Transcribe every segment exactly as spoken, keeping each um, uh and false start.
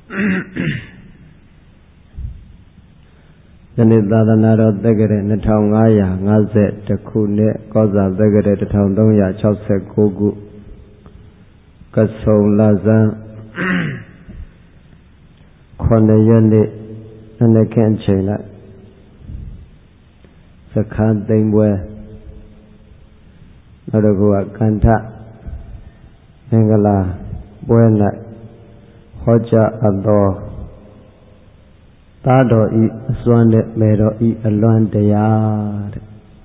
ယနေ့သာသနာတော်တက္ကရာနှစ်ထောင်ငါးရာငါးဆယ်တစ်ခုနှစ်ကောဇာတက္ကရာတစ်ထောင်သုံးရာခြောက်ဆယ်ကိုးခုကဆုံလဇန်ခုနှစ်ရက်နေ့နှစ်ခန့်ချိန်လိုက်စခန်းသိမ့်ပွဲနောက်တစ်ခုကကန္ထမင်္ဂလာပွဲ၌ဟောကြားအပ်သောသားတော်ဤအစွမ်းနဲ့မေတော်ဤအလွမ်းတရားတဲ့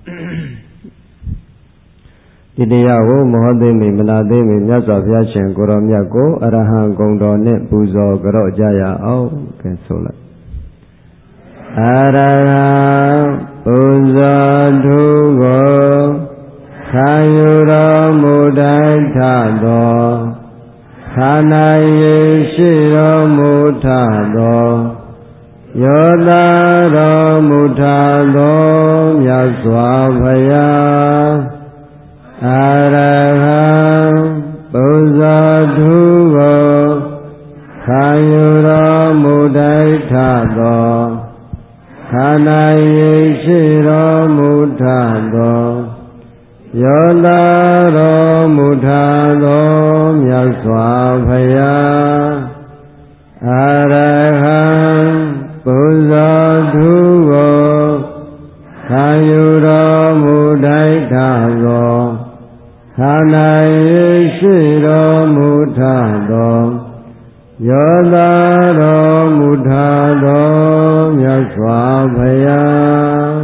ဒီတရားကိုမဟောသိမိမနာသိမိမြတ်စွာဘုရားရှင်ကိုရောမြတ်ကိုအရဟံဂုဏ်တော်နဲ့ပူဇော်ကြော့ကြရအောင်ကဲဆိုလိုက်အရဟံပူဇော်သူကိုခံယူတော်မူတိုင်းထသောခန္ဓာယေရှိတော်မူထသောယောသာတော်မူထသောမြတ်စွာဘုရားအရဟံပူဇော်သူကိုခံယူတော်မူတိုင်းထသောခန္ဓာယေရှိတော်မူထသောယောသာတော်မူထသောမြတ်စွာဘုရားအရဟံပူဇော်သူကိုခံယူတော်မူတိုင်းထသောခန္ဓာယေရှိတော်မူထသောယောသာတော်မူထသောမြတ်စွာဘုရား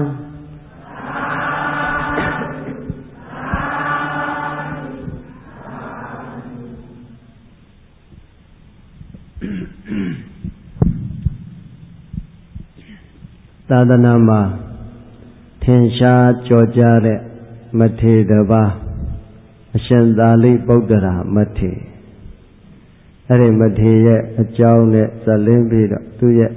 သာသနာမှာထင်ရှားကြော်ကြားတဲ့မထေရတစ်ပါးအရှင်သာလိဗုဒ္ဓရာမထေရအဲ့ဒီမထေရရဲ့အကြောင်းနဲ့ဇလင်းပြီးတော့သူရဲ့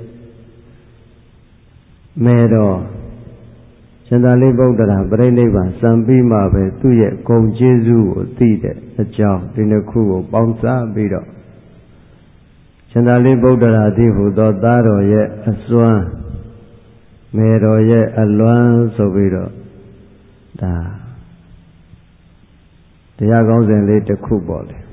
မဲတော်ရှင်သာလိဗုဒ္ဓရာပြိဋိဘံစံပြီးမှပဲသူ့ရဲ့ဂုဏ်ကျေးဇူးကိုသိတဲ့အကြောင်းဒီနှစ်ခုကိုပေါင်းစားပြီးတော့ရှင်သာလိဗုဒ္ဓရာသိဟူသောသားတော်ရဲ့အစွမ်းမေတော်ရဲ့အလွမ်းဆိုပြီးတော့ဒါတရားကောင်းစဉ်လေးတစ်ခုပေါ့လေ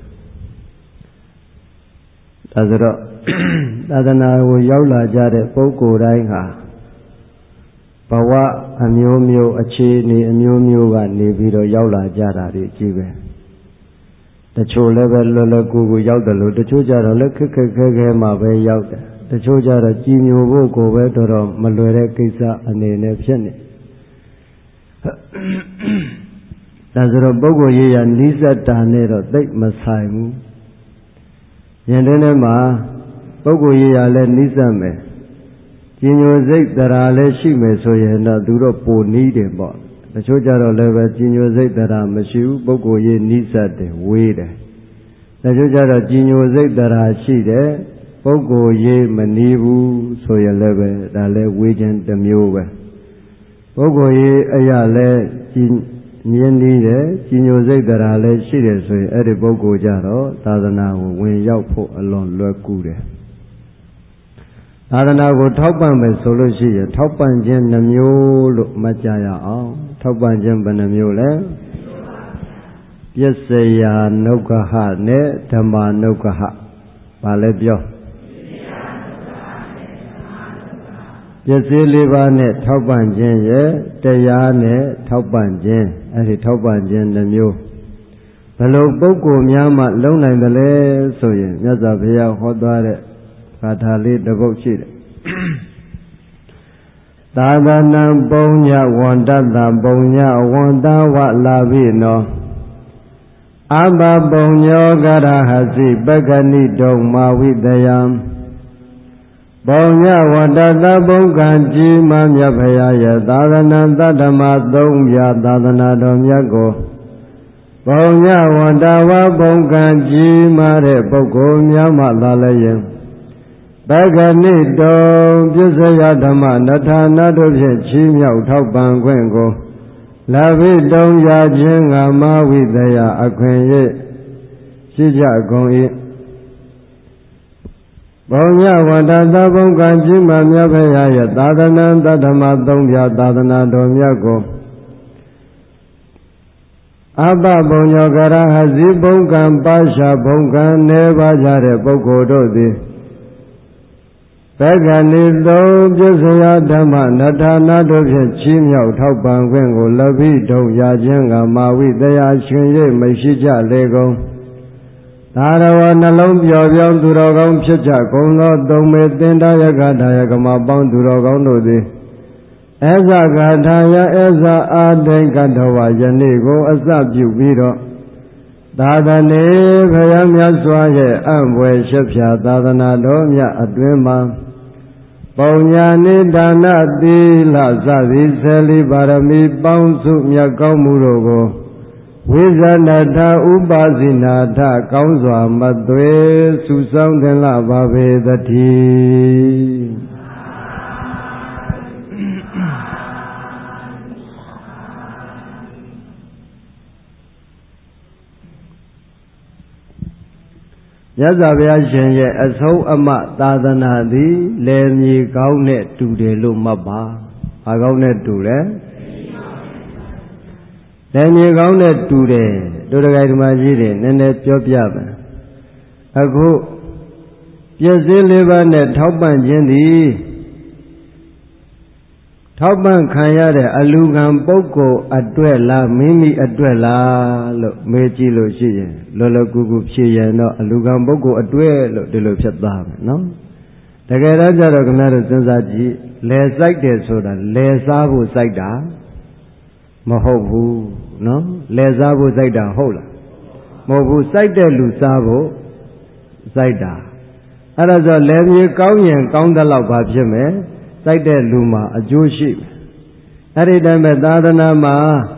ဒါဆိုတော့သာသနာကိုရောက်လာကြတဲ့ပုဂ္ဂိုလ်တိုင်းဟာဘဝအမျိုးမျိုးအခြေအနေအမျိုးမျိုးကနေပြီးတော့ရောက်လာကြတာဒီကြည့်ပဲတချို့လည်းပဲလွယ်လွယ်ကူကူရောက်တယ်လို့တချို့ကြတော့လည်းခက်ခက်ခဲခဲမှပဲရောက်တယ်တချို့ကြတော့ကြည်ညိုဖို့ကိုပဲတော်တော်မလွယ်တဲ့ကိစ္စအနေနဲ့ဖြစ်နေဒါဆိုတော့ပုဂ္ဂိုလ်ရေးရနိစ္စတာနဲ့တော့သိမဆိုင်ဘူးယင်တဲ့ထဲမှာပုဂ္ဂိုလ်ရေးရလည်းနိစ္စမယ်ကြည်ညိုစိတ်တရားလည်းရှိမယ်ဆိုရင်တော့သူတော့ပိုနီးတယ်ပေါ့တချို့ကြတော့လည်းပဲကြည်ညိုစိတ်တရားမရှိဘူးပုဂ္ဂိုလ်ရေးနိစ္စတယ်ဝေးတယ်တချို့ကြတော့ကြည်ညိုစိတ်တရားရှိတယ်ပုဂ္ဂိုလ်ရေးမနီးဘူးဆိုရင်လည်းပဲဒါလည်းဝေးခြင်းတစ်မျိုးပဲပုဂ္ဂိုလ်ရေးအရာလည်းကြည်မြင်နေတယ်ကြည်ညိုစိတ်တရားလည်းရှိတယ်ဆိုရင်အဲ့ဒီပုဂ္ဂိုလ်ကြတော့သာသနာကိုဝင်ရောက်ဖို့အလွန်လွယ်ကူတယ်သာသနာကိုထောက်ပံ့မယ်ဆိုလို့ရှိရင်ထောက်ပံ့ခြင်းနှမျိုးလို့မှတ်ကြရအောင်ထောက်ပံ့ခြင်းဘယ်နှမျိုးလဲပစ္စယနုက္ခဟနဲ့ဓမ္မနုက္ခဟဘာလဲပြောပစ္စည်းလေးပါးနဲ့ထောက်ပံ့ခြင်းရဲ့တရားနဲ့ထောက်ပံ့ခြင်းအဲ့ဒီထောက်ပံ့ခြင်းနှမျိုးဘယ်လိုပုဂ္ဂိုလ်များမှလုံနိုင်တယ်လဲဆိုရင်မြတ်စွာဘုရားဟောသွားတဲ့ဂါထာလေးတစ်ပုဒ်ရှိတယ်သာသနာပုံညဝန္တတပုံညဝန္တဝလာဘိနောအဘပုံညောကရဟစီပက္ခဏိတုံမာဝိတယံပုံညဝတ္တသဘုံကံကြီးမမြတ်ဖရာရဲ့သာသနာတတ္တမသုံးပြသာသနာတော်မြတ်ကိုပုံညဝတ္တဝဘုံကံကြီးမတဲ့ပုဂ္ဂိုလ်များမှသာလည်းယင်ပက္ခဏိတုံပစ္စယဓမ္မနထာနာတို့ဖြင့်ချီးမြှောက်ထောက်ပံ့ခွင့်ကိုလာဘိတုံရခြင်းငါမဝိတယအခွင့်၍ရှိကြကုန်၏ဘောညဝန္တသဘုံကံကြီးမှမြတ်ဖရာရဲ့သာသနာတတ္တမသုံးပြသာသနာတော်မြတ်ကိုအပဘုံညောကရဟဇိဘုံကံပါရှာဘုံကံနေပါကြတဲ့ပုဂ္ဂိုလ်တို့သည်ဘဂဏီသုံးပြစ္ဆယဓမ္မနထာနာတို့ဖြင့်ချီးမြှောက်ထောက်ပံ့ခွင့်ကိုလဘိတုံရခြင်းကမာဝိတရားရှင်၍မရှိကြလေကုန်သာရဝနှလုံးပျော်ပြောင်းသူတော်ကောင်းဖြစ်ကြကုန်သောသုံးမေသင်္ဍယကထာယကမပေါင်းသူတော်ကောင်းတို့သည်ဧဇဂထာယဧဇအာတိန်ကတ္တဝယနေ့ကိုအစပြုပြီးတော့သာသနေဘုရားမြတ်စွာရဲ့အံ့ဘွယ်ရှက်ဖြာသာသနာတော်မြတ်အတွင်းမှာပုံညာနိဒါနသီလစသည်ဆယ်လီပါရမီပေါင်းစုမြတ်ကောင်းမှုတို့ကိုဝိဇာဏထဥပါစိနာထကောင်းစွာမသွေစုဆောင်တင်လာပါပေသတည်းမြတ်စွာဘုရားရှင်ရဲ့အဆုံးအမသာသနာသည်လယ်မြေကောင်းနဲ့တူတယ်လို့မှတ်ပါ။ဘာကောင်းနဲ့တူလဲ။လယ်မြေကောင်းနဲ့တူတယ်တို့တကယ်ဓမ္မကြီးတွေနည်းနည်းပြောပြပါ။အခုပြည့်စည်လေးပါးနဲ့ထောက်ပံ့ခြင်းသည်ထောက်ပံ့ခံရတဲ့အလူခံပုဂ္ဂိုလ်အတွက်လားမိမိအတွက်လားလို့မေးကြည့်လို့ရှိရင်လောလောကူကူဖြေရင်တော့အလူခံပုဂ္ဂိုလ်အတွက်လို့ဒီလိုဖြစ်သွားမယ်နော်တကယ်တော့ကြတော့ခင်ဗျားတို့စဉ်းစားကြည့်လယ်စိုက်တယ်ဆိုတာလယ်စားဖို့စိုက်တာမဟုတ်ဘူးနော်လယ်စားဖို့စိုက်တာဟုတ်လားမဟုတ်ဘူးစိုက်တဲ့လူစားဖို့စိုက်တာအဲ့ဒါဆိုလယ်မြေကောင်းရင်ကောင်းတဲ့လောက်ပါဖြစ်မယ်စိုက်တဲ့လူမှာအကျိုးရှိမယ်အဲ့ဒီတိုင်းပဲသာသနာမှာ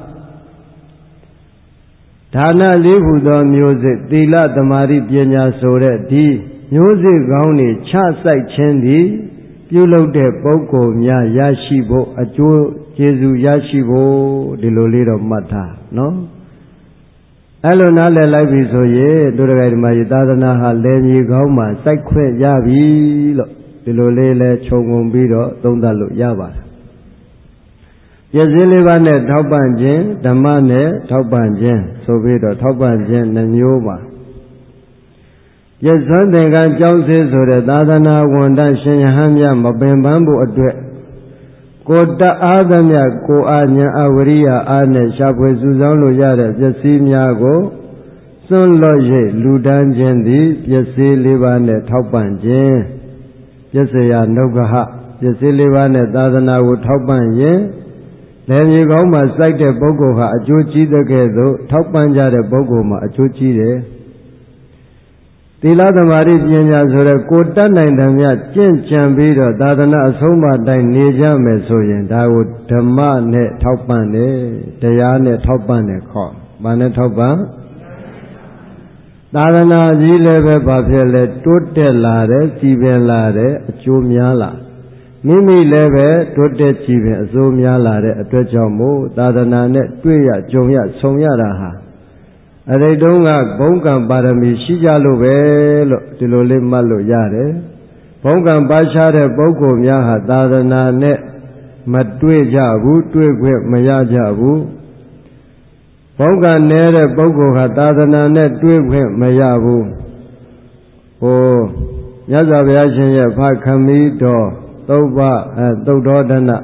ဒါနလေးဟုသောမျိုးစစ်သီလသမာဓိပညာဆိုတဲ့ဒီမျိုးစစ်ကောင်းတွေချစိုက်ခြင်းသည်ပြုလုပ်တဲ့ပုဂ္ဂိုလ်များရရှိဖို့အကျိုးကျေးဇူးရရှိဖို့ဒီလိုလေးတော့မှတ်ထားနော်အဲ့လိုနားလည်လိုက်ပြီဆိုရင်တို့တကယ်ဒီမှာသာသနာဟာလယ်မြေကောင်းမှာစိုက်ခွင့်ရပြီလို့ဒီလိုလေးလဲခြုံငုံပြီးတော့သုံးသပ်လို့ရပါတယ်ပြည့်စည်လေးပါးနဲ့ထောက်ပံ့ခြင်းဓမ္မနဲ့ထောက်ပံ့ခြင်းဆိုပြီးတော့ထောက်ပံ့ခြင်းနှမျိုးပါပြည့်စုံသင်္ကန်းကြောင်းစေဆိုတဲ့သာသနာဝန်တန်းရှင်ယဟန်များမပင်ပန်းဖို့အတွက်ကိုတအားသမျှကိုအာညာအဝရိယအားနဲ့ရှာဖွေစုဆောင်းလို့ရတဲ့ပစ္စည်းများကိုစွန့်လွတ်၍လူဒန်းခြင်းသည်ပစ္စည်းလေးပါးနဲ့ထောက်ပံ့ခြင်းပစ္စယနုဂဟပစ္စည်းလေးပါးနဲ့သာသနာကိုထောက်ပံ့ရင်လည်းမြေကောင်းမှာစိုက်တဲ့ပုဂ္ဂိုလ်ဟာအကျိုးကြီးတဲ့ကဲ့သို့ထောက်ပံ့ကြတဲ့ပုဂ္ဂိုလ်မှာအကျိုးကြီးတယ်သီလသမာဓိပညာဆိုတဲ့ကိုတတ်နိုင်တယ်များကျင့်ကြံပြီးတော့သာသနာအဆုံးအမတိုင်းနေကြမယ်ဆိုရင်ဒါကိုဓမ္မနဲ့ထောက်ပံ့တယ်တရားနဲ့ထောက်ပံ့တယ်ခေါ်ဘာနဲ့ထောက်ပံ့သာသနာကြီးလည်းပဲဘာဖြစ်လဲတိုးတက်လာတယ်ကြည်ပင်လာတယ်အကျိုးများလာမိမိလည်းပဲတိုးတက်ကြည်ပင်အကျိုးများလာတဲ့အတွက်ကြောင့်မို့သာသနာနဲ့တွေ့ရကြုံရဆုံရတာဟာအဲ့ဒီတုန်းကဘုံကံပါရမီရှိကြလို့ပဲလို့ဒီလိုလေးမှတ်လို့ရတယ်ဘုံကံပါရှားတဲ့ပုဂ္ဂိုလ်များဟာသာသနာနဲ့မတွေ့ကြဘူးတွေ့ခွင့်မရကြဘူးဘုံကနေတဲ့ပုဂ္ဂိုလ်ဟာသာသနာနဲ့တွေ့ခွင့်မရဘူးဟိုမြတ်စွာဘုရားရှင်ရဲ့ဖခမီးတော်သုဗ္ဗအဲသုဒ္ဓောဒန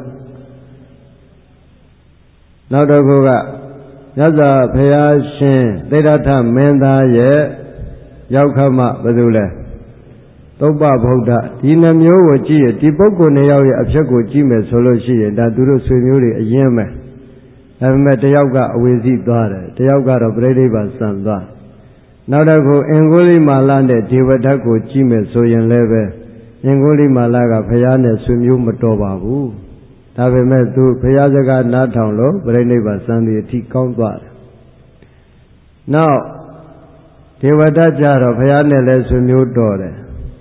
နောက်တစ်ခုကမြတ်စွာဘုရားရှင်သေရထမင်းသားရဲ့ရောက်ခမဘယ်သူလဲသုဗ္ဗဗုဒ္ဓဒီနှမျိုးကိုကြည့်ရဒီပုဂ္ဂိုလ်နှစ်ယောက်ရဲ့အဖြစ်ကိုကြည့်မယ်ဆိုလို့ရှိရင်ဒါသူတို့ဆွေမျိုးတွေအရင်ပဲဒါပေမဲ့တယောက်ကအဝေစီသွားတယ်တယောက်ကတော့ပြိဋိဘံစံသွားနောက်တစ်ခုအင်္ဂုလိမာလနဲ့ဒေဝဒတ်ကိုကြည့်မယ်ဆိုရင်လည်းပဲအင်္ဂုလိမာလကဘုရားနဲ့ဆွေမျိုးမတော်ပါဘူးဒါပေမဲ့သူဘုရားစကားနားထောင်လို့ပြိဋိဘံစံဒီအထိကောင်းသွားတယ်နောက်ဒေဝဒတ်ကြတော့ဘုရားနဲ့လည်းဆွေမျိုးတော်တယ်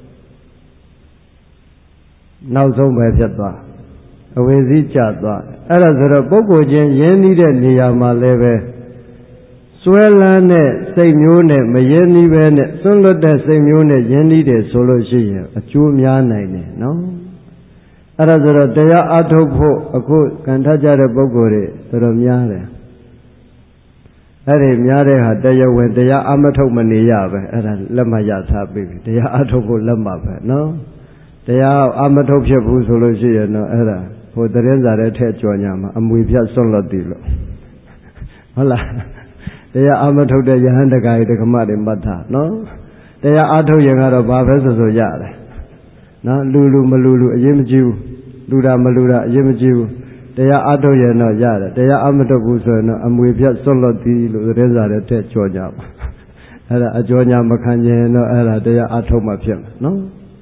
နောက်ဆုံးပဲဖြစ်သွားအဝေစီကျသွားအဲ့ဒါဆိုတော့ပုဂ္ဂိုလ်ချင်းရင်းနှီးတဲ့နေရာမှာလည်းပဲစွစွဲလန်းတဲ့စိတ်မျိုးနဲ့မရင်းနှီးပဲနဲ့စွန့်လွတ်တဲ့စိတ်မျိုးနဲ့ရင်းနှီးတယ်ဆိုလို့ရှိရင်အကျိုးများနိုင်တယ်နော်အဲ့ဒါဆိုတော့တရားအထုတ်ဖို့အခုကံထကြတဲ့ပုဂ္ဂိုလ်တွေတော်တော်များတယ်အဲ့ဒီများတဲ့ဟာတရားဝင်တရားအမထုတ်မနေရပဲအဲ့ဒါလက်မှတ်ရထားပြီတရားအထုတ်ဖို့လက်မှတ်ပဲနော်တရားအမထုတ်ဖြစ်ဘူးဆိုလို့ရှိရင်တော့အဲ့ဒါဟိုသတင်းစာထဲထည့်ကြော်ညာမှာအမွေပြတ်စွန့်လွတ်တယ်လို့ဟုတ်လားတရားအမထုတ်တဲ့ယဟန်တကာရီတက္ကမတွေမှတ်ထားနော်တရားအထုတ်ရင်ကတော့ဘာပဲဆိုဆိုရတယ်နော်လူလူမလူလူအရေးမကြီးဘူးလူတာမလူတာအရေးမကြီးဘူးတရားအထုတ်ရင်တော့ရတယ်တရားအမထုတ်ဘူးဆိုရင်တော့အမွေပြတ်စွန့်လွတ်သည်လို့သတင်းစာထဲထည့်ကြော်ညာပါအဲ့ဒါအကြောညာမခံရင်တော့အဲ့ဒါတရားအထုတ်မှဖြစ်မယ်နော်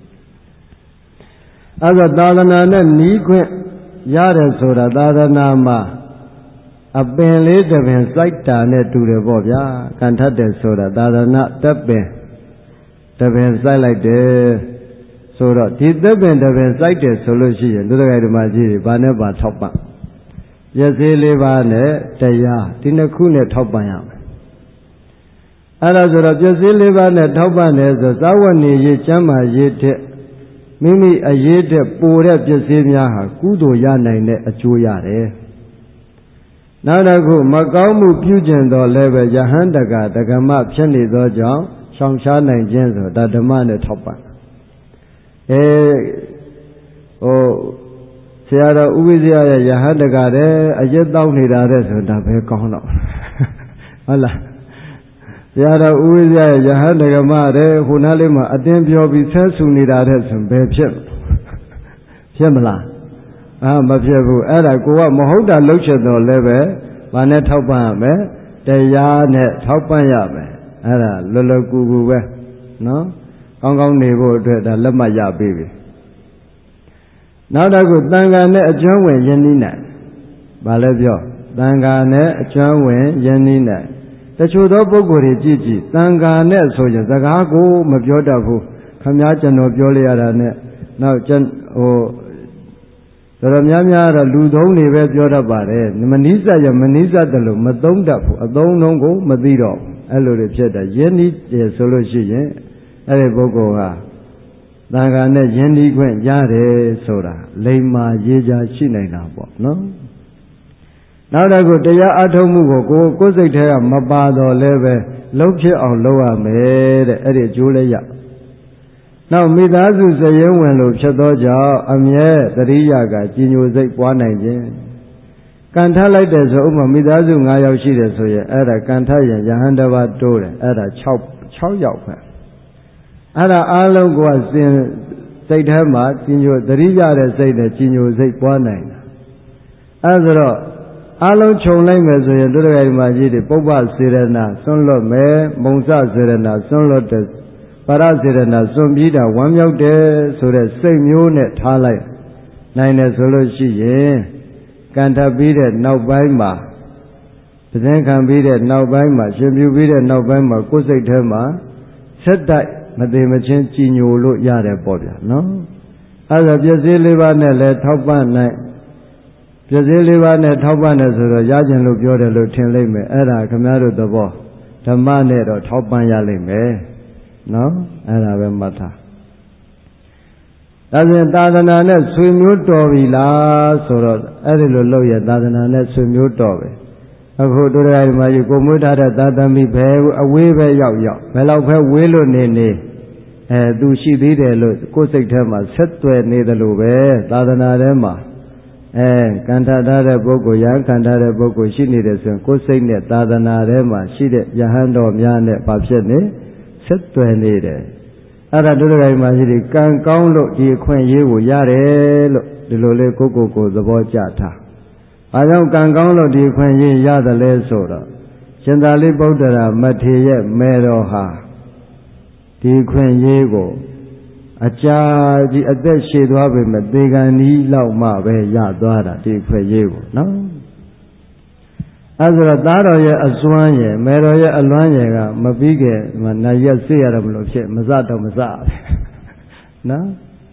အဲ့ဒါသာသနာနဲ့နီးခွင့်ရတယ်ဆိုတာသာသနာမှာအပင်လေးတစ်ပင်စိုက်တာနဲ့တူတယ်ပေါ့ဗျာကံထတ်တယ်ဆိုတာသာသနာတစ်ပင်တစ်ပင်စိုက်လိုက်တယ်ဆိုတော့ဒီတစ်ပင်တစ်ပင်စိုက်တယ်ဆိုလို့ရှိရင်ဒုဒဂိဓမ္မကြီးတွေဘာနဲ့ပါထောက်ပံ့ပစ္စည်းလေးပါးနဲ့တရားဒီနှစ်ခုနဲ့ထောက်ပံ့ရမယ်အဲ့ဒါဆိုတော့ပစ္စည်းလေးပါးနဲ့ထောက်ပံ့တယ်ဆိုသာဝနေရေးကျမ်းမာရေးတဲ့မိမိအရေးတဲ့ပိုတဲ့ပစ္စည်းများဟာကုသိုလ်ရနိုင်တဲ့အကျိုးရတယ်နောက်တစ်ခုမကောင်းမှုပြုကျင်တော်လည်းပဲယဟန်တကာတက္ကမဖြစ်နေသောကြောင့်ရှောင်ရှားနိုင်ခြင်းဆိုတာဓမ္မနဲ့ထောက်ပံ့အဲဟိုဆရာတော်ဥပ္ပဇ္ဇရဲ့ယဟန်တကာတဲ့အရစ်တောင်းနေတာတဲ့ဆိုတာပဲကောင်းတော့ဟုတ်လားဆရာတော်ဥပ္ပဇ္ဇရဲ့ယဟန်တက္ကမတဲ့ခုနလေးမှာအတင်းပြောပြီးဆဲဆူနေတာတဲ့ဆိုဘယ်ဖြစ်ဖြစ်မလားအာမဖြစ်ဘူးအဲ့ဒါကိုကမဟုတ်တာလှုပ်ချင်တော့လည်းပဲဘာနဲ့ထောက်ပံ့ရမလဲတရားနဲ့ထောက်ပံ့ရမယ်အဲ့ဒါလွယ်လွယ်ကူကူပဲနော်ကောင်းကောင်းနေဖို့အတွက်ဒါလက်မှတ်ရပေးပြီနောက်တစ်ခုတန်ခါနဲ့အကျွမ်းဝင်ယဉ်နီးနိုင်ဘာလဲပြောတန်ခါနဲ့အကျွမ်းဝင်ယဉ်နီးနိုင်တချို့သောပုဂ္ဂိုလ်တွေကြည့်ကြည့်တန်ခါနဲ့ဆိုရင်စကားကိုမပြောတတ်ဘူးခမည်းကျွန်တော်ပြောလိုက်ရတာနဲ့နောက်ကျွန်ဟိုတော်တော်များများတော့လူသုံးတွေပဲပြောတတ်ပါတယ်မနီးစပ်ရမနီးစပ်တယ်လို့မသုံးတတ်ဘူးအသုံးလုံးကိုမသိတော့အဲ့လိုတွေဖြစ်တယ်ယဉ်နီးတယ်ဆိုလို့ရှိရင်အဲ့ဒီပုဂ္ဂိုလ်ဟာသံဃာနဲ့ယဉ်နီးခွင့်ရတယ်ဆိုတာလိမ္မာရေးချရှိနိုင်တာပေါ့နော်နောက်တစ်ခုတရားအထုတ်မှုကိုကိုယ်ကိုယ်စိတ်ထဲကမပါတော့လဲပဲလှုပ်ဖြစ်အောင်လုပ်ရမယ်တဲ့အဲ့ဒီအကျိုးလေးရနောက်မိသားစုစည်ရင်းဝင်လို့ဖြစ်သောကြောင့်အမြဲတရိယာကကြည်ညိုစိတ်ပွားနိုင်ခြင်းကံထားလိုက်တယ်ဆိုဥပမာမိသားစု၅ယောက်ရှိတယ်ဆိုရင်အဲ့ဒါကံထားရင်ယဟန်တစ်ပါးတိုးတယ်အဲ့ဒါ၆ ၆ယောက်ပဲအဲ့ဒါအားလုံးကစင်စိတ်ထဲမှာကြည်ညိုတရိယာတဲ့စိတ်နဲ့ကြည်ညိုစိတ်ပွားနိုင်တာအဲ့ဒါတော့အားလုံးခြုံလိုက်မယ်ဆိုရင်ဒုရဂိဓမ္မကြီးတွေပုပ္ပစေရနာစွန့်လွတ်မယ်မုံစစေရနာစွန့်လွတ်တဲ့ပါရစေရနာစွန့်ပြီးတာဝမ်းမြောက်တယ်ဆိုတဲ့စိတ်မျိုးနဲ့ထားလိုက်နိုင်တယ်ဆိုလို့ရှိရင်ကံထပ်ပြီးတဲ့နောက်ပိုင်းမှာပဇင်းခံပြီးတဲ့နောက်ပိုင်းမှာရှင်ပြုပြီးတဲ့နောက်ပိုင်းမှာကိုယ်စိတ်ထဲမှာဆက်တိုက်မသေးမချင်းကြည်ညိုလို့ရတယ်ပေါ့ဗျာနော်အဲ့ဒါပစ္စည်းလေးပါးနဲ့လည်းထောက်ပံ့နိုင်ပစ္စည်းလေးပါးနဲ့ထောက်ပံ့တယ်ဆိုတော့ရကျင်လို့ပြောတယ်လို့ထင်လိမ့်မယ်အဲ့ဒါခင်ဗျားတို့သဘောဓမ္မနဲ့တော့ထောက်ပံ့ရလိမ့်မယ်နော်အဲ့ဒါပဲမှတ်ထားဒါဆိုရင်သာသနာနဲ့ဆွေမျိုးတော်ပြီလားဆိုတော့အဲ့ဒီလိုလုပ်ရသာသနာနဲ့ဆွေမျိုးတော်ပဲအခုတို့ရည်မှာယူကိုမွေးထားတဲ့သာသမီပဲအဝေးပဲရောက်ရောက်ဘယ်လောက်ပဲဝေးလို့နေနေအဲသူရှိသေးတယ်လို့ကိုယ်စိတ်ထဲမှာဆက်သွယ်နေတယ်လို့ပဲသာသနာထဲမှာအဲကံထထားတဲ့ပုဂ္ဂိုလ်ရဟန်းကံထားတဲ့ပုဂ္ဂိုလ်ရှိနေတယ်ဆိုရင်ကိုယ်စိတ်နဲ့သာသနာထဲမှာရှိတဲ့ယဟန်တော်များနဲ့ဘာဖြစ်နေဆက်သွယ်နေတယ်အဲ့ဒါဒုရဂိမှာရှိတယ်ကံကောင်းလို့ဒီအခွင့်အရေးကိုရတယ်လို့ဒီလိုလေးကိုကိုကိုသဘောကျထားဘာကြောင့်ကံကောင်းလို့ဒီအခွင့်အရေးရတယ်လဲဆိုတော့ရှင်သာရိပုတ္တရာမထေရရဲ့မေတော်ဟာဒီအခွင့်အရေးကိုအကြာကြီးအသက်ရှည်သွားပြီမဲ့သေကံဤလောက်မှပဲရသွားတာဒီအခွင့်အရေးကိုနော်အဲဆိုတော့သားတော်ရဲ့အစွမ်းရဲ့မေတော်ရဲ့အလွမ်းရဲ့ကမပြီးခင်နာရက်စေ့ရတော့မလို့ဖြစ်မစတော့မစနော်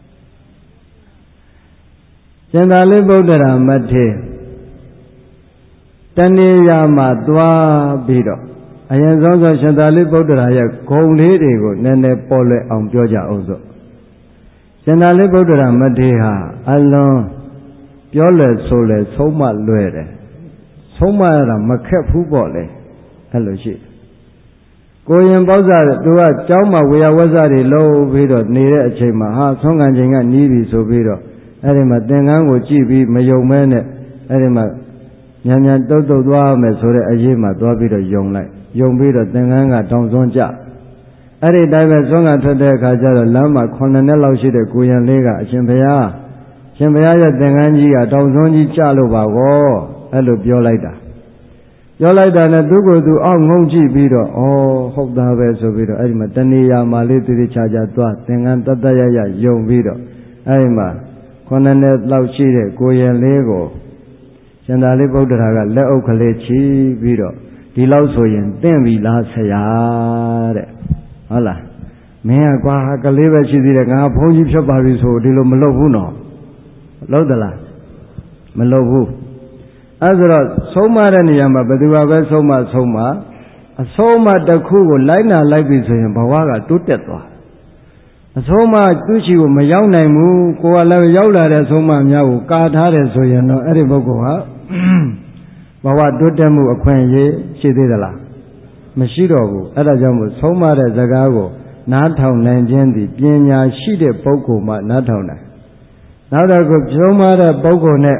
ရှင်သာရိပုတ္တရာမထေရတဏှာမှာသွားပြီးတော့အရင်ဆုံးဆိုရှင်သာရိပုတ္တရာရဲ့ဂုဏ်လေးတွေကိုနည်းနည်းပေါ်လွယ်အောင်ပြောကြအောင်စို့ရှင်သာရိပုတ္တရာမထေရဟာအလွန်ပြောလွယ်ဆိုလွယ်ဆုံးမလွယ်တယ်ဆုံးမရတာမခက်ဘူးပေါ့လေအဲ့လိုရှိကိုရင်ပေါ့စားသူကကျောင်းမှာဝေယဝဇ္ဇတွေလုံးပြီးတော့နေတဲ့အချိန်မှာဟာဆုံးခံချိန်ကနီးပြီဆိုပြီးတော့အဲ့ဒီမှာသင်္ကန်းကိုကြည့်ပြီးမယုံမဲနဲ့အဲ့ဒီမှာညံညံတုတ်တုတ်သွားမယ်ဆိုတဲ့အရေးမှာသွားပြီးတော့ယုံလိုက်ယုံပြီးတော့သင်္ကန်းကတောင်စွန်းကြအဲ့ဒီတိုင်းပဲစွန်းကထွက်တဲ့အခါကျတော့လမ်းမှာခုနှစ်နှစ်လောက်ရှိတဲ့ကိုရင်လေးကအရှင်ဘုရားရှင်ဘုရားရဲ့သင်္ကန်းကြီးကတောင်စွန်းကြီးကြလို့ပါကောအဲ့လိုပြောလိုက်တာပြောလိုက်တာနဲ့သူ့ကိုယ်သူအောက်ငုံကြည့်ပြီးတော့ဩဟုတ်သားပဲဆိုပြီးတော့အဲ့ဒီမှာတဏှာမှာလေးတိတိချာချာသွားသင်္ကန်းတတရရယုံပြီးတော့အဲ့ဒီမှာခုနှစ်နှစ်လောက်ရှိတဲ့ကိုရင်လေးကိုရှင်သာရိပုတ္တရာကလက်အုပ်ကလေးချီပြီးတော့ဒီလောက်ဆိုရင်တင့်ပြီလားဆရာတဲ့ဟုတ်လားမင်းကကွာကလေးပဲရှိသေးတယ်ငါဘုန်းကြီးဖြစ်ပါပြီဆိုဒီလိုမလုပ်ဘူးနော်လုပ်သလားမလုပ်ဘူးအဲဆိုတော့ဆုံးမတဲ့နေရာမှာဘယ်သူကပဲဆုံးမဆုံးမအဆုံးမတစ်ခုကိုလိုက်နာလိုက်ပြီဆိုရင်ဘဝကတိုးတက်သွားအဆုံးမသူ့ချီကိုမရောက်နိုင်ဘူးကိုယ်ကလည်းရောက်လာတဲ့ဆုံးမများကိုကာထားတယ်ဆိုရင်တော့အဲ့ဒီပုဂ္ဂိုလ်ဟာဘဝတိုးတက်မှုအခွင့်အရေးရှိသေးသလားမရှိတော့ဘူးအဲ့ဒါကြောင့်မို့ဆုံးမတဲ့စကားကိုနားထောင်နိုင်ခြင်းသည်ပညာရှိတဲ့ပုဂ္ဂိုလ်မှနားထောင်နိုင်နောက်တော့ကိုဆုံးမတဲ့ပုဂ္ဂိုလ်နဲ့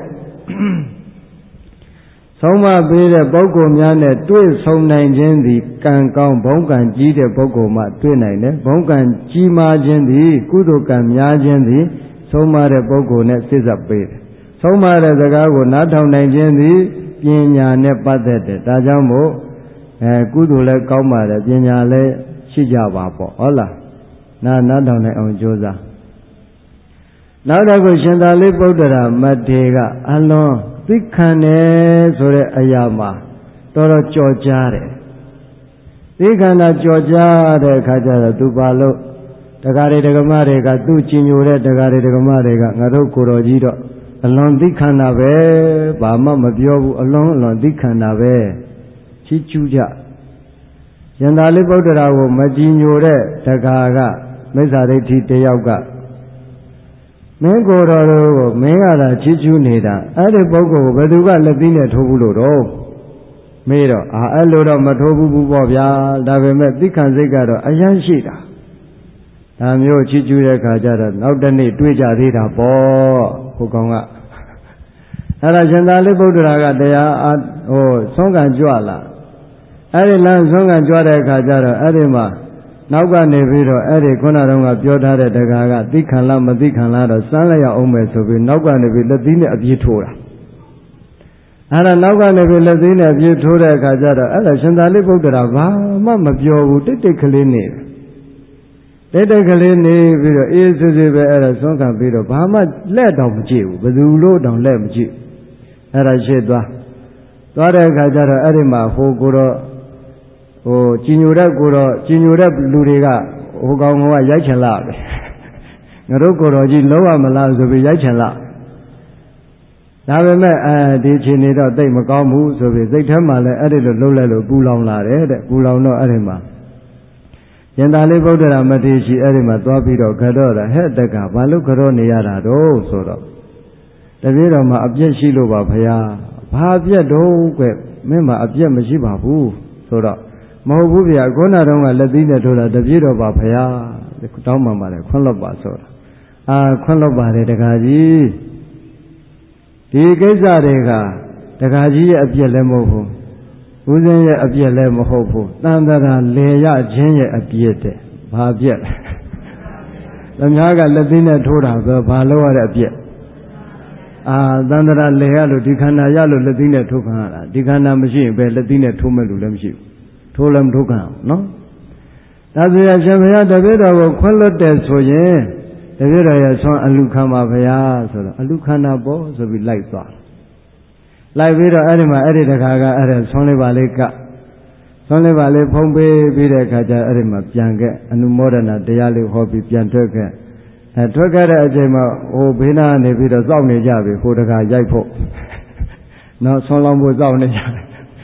ဆုံးမပေးတဲ့ပုဂ္ဂိုလ်များနဲ့တွေ့ဆုံနိုင်ခြင်းသည်ကံကောင်းဘုံကံကြီးတဲ့ပုဂ္ဂိုလ်မှတွေ့နိုင်တယ်ဘုံကံကြီးမားခြင်းသည်ကုသိုလ်ကံများခြင်းသည်ဆုံးမတဲ့ပုဂ္ဂိုလ်နဲ့စိတ်ဆက်ပေးတယ်ဆုံးမတဲ့စကားကိုနားထောင်နိုင်ခြင်းသည်ပညာနဲ့ပတ်သက်တယ်ဒါကြောင့်မို့အဲကုသိုလ်လည်းကောင်းပါတယ်ပညာလည်းရှိကြပါပေါ့ဟုတ်လားနာနားထောင်နိုင်အောင်ကြိုးစားနောက်တစ်ခုရှင်သာရိပုတ္တရာမထေရကအလွန်သိခံတယ်ဆိုတဲ့အရာမှာတော်တော်ကြော်ကြားတယ်သိခံတာကြော်ကြားတဲ့အခါကျတော့သူပါလို့တရားတွေဒဂမတွေကသူ့ကြည်ညိုတဲ့တရားတွေဒဂမတွေကငါတို့ကိုယ်တော်ကြီးတော့အလွန်သိခံတာပဲဘာမှမပြောဘူးအလွန်အလွန်သိခံတာပဲချီးကျူးကြရှင်သာရိပုတ္တရာကိုမကြည်ညိုတဲ့တရားကမိစ္ဆာဒိဋ္ဌိတယောက်ကမင်းကိုယ်တော်တို့ကိုမင်းကသာချီးကျူးနေတာအဲ့ဒီပုဂ္ဂိုလ်ကိုဘယ်သူကလက်သီးနဲ့ထိုးဘူးလို့တော့မေးတော့အာအဲ့လိုတော့မထိုးဘူးဘူးပေါ့ဗျာဒါပေမဲ့သိခံစိတ်ကတော့အယမ်းရှိတာဒါမျိုးချီးကျူးတဲ့အခါကျတော့နောက်တနေ့တွေးကြသေးတာပေါ့ဟိုကောင်ကအဲ့ဒါရှင်သာရိပုတ္တရာကတရားဟိုဆုံးကံကြွလာအဲ့ဒီလမ်းဆုံးကံကြွတဲ့အခါကျတော့အဲ့ဒီမှာနောက်ကနေပြီးတော့အဲ့ဒီခုနတုန်းကပြောထားတဲ့တရားကသိခံလားမသိခံလားတော့စမ်းလိုက်ရအောင်မယ်ဆိုပြီးနောက်ကနေပြီးလက်သီးနဲ့အပြေးထိုးတာအဲ့ဒါနောက်ကနေပြီးလက်သီးနဲ့အပြေးထိုးတဲ့အခါကျတော့အဲ့ဒါရှင်သာရိပုတ္တရာဘာမှမပြောဘူးတိတ်တိတ်ကလေးနေတယ်တိတ်တိတ်ကလေးနေပြီးတော့အေးစစ်စစ်ပဲအဲ့ဒါဆုံးခံပြီးတော့ဘာမှလက်တောင်မကြည့်ဘူးဘယ်သူလို့တောင်လက်မကြည့်အဲ့ဒါရှေ့သွားသွားတဲ့အခါကျတော့အဲ့ဒီမှာဟိုကိုတော့ဟိုကြည်ညိုတဲ့ကိုတော့ကြည်ညိုတဲ့လူတွေကဟိုကောင်ကရိုက်ချင်လာပဲငါတို့ကိုတော်ကြီးလုံးဝမလားဆိုပြီးရိုက်ချင်လာဒါပေမဲ့အဲဒီအချိန်နေတော့တိတ်မကောင်းဘူးဆိုပြီးစိတ်ထဲမှာလည်းအဲ့ဒီလိုလှုပ်လိုက်လို့ပူလောင်လာတယ်တဲ့ပူလောင်တော့အဲ့ဒီမှာရှင်သာရိပုတ္တရာမထေရရှိအဲ့ဒီမှာသွားပြီးတော့ခတော့တာဟဲ့တက်ကဘာလို့ခတော့နေရတာတော့ဆိုတော့တပည့်တော်မှာအပြစ်ရှိလို့ပါဗျာဘာအပြစ်တော့ကွမင်းမှာအပြစ်မရှိပါဘူးဆိုတော့မဟုတ်ဘူးဗျာခုနတုန်းကလက်သီးနဲ့ထိုးတာတပြည့်တော်ပါဖရာတောင်းမှန်ပါတယ်ခွန်းလွတ်ပါဆိုတာအာခွန်းလွတ်ပါတယ်တခါကြီးဒီကိစ္စတွေကတခါကြီးရဲ့အပြစ်လည်းမဟုတ်ဘူးဦးဇင်းရဲ့အပြစ်လည်းမဟုတ်ဘူးတန်တရာလေရခြင်းရဲ့အပြစ်တဲ့ဘာအပြစ်လဲသမ ्या ကလက်သီးနဲ့ထိုးတာဆိုဘာလို့ရတဲ့အပြစ်အာတန်တရာလေရလို့ဒီခန္ဓာရလို့လက်သီးနဲ့ထိုးခံရတာဒီခန္ဓာမရှိရင်ဘယ်လက်သီးနဲ့ထိုးမဲ့လူလည်းမရှိဘူးထိုးလည်းမထိုးခံအောင်နော်ဒါဆိုရင်ရှင်ဘုရားတပည့်တော်ကိုခွင့်လွတ်တယ်ဆိုရင်တပည့်တော်ရဲ့ဆွမ်းအလူခံပါဘုရားဆိုတော့အလူခံတာပေါ့ဆိုပြီးလိုက်သွားလိုက်ပြီးတော့အဲ့ဒီမှာအဲ့ဒီတခါကအဲ့ဒါဆွမ်းလေးပါလေးကဆွမ်းလေးပါလေးဖုံးပေးပြီးတဲ့အခါကျအဲ့ဒီမှာပြန်ခဲ့အနုမောဒနာတရားလေးဟောပြီးပြန်ထွက်ခဲ့အဲထွက်ခဲ့တဲ့အချိန်မှာဟိုဘေးနားနေပြီးတော့စောင့်နေကြပြီဟိုတခါရိုက်ဖို့နော်ဆွမ်းလောင်းဖို့စောင့်နေကြတယ်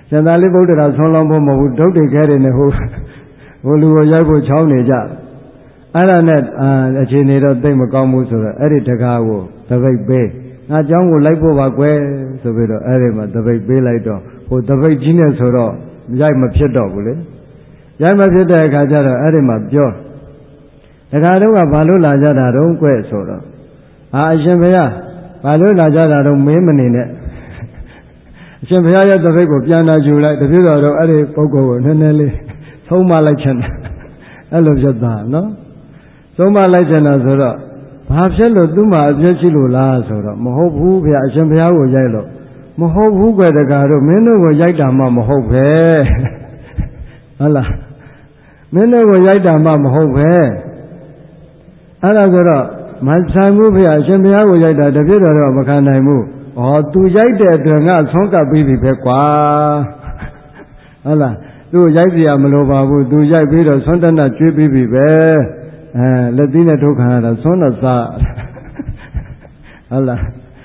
ရှင်သာရိပုတ္တရာဆွမ်းလောင်းဖို့မဟုတ်ဘူးဒုတ်တွေခဲတွေနဲ့ဟိုဟိုလူကိုရိုက်ဖို့ချောင်းနေကြအဲ့ဒါနဲ့အခြေအနေတော့သိမကောင်းဘူးဆိုတော့အဲ့ဒီတကားကိုတပိတ်ပေးငါเจ้าကိုလိုက်ဖို့ပါကွယ်ဆိုပြီးတော့အဲ့ဒီမှာတပိတ်ပေးလိုက်တော့ဟိုတပိတ်ကြီးနဲ့ဆိုတော့ရိုက်မဖြစ်တော့ဘူးလေရိုက်မဖြစ်တဲ့အခါကျတော့အဲ့ဒီမှာပြောတခါတော့ကဘာလို့လာကြတာတုံးကွဲ့ဆိုတော့ဟာအရှင်ဘုရားဘာလို့လာကြတာတုံးမင်းမနေနဲ့အရှင်ဘုရားရဲ့တပိတ်ကိုပြန်လာယူလိုက်တပြည့်တော်တော့အဲ့ဒီပုဂ္ဂိုလ်ကိုနည်းနည်းလေးသုံးမလိုက်ချင်တယ်အဲ့လိုဖြစ်တာနော်သုံးမလိုက်ချင်တာဆိုတော့ဘာဖြစ်လို့သူ့မှာအပြည့်ရှိလို့လားဆိုတော့မဟုတ်ဘူးဗျာအရှင်ဘုရားကိုရိုက်လို့မဟုတ်ဘူးကွယ်တကားတော့မင်းတို့ကိုရိုက်တာမှမဟုတ်ပဲဟုတ်လားမင်းတို့ကိုရိုက်တာမှမဟုတ်ပဲအဲ့ဒါဆိုတော့မဆိုင်ဘူးဗျာအရှင်ဘုရားကိုရိုက်တာတပြည့်တော်တော့မခံနိုင်ဘူးဩသူရိုက်တဲ့အတွက်ငါဆုံးကပ်ပြီးပြီပဲကွာဟုတ်လားသူရိုက်เสียမလိုပါဘူးသူရိုက်ပြီးတော့ဆွမ်းတနကျွေးပြီးပြီပဲအဲလက်သီးနဲ့ထုတ်ခံရတာဆွမ်းတော့စားဟုတ်လား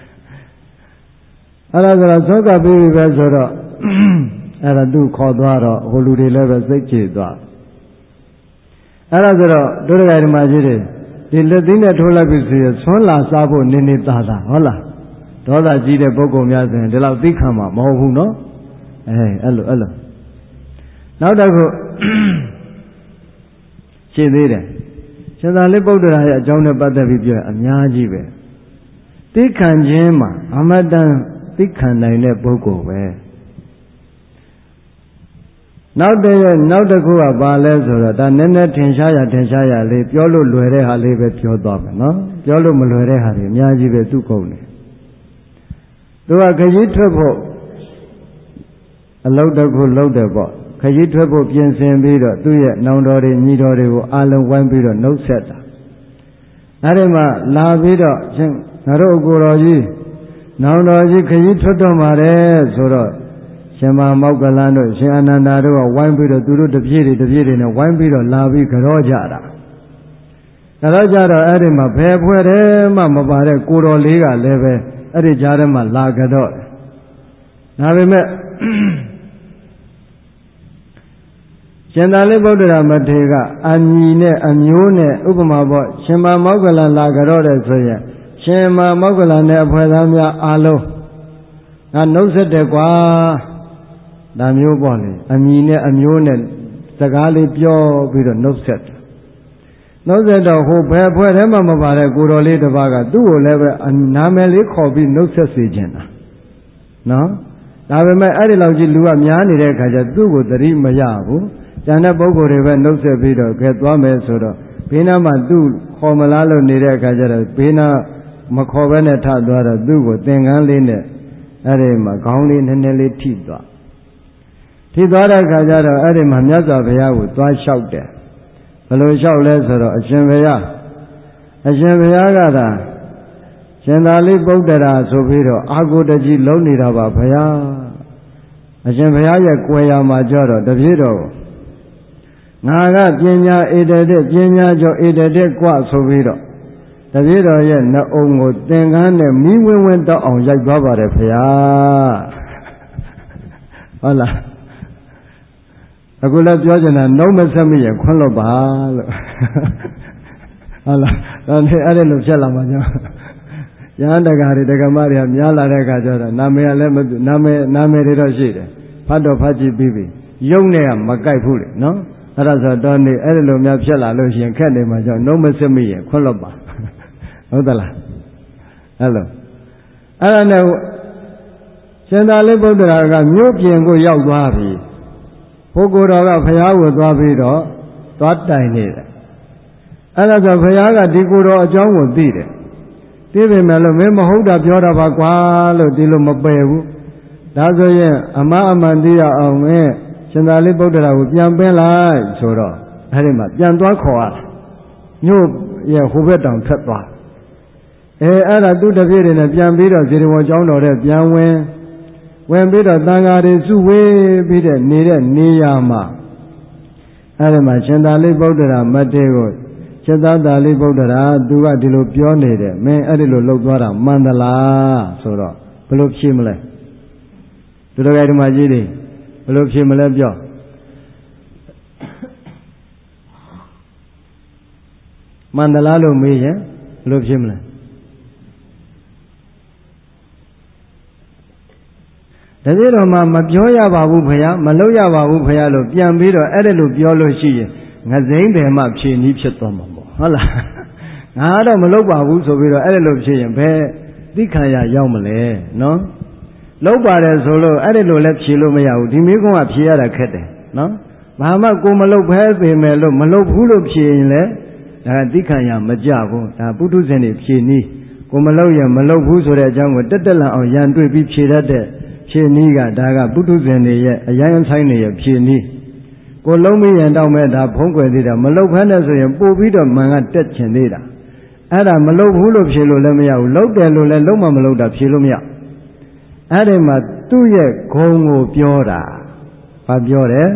အဲ့ဒါဆိုတော့ဆွမ်းကပ်ပြီးပြီပဲဆိုတော့အဲ့ဒါသူခေါ်သွားတော့ဟိုလူတွေလည်းပဲစိတ်ကြေသွားအဲ့ဒါဆိုတော့ဒုရဂိုင်ဓမ္မကြီးတွေဒီလက်သီးနဲ့ထိုးလိုက်ပြီဆိုရင်ဆွမ်းလာစားဖို့နေနေသားသားဟုတ်လားဒေါသကြီးတဲ့ပုဂ္ဂိုလ်များဆိုရင်ဒီလောက်သိခံမှာမဟုတ်ဘူးနော်အဲအဲ့လိုအဲ့လိုနောက်တစ်ခုရှင်းသေးတယ်ရှင်သာရိပုတ္တရာရဲ့အကြောင်းနဲ့ပတ်သက်ပြီးပြောရင်အများကြီးပဲသိခံခြင်းမှာအမတန်သိခံနိုင်တဲ့ပုဂ္ဂိုလ်ပဲနောက်တည်းနောက်တစ်ခုကဘာလဲဆိုတော့ဒါနည်းနည်းထင်ရှားရထင်ရှားရလေးပြောလို့လွယ်တဲ့ဟာလေးပဲပြောသွားမယ်နော်ပြောလို့မလွယ်တဲ့ဟာတွေအများကြီးပဲသူ့ကုန်တယ်သူကခကြီးထွက်ဖို့အလုပ်တစ်ခုလုပ်တယ်ပေါ့ခကြီးထွက်ဖို့ပြင်ဆင်ပြီးတော့သူ့ရဲ့နောင်တော်တွေညီတော်တွေကိုအာလုံးဝိုင်းပြီးတော့နှုတ်ဆက်တာအဲဒီမှာလာပြီးတော့ရှင်ငါတို့အကိုတော်ကြီးနောင်တော်ကြီးခကြီးထွက်တော့မှာတဲ့ဆိုတော့ရှင်မမောက္ကလန်တို့ရှင်အနန္ဒာတို့ကဝိုင်းပြီးတော့သူတို့တပြည့်တွေတပြည့်တွေနဲ့ဝိုင်းပြီးတော့လာပြီးကြောကြတာကြောကြတော့အဲ့ဒီမှာဘယ်ဖွဲ့တယ်မှမပါတဲ့ကိုတော်လေးကလည်းပဲအဲ့ဒီကြားထဲမှာလာကြတော့ဒါပေမဲ့ရှင်သာရိပုတ္တရာမထေရကအညီနဲ့အမျိုးနဲ့ဥပမာပေါ့ရှင်မမောက္ကလန်လာကြတော့တယ်ဆိုရင်ရှင်မမောက္ကလန်နဲ့အဖွဲ့သားများအားလုံးငါနှုတ်ဆက်တယ်ကွာဒါမျိုးပေါ့လေအညီနဲ့အမျိုးနဲ့စကားလေးပြောပြီးတော့နှုတ်ဆက်တယ်နှုတ်ဆက်တော့ဟိုဘယ်ဖွဲ့ထဲမှမပါတဲ့ကိုတော်လေးတစ်ပါးကသူ့ကိုလည်းပဲနာမည်လေးခေါ်ပြီးနှုတ်ဆက်စေခြင်းတာနော်ဒါပေမဲ့အဲ့ဒီလောက်ကြီးလူကများနေတဲ့အခါကျသူ့ကိုသတိမရဘူးကျန်တဲ့ပုဂ္ဂိုလ်တွေပဲနှုတ်ဆက်ပြီးတော့ကဲသွားမယ်ဆိုတော့ဘေးနားမှာသူ့ခေါ်မလားလို့နေတဲ့အခါကျတော့ဘေးနားမခေါ်ဘဲနဲ့ထသွားတော့သူ့ကိုသင်္ကန်းလေးနဲ့အဲ့ဒီမှာခေါင်းလေးနည်းနည်းလေးထိသွားထိသွားတဲ့အခါကျတော့အဲ့ဒီမှာမြတ်စွာဘုရားကိုသွားလျှောက်တယ်ဘယ်လိုလျှောက်လဲဆိုတော့အရှင်ဘုရားအရှင်ဘုရားကသာရှင်သာရိပုတ္တရာဆိုပြီးတော့အာကိုတကြီးလုံးနေတာပါဘုရားအရှင်ဘုရားရဲ့ကွယ်ရာမှာကြတော့တပြည့်တော်ငါကပညာဧတတဲ့ပညာကျော်ဧတတဲ့กว่าဆိုပြီးတော့တပြည့်တော်ရဲ့နှအုံကိုသင်္ကန်းနဲ့မိဝင်းဝင်းတောက်အောင်ရိုက်သွားပါတယ်ဘုရားဟုတ်လားအခုလည်းပြောချင်တာနှုံးမဆက်မိရင်ခွန်းလို့ပါလို့ဟုတ်လားဒါနဲ့အဲ့ဒီလိုဖြစ်လာမှာကြောင့်ရဟန်းတကာတွေတက္ကမတွေကများလာတဲ့အခါကျတော့နာမည်လည်းမနာမည်နာမည်တွေတော့ရှိတယ်ဖတ်တော့ဖတ်ကြည့်ပြီးပြီရုပ်နဲ့ကမကိုက်ဘူးလေနော်အဲ့ဒါဆိုတော့နေအဲ့ဒီလိုများဖြစ်လာလို့ရှိရင်ခက်နေမှာကြောင့်နှုံးမဆက်မိရင်ခွန်းလို့ပါဟုတ်သလားအဲ့လိုအဲ့ဒါနဲ့ရှင်သာရိပုတ္တရာကမြို့ပြင်ကိုရောက်သွားပြီပုဂ္ဂိုလ်တော်ကဘုရားကိုသွားပြီးတော့သွားတိုင်နေတယ်အဲ့ဒါဆိုဘုရားကဒီကိုယ်တော်အကြောင်းကိုသိတယ်သိပေမဲ့လို့မင်းမဟုတ်တာပြောတာပါကွာလို့ဒီလိုမပယ်ဘူးဒါဆိုရင်အမအမှန်သိရအောင်မင်းရှင်သာရိပုတ္တရာကိုပြန်ပင်းလိုက်ဆိုတော့အဲ့ဒီမှာပြန်သွားခေါ်ရမြို့ရဲ့ဟိုဘက်တောင်ထက်သွားအဲအဲ့ဒါသူ့တပြည့်တွေနဲ့ပြန်ပြီးတော့ဇေဒီဝကျောင်းတော်တဲ့ပြန်ဝင်ဝင်ပြီးတော့တန်ဃာတွေစုဝေးပြီးတဲ့နေတဲ့နေရာမှာအဲ့ဒီမှာရှင်သာရိပုတ္တရာမထေရကိုရှင်သာသာရိပုတ္တရာသူကဒီလိုပြောနေတယ်မင်းအဲ့ဒီလိုလှုပ်သွားတာမှန်သလားဆိုတော့ဘယ်လိုဖြေမလဲသူတော်ကဓမ္မကြီးတွေဘယ်လိုဖြစ်မလဲပြောမှန်သလားလို့မေးရင်ဘယ်လိုဖြစ်မလဲတကယ်တော့မှမပြောရပါဘူးဖေမလုပ်ရပါဘူးဖေလို့ပြန်ပြီးတော့အဲ့ဒါလို့ပြောလို့ရှိရင်ငစိမ့်တယ်မှဖြေနည်းဖြစ်သွားမှာပေါ့ဟုတ်လားငါတော့မလုပ်ပါဘူးဆိုပြီးတော့အဲ့ဒါလို့ဖြေရင်ဘယ်သိခံရရောက်မလဲနော်လုပ်ပါတယ်ဆိုလို့အဲ့ဒါလို့လည်းဖြေလို့မရဘူးဒီမိကုန်းကဖြေရတာခက်တယ်နော်ဘာမှကိုမလုပ်ဖဲပေမယ်လို့မလုပ်ဘူးလို့ဖြေရင်လည်းဒါသိခံရမကြဘူးဒါပုထုဇဉ်တွေဖြေနည်းကိုမလုပ်ရင်မလုပ်ဘူးဆိုတဲ့အကြောင်းကိုတက်တက်လန့်အောင်ရန်တွေ့ပြီးဖြေတတ်တဲ့ဖြေနည်းကဒါကပုထုဇဉ်တွေရဲ့အယံဆိုင်တွေရဲ့ဖြေနည်းကိုလုံးမိရင်တော့မဲ့ဒါဖုံးကွယ်သေးတာမလုပ်ဖက်နဲ့ဆိုရင်ပို့ပြီးတော့မှန်ကတက်ချင်သေးတာအဲ့ဒါမလုပ်ဘူးလို့ဖြေလို့လည်းမရဘူးလုပ်တယ်လို့လည်းလုံးမမလုပ်တာဖြေလို့မရအဲ့ဒီမှာသူ့ရဲ့ဂုဏ်ကိုပြောတာဘာပြောတယ်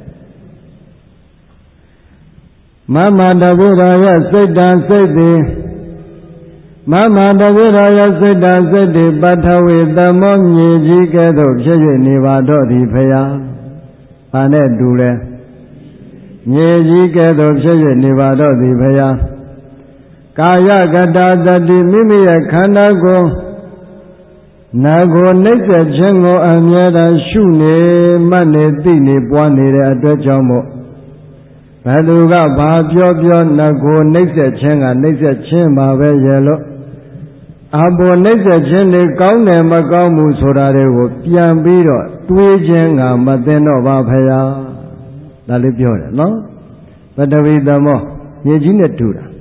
မမတဗုဒ္ဓရဲ့စိတ်တံစိတ်သည်မမတဗုဒ္ဓရဲ့စိတ်တံစိတ်သည်ပထဝီသမောမြေကြီးကဲ့သို့ဖြစ်၍နေပါတော့သည်ဖရာဘာနဲ့တူလဲမြေကြီးကဲ့သို့ဖြစ်၍နေပါတော့သည်ဖရာကာယကတာတတိမိမိရဲ့ခန္ဓာကိုယ်နာကိုနှိမ့်ဆက်ခြင်းကိုအမြဲတမ်းရှုနေမှတ်နေသိနေပွားနေတဲ့အတွက်ကြောင့်မို့ဘယ်သူကဘာပြောပြောနာကိုနှိမ့်ဆက်ခြင်းကနှိမ့်ဆက်ခြင်းပါပဲရဲ့လို့အပေါ်နှိမ့်ဆက်ခြင်းတွေကောင်းတယ်မကောင်းဘူးဆိုတာတွေကိုပြန်ပြီးတော့တွေးခြင်းကမသိတော့ပါဖရာဒါလေးပြောတယ်နော်ပထဝီသမောမြေကြီးနဲ့တူတာ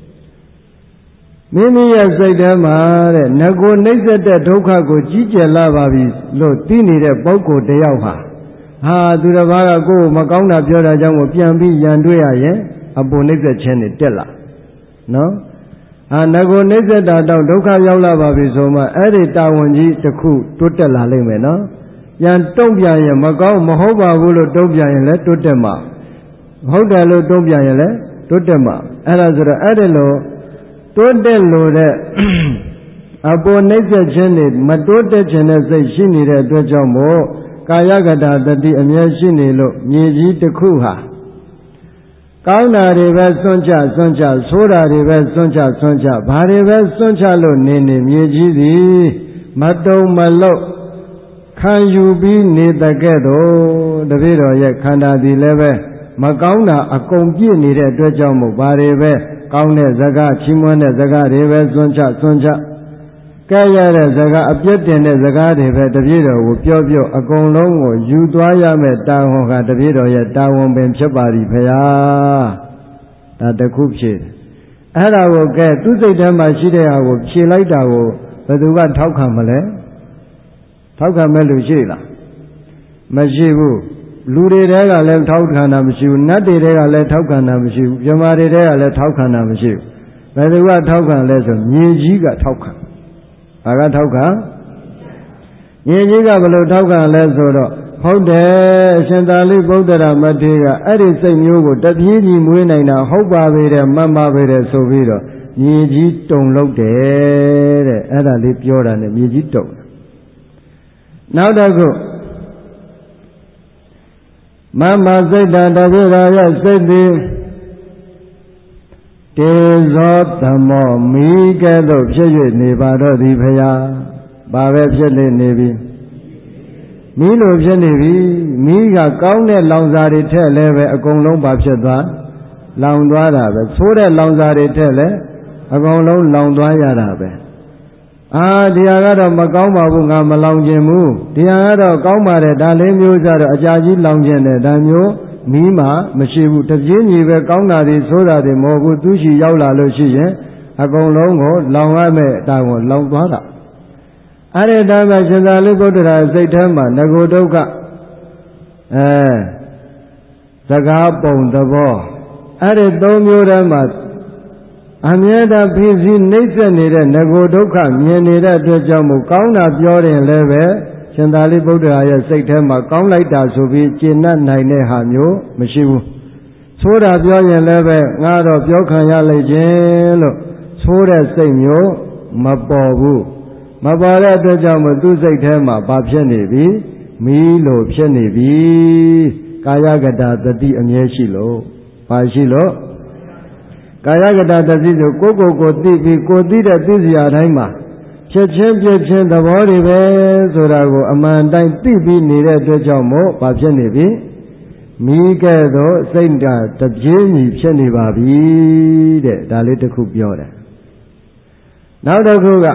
မိမိရဲ့စိတ်ထဲမှာတဲ့ငကိုနှိမ့်ဆက်တဲ့ဒုက္ခကိုကြီးကျယ်လာပါပြီလို့သိနေတဲ့ပုဂ္ဂိုလ်တယောက်ဟာဟာသူတစ်ပါးကကိုယ်မကောင်းတာပြောတာကြောင့်ကိုပြန်ပြီးရန်တွေးရရင်အပေါ်နှိမ့်ဆက်ခြင်းတွေတက်လာနော်အာငကိုနှိမ့်ဆက်တာတော့ဒုက္ခရောက်လာပါပြီဆိုမှအဲ့ဒီတာဝန်ကြီးတစ်ခုတိုးတက်လာလိမ့်မယ်နော်ပြန်တုံ့ပြန်ရင်မကောင်းမဟုတ်ပါဘူးလို့တုံ့ပြန်ရင်လည်းတိုးတက်မှာဟုတ်တယ်လို့တုံ့ပြန်ရင်လည်းတိုးတက်မှာအဲ့ဒါဆိုတော့အဲ့ဒီလိုတိုးတက်လို့တဲ့အပေါ်နှိမ့်ဆက်ခြင်းတွေမတိုးတက်ခြင်းနဲ့စိတ်ရှိနေတဲ့အတွက်ကြောင့်မို့ကာယကတာတတိအမြဲရှိနေလို့မြေကြီးတစ်ခုဟာကောင်းတာတွေပဲစွန့်ချစွန့်ချဆိုးတာတွေပဲစွန့်ချစွန့်ချဘာတွေပဲစွန့်ချလို့နေနေမြေကြီးသည်မတုံမလုတ်ခံယူပြီးနေတဲ့ကဲ့သို့တပည့်တော်ရဲ့ခန္ဓာသည်လည်းပဲမကောင်းတာအကုန်ပြည့်နေတဲ့အတွက်ကြောင့်မို့ဘာတွေပဲကောင်းတဲ့စကားချီးမွမ်းတဲ့စကားတွေပဲစွန့်ချစွန့်ချကဲရတဲ့စကားအပြစ်တင်တဲ့စကားတွေပဲတပည့်တော်ကိုပြောပြောအကုန်လုံးကိုယူသွားရမယ်တာဝန်ကတပည့်တော်ရဲ့တာဝန်ပင်ဖြစ်ပါသည်ဖေဟာဒါတခုဖြစ်အဲ့ဒါကိုကဲသူစိတ်ထဲမှာရှိတဲ့ဟာကိုဖြေလိုက်တာကိုဘယ်သူကထောက်ခံမလဲထောက်ခံမဲ့လူရှိလားမရှိဘူးလူတွေတဲကလည်းထောက်ခံတာမရှိဘူးနတ်တွေတဲကလည်းထောက်ခံတာမရှိဘူးပြမာတွေတဲကလည်းထောက်ခံတာမရှိဘူးဘယ်သူကထောက်ခံလဲဆိုမြေကြီးကထောက်ခံဘာကထောက်ခံမြေကြီးကဘယ်လိုထောက်ခံလဲဆိုတော့ဟုတ်တယ်အရှင်သာလိဗုဒ္ဓရာမထေရကအဲ့ဒီစိတ်မျိုးကိုတပြေးညီမွေးနိုင်တာဟုတ်ပါပေတယ်မှန်ပါပေတယ်ဆိုပြီးတော့မြေကြီးတုန်လို့တယ်တဲ့အဲ့ဒါလေးပြောတာနဲ့မြေကြီးတုန်နောက်တစ်ခုမမစိတ်တတပိရာရဲ့စိတ်သည်တေဇောသမောမိကဲ့သို့ဖြစ်၍နေပါတော့သည်ဖရာဘာပဲဖြစ်နေနေပြီမိလိုဖြစ်နေပြီမိကကောင်းတဲ့လောင်စာတွေထက်လည်းပဲအကုန်လုံးပါဖြစ်သွားလောင်သွားတာပဲဆိုးတဲ့လောင်စာတွေထက်လည်းအကုန်လုံးလောင်သွားရတာပဲအာဒီဟာကတော့မကောင်းပါဘူးငါမလောင်ခြင်းဘူးဒီဟာကတော့ကောင်းပါတယ်ဒါလေးမျိုးကြတော့အကြာကြီးလောင်ခြင်းတယ်ဒါမျိုးမီးမှမရှိဘူးတပြေးညီပဲကောင်းတာတွေဆိုးတာတွေမဟုတ်ဘူးသူရှိရောက်လာလို့ရှိရင်အကုန်လုံးကိုလောင်ရမယ်တာကိုလောင်သွားတာအဲ့ဒီတည်းမှာရှင်သာရိပုတ္တရာစိတ်ထဲမှာငကိုဒုက္ခအဲစကားပုံသဘောအဲ့ဒီသုံးမျိုးတည်းမှာအမြဲတမ်းဖြစ်စီနှိမ့်ဆက်နေတဲ့ငကိုဒုက္ခမြင်နေတဲ့အတွက်ကြောင့်မို့ကောင်းတာပြောရင်လည်းပဲရှင်သာရိပုတ္တရာရဲ့စိတ်ထဲမှာကောင်းလိုက်တာဆိုပြီးကျေနပ်နိုင်တဲ့ဟာမျိုးမရှိဘူးဆိုးတာပြောရင်လည်းပဲငါတော့ပြောခံရလိုက်ခြင်းလို့ဆိုးတဲ့စိတ်မျိုးမပေါ်ဘူးမပေါ်တဲ့အတွက်ကြောင့်မို့သူ့စိတ်ထဲမှာဘာဖြစ်နေပြီမီးလို့ဖြစ်နေပြီကာယကတာတတိအမြဲရှိလို့ပါရှိလို့ကာယကတာတတိဆိုကိုယ်ကိုယ်ကိုသိပြီးကိုသိတဲ့သိစရာတိုင်းမှာဖြစ်ချင်းပြချင်းသဘောတွေပဲဆိုတာကိုအမှန်တိုင်းသိပြီးနေတဲ့အတွက်ကြောင့်မို့ဘာဖြစ်နေပြီမိကဲ့သို့စိတ်ဓာတ်တပြေးညီဖြစ်နေပါပြီတဲ့ဒါလေးတစ်ခုပြောတယ်နောက်တစ်ခုက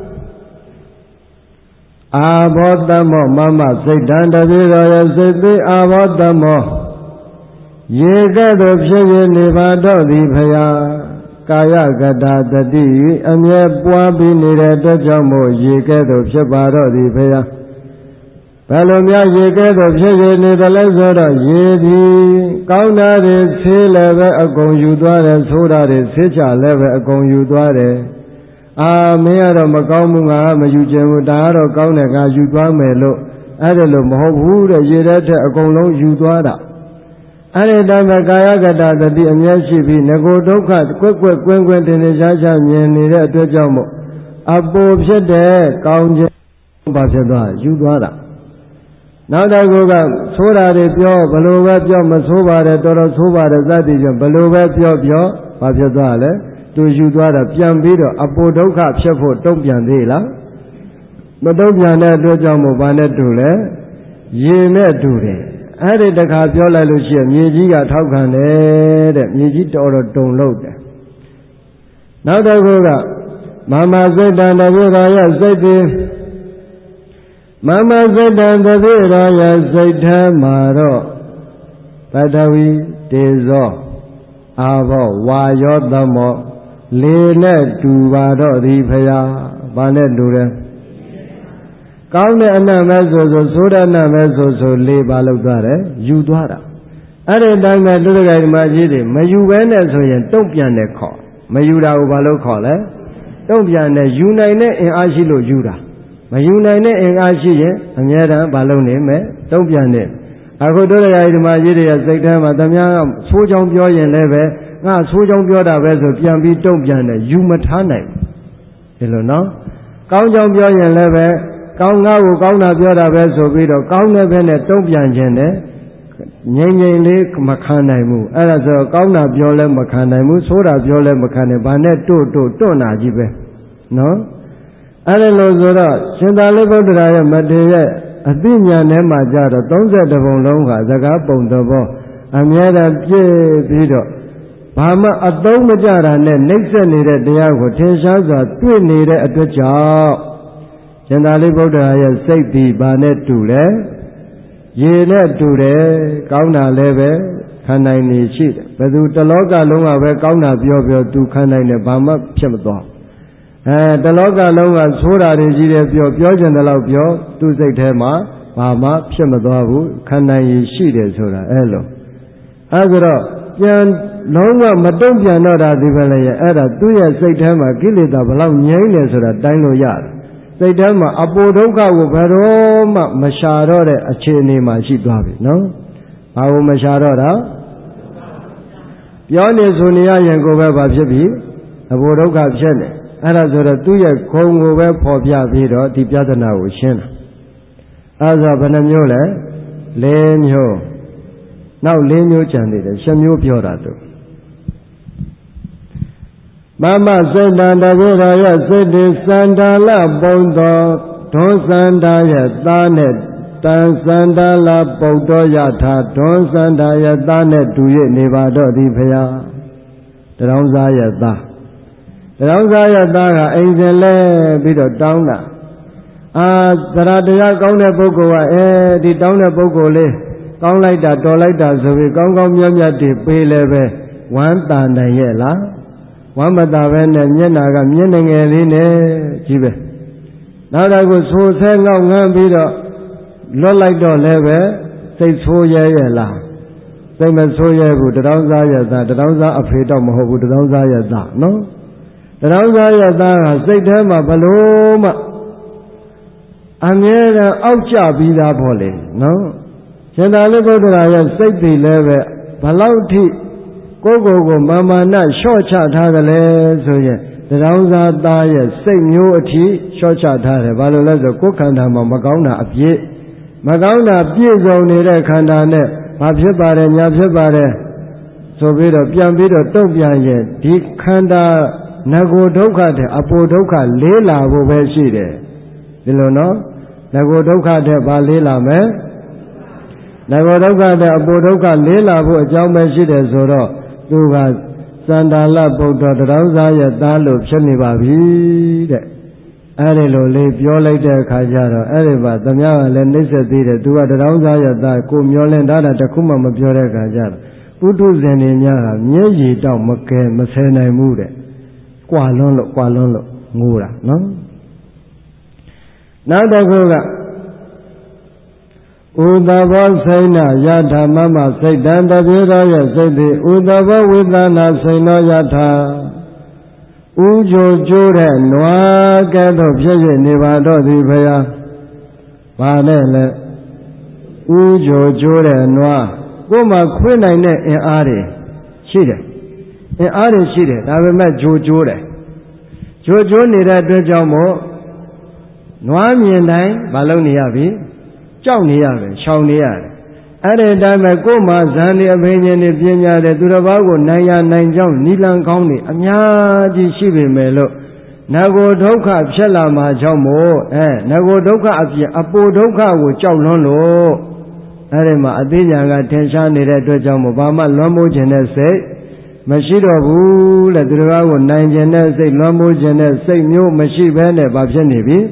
အာဘောတမောမမစိတ်တံတပြေတော်ရဲ့စိတ်သေးအာဘောတမောရေကဲ့သို့ဖြစ်ရနေပါတော့သည်ဖရာကာယကတာတတိအမြဲပွားပြီးနေတဲ့အတွက်ကြောင့်မို့ရေကဲ့သို့ဖြစ်ပါတော့သည်ဖရာဘယ်လိုများရေကဲ့သို့ဖြစ်ရနေတယ်လဲဆိုတော့ရေသည်ကောင်းတာတွေဆေးလည်းပဲအကုန်ယူသွားတယ်ဆိုးတာတွေဆေးချလည်းပဲအကုန်ယူသွားတယ်အာမင်းကတော့မကောင်းဘူးငါမယူချင်ဘူးဒါကတော့ကောင်းတယ်ငါယူသွားမယ်လို့အဲ့ဒါလို့မဟုတ်ဘူးတဲ့ရေတဲ့ထက်အကုန်လုံးယူသွားတာအဲ့ဒီတိုင်းမှာကာယကတာတတိအမျက်ရှိပြီးငကိုဒုက္ခကွက်ကွက်ကွင်းကွင်းတင်နေရှားရှားမြင်နေတဲ့အတွက်ကြောင့်မို့အပိုဖြစ်တဲ့ကောင်းခြင်းဘာဖြစ်သွားယူသွားတာနောက်တစ်ခုကသိုးတာတွေပြောဘလို့ပဲပြောမသိုးပါတယ်တော်တော်သိုးပါတယ်စသည်ဖြင့်ဘလို့ပဲပြောပြောဘာဖြစ်သွားလဲသူယူသွားတာပြန်ပြီးတော့အပိုဒုက္ခဖြစ်ဖို့တုံ့ပြန်သေးလားမတုံ့ပြန်တဲ့အတွက်ကြောင့်မို့ဘာနဲ့တူလဲရေနဲ့တူတယ်အဲ့ဒီတခါပြောလိုက်လို့ရှိရင်မြေကြီးကထောက်ခံတယ်တဲ့မြေကြီးတော်တော်တုံလို့တယ်နောက်တစ်ခုကမမစိတ်တံတပိတော်ရဲ့စိတ်တွေမမစိတ်တံတပိတော်ရဲ့စိတ်ထဲမှာတော့ပထဝီတေဇောအာဘောဝါယောသမောလေနဲ့တူပါတော့သည်ဖရာဘာနဲ့တူတယ်ကောင်းတဲ့အနတ်မဲဆိုဆိုဆိုးတဲ့အနတ်မဲဆိုဆိုလေပါလောက်သွားတယ်ယူသွားတာအဲ့ဒီတိုင်းမှာတုဒ္ဒဂိဓမ္မကြီးတွေမယူဘဲနဲ့ဆိုရင်တုံ့ပြန်တယ်ခေါ်မယူတာကိုဘာလို့ခေါ်လဲတုံ့ပြန်တယ်ယူနိုင်တဲ့အင်အားရှိလို့ယူတာမယူနိုင်တဲ့အင်အားရှိရင်အများတန်းဘာလို့နေမယ်တုံ့ပြန်တယ်အခုတုဒ္ဒဂိဓမ္မကြီးတွေရဲ့စိတ်ထဲမှာတမန်ကဆိုးချောင်းပြောရင်လည်းပဲငါဆိုးချောင်းပြောတာပဲဆိုပြန်ပြီးတုံ့ပြန်တယ်ယူမထားနိုင်ဒီလိုနော်ကောင်းချောင်းပြောရင်လည်းပဲကောင်းငါ့ကိုကောင်းတာပြောတာပဲဆိုပြီးတော့ကောင်းတဲ့ဘက်နဲ့တုံ့ပြန်ခြင်းနဲ့ငြိမ်ငြိမ်လေးမခံနိုင်ဘူးအဲ့ဒါဆိုကောင်းတာပြောလဲမခံနိုင်ဘူးဆိုးတာပြောလဲမခံနိုင်ဘာနဲ့တို့တို့တွန့်တာကြီးပဲနော်အဲ့ဒါလို့ဆိုတော့ရှင်သာရိပုတ္တရာရဲ့မထေရရဲ့အသိဉာဏ်ထဲမှာကြတော့သုံးဆယ်တပုံလုံးကစကားပုံသဘောအမြဲတမ်းပြည့်ပြီးတော့ဘာမှအသုံးမကျတာနဲ့နှိမ့်ဆက်နေတဲ့တရားကိုထင်ရှားစွာတွေ့နေတဲ့အတွက်ကြောင့်ရှင်သာရိပုတ္တရာရဲ့စိတ်ဒီဘာနဲ့တူလဲရေနဲ့တူတယ်ကောင်းတာလည်းပဲခံနိုင်နေရှိတယ်ဘယ်သူတလောကလုံးကပဲကောင်းတာပြောပြောသူခံနိုင်တယ်ဘာမှဖြစ်မသွားအဲတလောကလုံးကဆိုးတာတွေကြီးတယ်ပြောပြောကျင်တယ်လို့ပြောသူစိတ်ထဲမှာဘာမှဖြစ်မသွားဘူးခံနိုင်ရရှိတယ်ဆိုတာအဲ့လိုအဲဆိုတော့ပြန်လုံးဝမတုံ့ပြန်တော့တာဒီပဲလေအဲ့ဒါသူ့ရဲ့စိတ်ထဲမှာကိလေသာဘလောက်ငြိမ်းတယ်ဆိုတာတိုင်းလို့ရတယ်စိတ်ထဲမှာအပိုဒုက္ခကိုဘယ်တော့မှမရှာတော့တဲ့အခြေအနေမှာရှိသွားပြီနော်။ဘာလို့မရှာတော့တာပြောနေဆိုနေရရင်ကိုပဲဘာဖြစ်ပြီအပိုဒုက္ခဖြစ်နေအဲ့ဒါဆိုတော့သူ့ရဲ့ခုံကိုပဲဖော်ပြပြီးတော့ဒီပြဿနာကိုရှင်းတာအဲ့ဒါဘယ်နှမျိုးလဲလေးမျိုးနောက်လေးမျိုးကြံသေးတယ်ရှစ်မျိုးပြောတာသူမမစိတ်တံတပိတော်ရဲ့စိတ်ဒီစန္ဒာလပုံတော်ဒွန်စန္ဒာရဲ့သားနဲ့တန်စန္ဒာလပုံတော်ယထာဒွန်စန္ဒာရဲ့သားနဲ့တူ၍နေပါတော့သည်ဖရာတရောင်းစားရဲ့သားတရောင်းစားရဲ့သားကအိမ်စဉ်လဲပြီးတော့တောင်းတာအာသရတရားကောင်းတဲ့ပုဂ္ဂိုလ်ကအဲဒီတောင်းတဲ့ပုဂ္ဂိုလ်လေးကောင်းလိုက်တာတော်လိုက်တာဆိုပြီးကောင်းကောင်းမြတ်မြတ်တွေပေးလဲပဲဝမ်းတန်နိုင်ရဲ့လားဝမ်းမသာပဲနဲ့မျက်နာကမျက်နှာငယ်လေးနဲ့ကြီးပဲနောက်တော့ကိုဆိုဆဲငေါက်ငန်းပြီးတော့လွတ်လိုက်တော့လည်းပဲစိတ်ဆိုးရဲရဲ့လားစိတ်မဆိုးရဲဘူးတရောင်းစားရဲ့သားတရောင်းစားအဖေတော့မဟုတ်ဘူးတရောင်းစားရဲ့သားနော်တရောင်းစားရဲ့သားကစိတ်ထဲမှာဘလို့မှအမြဲတမ်းအောက်ကျပြီးသားပေါ့လေနော်ရှင်သာရိပုတ္တရာရဲ့စိတ်တွေလည်းပဲဘလောက်ထိကိုယ်ကိုယ်ကိုမာမာနလျှော့ချထားတယ်လဲဆိုရင်တရောင်းစားသားရဲ့စိတ်မျိုးအထိလျှော့ချထားတယ်ဘာလို့လဲဆိုကိုယ်ခန္ဓာမှာမကောင်းတာအပြည့်မကောင်းတာပြည့်စုံနေတဲ့ခန္ဓာနဲ့ဘာဖြစ်ပါတယ်ညာဖြစ်ပါတယ်ဆိုပြီးတော့ပြန်ပြီးတော့တုံ့ပြန်ရင်ဒီခန္ဓာငကိုဒုက္ခတဲ့အပိုဒုက္ခလေးလာဖို့ပဲရှိတယ်ဒီလိုနော်ငကိုဒုက္ခတဲ့ဘာလေးလာမယ်ငကိုဒုက္ခတဲ့အပိုဒုက္ခလေးလာဖို့အကြောင်းပဲရှိတယ်ဆိုတော့သူကစန္ဒာလဗုဒ္ဓတရားစားရဲ့သားလို့ဖြစ်နေပါပြီတဲ့အဲ့ဒီလိုလေးပြောလိုက်တဲ့အခါကျတော့အဲ့ဒီမှာသမ ्या ကလည်းနှိမ့်ဆက်သေးတယ်သူကတရားစားရဲ့သားကိုမျောလင့်တာတခုမှမပြောတဲ့အခါကျတော့ပုထုဇဉ်တွေများကမျက်ရည်တောက်မကဲမဆယ်နိုင်ဘူးတဲ့ကွာလွန်းလို့ကွာလွန်းလို့ငိုတာနော်နောက်တစ်ခုကဥဒဘောစိဏယထာမမစိတ်တံတပြေတော်ရဲ့စိတ်သည်ဥဒဘောဝိသနာစိဏောယထာဥကြိုကျိုးတဲ့နွားကဲ့သို့ဖြစ်၍နေပါတော့သည်ဘုရားဘာနဲ့လဲဥကြိုကျိုးတဲ့နွားကိုယ်မှာခွေးနိုင်တဲ့အင်အားတွေရှိတယ်အင်အားတွေရှိတယ်ဒါပေမဲ့ဂျိုကျိုးတယ်ဂျိုကျိုးနေတဲ့အတွက်ကြောင့်မို့နွားမြင်တိုင်းမလုပ်နေရပြီကြောက်နေရတယ်ရှောင်နေရတယ်အဲ့ဒီတိုင်းပဲကိုယ်မှာဇန်ဒီအဘိညာဉ်တွေပညာတွေသူတစ်ပါးကိုနိုင်ရနိုင်ကြောင်းနိလန်ကောင်းနေအများကြီးရှိပေမဲ့လို့နဂိုဒုက္ခဖြစ်လာမှာကြောင့်မို့အဲနဂိုဒုက္ခအပြင်အပိုဒုက္ခကိုကြောက်လွန်းလို့အဲ့ဒီမှာအသေးညာကထင်ရှားနေတဲ့အတွက်ကြောင့်မို့ဘာမှလွှမ်းမိုးခြင်းတဲ့စိတ်မရှိတော့ဘူးလေသူတစ်ပါးကိုနိုင်ခြင်းတဲ့စိတ်လွှမ်းမိုးခြင်းတဲ့စိတ်မျိုးမရှိဘဲနဲ့ဘာဖြစ်နေပြီ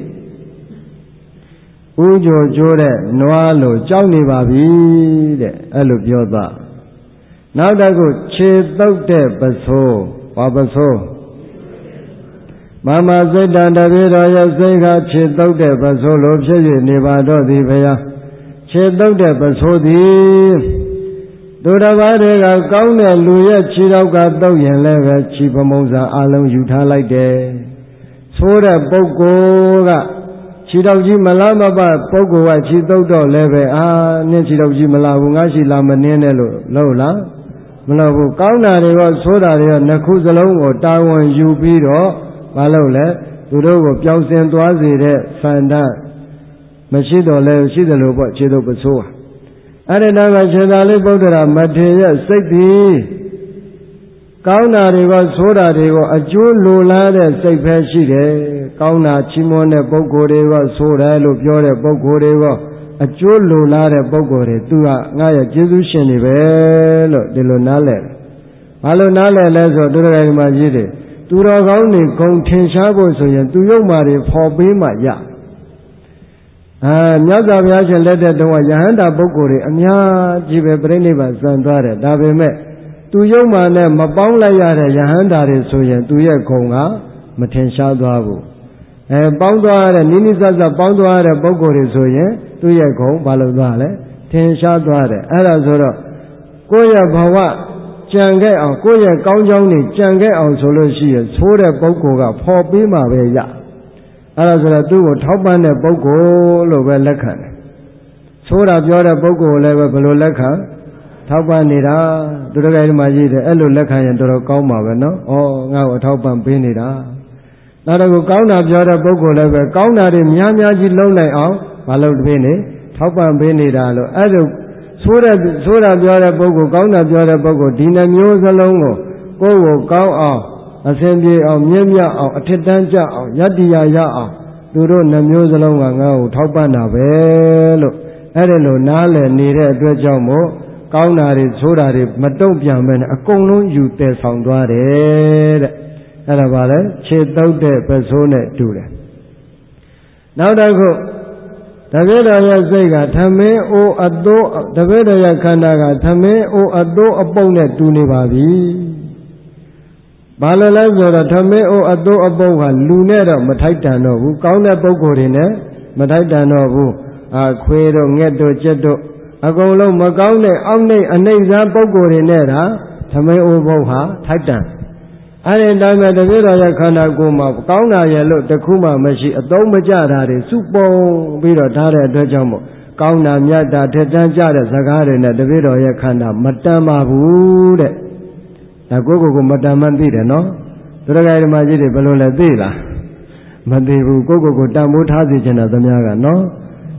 ဥကြိုကျိုးတဲ့နွားလို့ကြောက်နေပါပြီတဲ့အဲ့လိုပြောသွားနောက်တစ်ခုခြေတုပ်တဲ့ပစိုးဘာပစိုးမမစိတ်တံတပြေတော်ရဲ့စိတ်ကခြေတုပ်တဲ့ပစိုးလို့ဖြစ်၍နေပါတော့သည်ဘုရားခြေတုပ်တဲ့ပစိုးသည်သူတစ်ပါးတွေကကောင်းတဲ့လူရဲ့ခြေတော့ကတုပ်ရင်လည်းပဲခြေပမုံစာအလုံးယူထားလိုက်တယ်ဆိုးတဲ့ပုဂ္ဂိုလ်ကခြေတော့ကြီးမလားမပပုဂ္ဂိုလ်ကခြေတုပ်တော့လည်းပဲအာနင်းခြေတော့ကြီးမလားဘူးငါရှိလားမနှင်းနဲ့လို့လို့လားမလို့ဘူးကောင်းတာတွေရောဆိုးတာတွေရောနှစ်ခုစလုံးကိုတာဝန်ယူပြီးတော့မလုပ်လဲသူတို့ကိုပြောင်းစင်သွားစေတဲ့ဆန္ဒမရှိတော့လဲရှိတယ်လို့ပေါ့ခြေတုပ်ပစိုးဟာအဲ့ဒီတော့ကခြေသာလေးဗုဒ္ဓရာမထေရရဲ့စိတ်သည်ကောင်းတာတွေကဆိုးတာတွေကိုအကျိုးလိုလားတဲ့စိတ်ပဲရှိတယ်ကောင်းတာချီးမွမ်းတဲ့ပုဂ္ဂိုလ်တွေကဆိုးတယ်လို့ပြောတဲ့ပုဂ္ဂိုလ်တွေကအကျိုးလိုလားတဲ့ပုဂ္ဂိုလ်တွေသူကငါရဲ့ကျေးဇူးရှင်တွေပဲလို့ဒီလိုနားလည်ဘာလို့နားလည်လဲဆိုတော့သူတော်ကမှကြီးတယ်သူတော်ကောင်းတွေဂုံထင်ရှားဖို့ဆိုရင်သူရုပ်မာတွေဖော်ပေးမှရအာမြတ်စွာဘုရားရှင်လက်ထက်တုန်းကယဟန္တာပုဂ္ဂိုလ်တွေအများကြီးပဲပြိဋိဘံစံသွားတယ်ဒါပေမဲ့သူယုံမှနဲ့မပေါင်းလိုက်ရတဲ့ယဟန္တာတွေဆိုရင်သူရဲ့ဂုံကမထင်ရှားသွားဘူးအဲပေါင်းသွားတဲ့နိနိစစပေါင်းသွားတဲ့ပုဂ္ဂိုလ်တွေဆိုရင်သူရဲ့ဂုံဘာလို့သွားလဲထင်ရှားသွားတယ်အဲ့ဒါဆိုတော့ကိုယ့်ရဲ့ဘဝကြံခဲ့အောင်ကိုယ့်ရဲ့ကောင်းကြောင်းတွေကြံခဲ့အောင်ဆိုလို့ရှိရင်သိုးတဲ့ပုဂ္ဂိုလ်ကဖော်ပေးမှပဲရအဲ့ဒါဆိုတော့သူ့ကိုထောက်ပံ့တဲ့ပုဂ္ဂိုလ်လို့ပဲလက်ခံတယ်သိုးတာပြောတဲ့ပုဂ္ဂိုလ်လည်းပဲဘယ်လိုလက်ခံထောက်ပံ့နေတာသူတို့ကဒီမှာရေးတယ်အဲ့လိုလက်ခံရင်တော်တော်ကောင်းပါပဲနော်ဩငါ့ကိုထောက်ပံ့ပေးနေတာနောက်တော့ကောင်းတာပြောတဲ့ပုဂ္ဂိုလ်လည်းပဲကောင်းတာတွေများများကြီးလုံးနိုင်အောင်မလုပ်ပေးနေထောက်ပံ့ပေးနေတာလို့အဲ့လိုဆိုးတဲ့ဆိုးတာပြောတဲ့ပုဂ္ဂိုလ်ကောင်းတာပြောတဲ့ပုဂ္ဂိုလ်ဒီနှမျိုးစလုံးကိုကိုယ်ကိုကောင်းအောင်အစဉ်ပြေအောင်မြင့်မြတ်အောင်အထက်တန်းကျအောင်ယတ္တိယရအောင်သူတို့နှမျိုးစလုံးကငါ့ကိုထောက်ပံ့တာပဲလို့အဲ့ဒီလိုနားလည်နေတဲ့အတွက်ကြောင့်မို့ကောင်းတာတွေဆိုးတာတွေမတုံ့ပြန်မဲနဲ့အကုန်လုံးယူတည်ဆောင်သွားတယ်တဲ့အဲ့ဒါပါလေခြေတုပ်တဲ့ပစိုးနဲ့တူတယ်နောက်တစ်ခုတပည့်တော်ရဲ့စိတ်ကထမင်းအိုးအသိုးတပည့်တော်ရဲ့ခန္ဓာကထမင်းအိုးအသိုးအပုပ်နဲ့တူနေပါပြီဘာလို့လဲဆိုတော့ထမင်းအိုးအသိုးအပုပ်ကလူနဲ့တော့မထိုက်တန်တော့ဘူးကောင်းတဲ့ပုဂ္ဂိုလ်တွေနဲ့မထိုက်တန်တော့ဘူးအာခွေးတို့ငှက်တို့ကြက်တို့အကုန်လုံးမကောင်းတဲ့အောက်နှိပ်အနှိပ်စားပုဂ္ဂိုလ်တွေနဲ့တာထမင်းအိုးပုပ်ဟာထိုက်တန်အဲ့ဒီတိုင်းမှာတပည့်တော်ရဲ့ခန္ဓာကိုယ်မှာကောင်းတာရဲ့လို့တခုမှမရှိအသုံးမကျတာတွေစုပုံပြီးတော့ထားတဲ့အတွက်ကြောင့်မို့ကောင်းတာမြတ်တာထက်တန်းကြတဲ့စကားတွေနဲ့တပည့်တော်ရဲ့ခန္ဓာမတန်ပါဘူးတဲ့ဒါကိုယ့်ကိုယ်ကိုမတန်မှန်းသိတယ်နော်သူတော်ကဓမ္မကြီးတွေဘယ်လိုလဲသိလားမသိဘူးကိုယ့်ကိုယ်ကိုတန်ဖိုးထားစေချင်တာသမားကနော်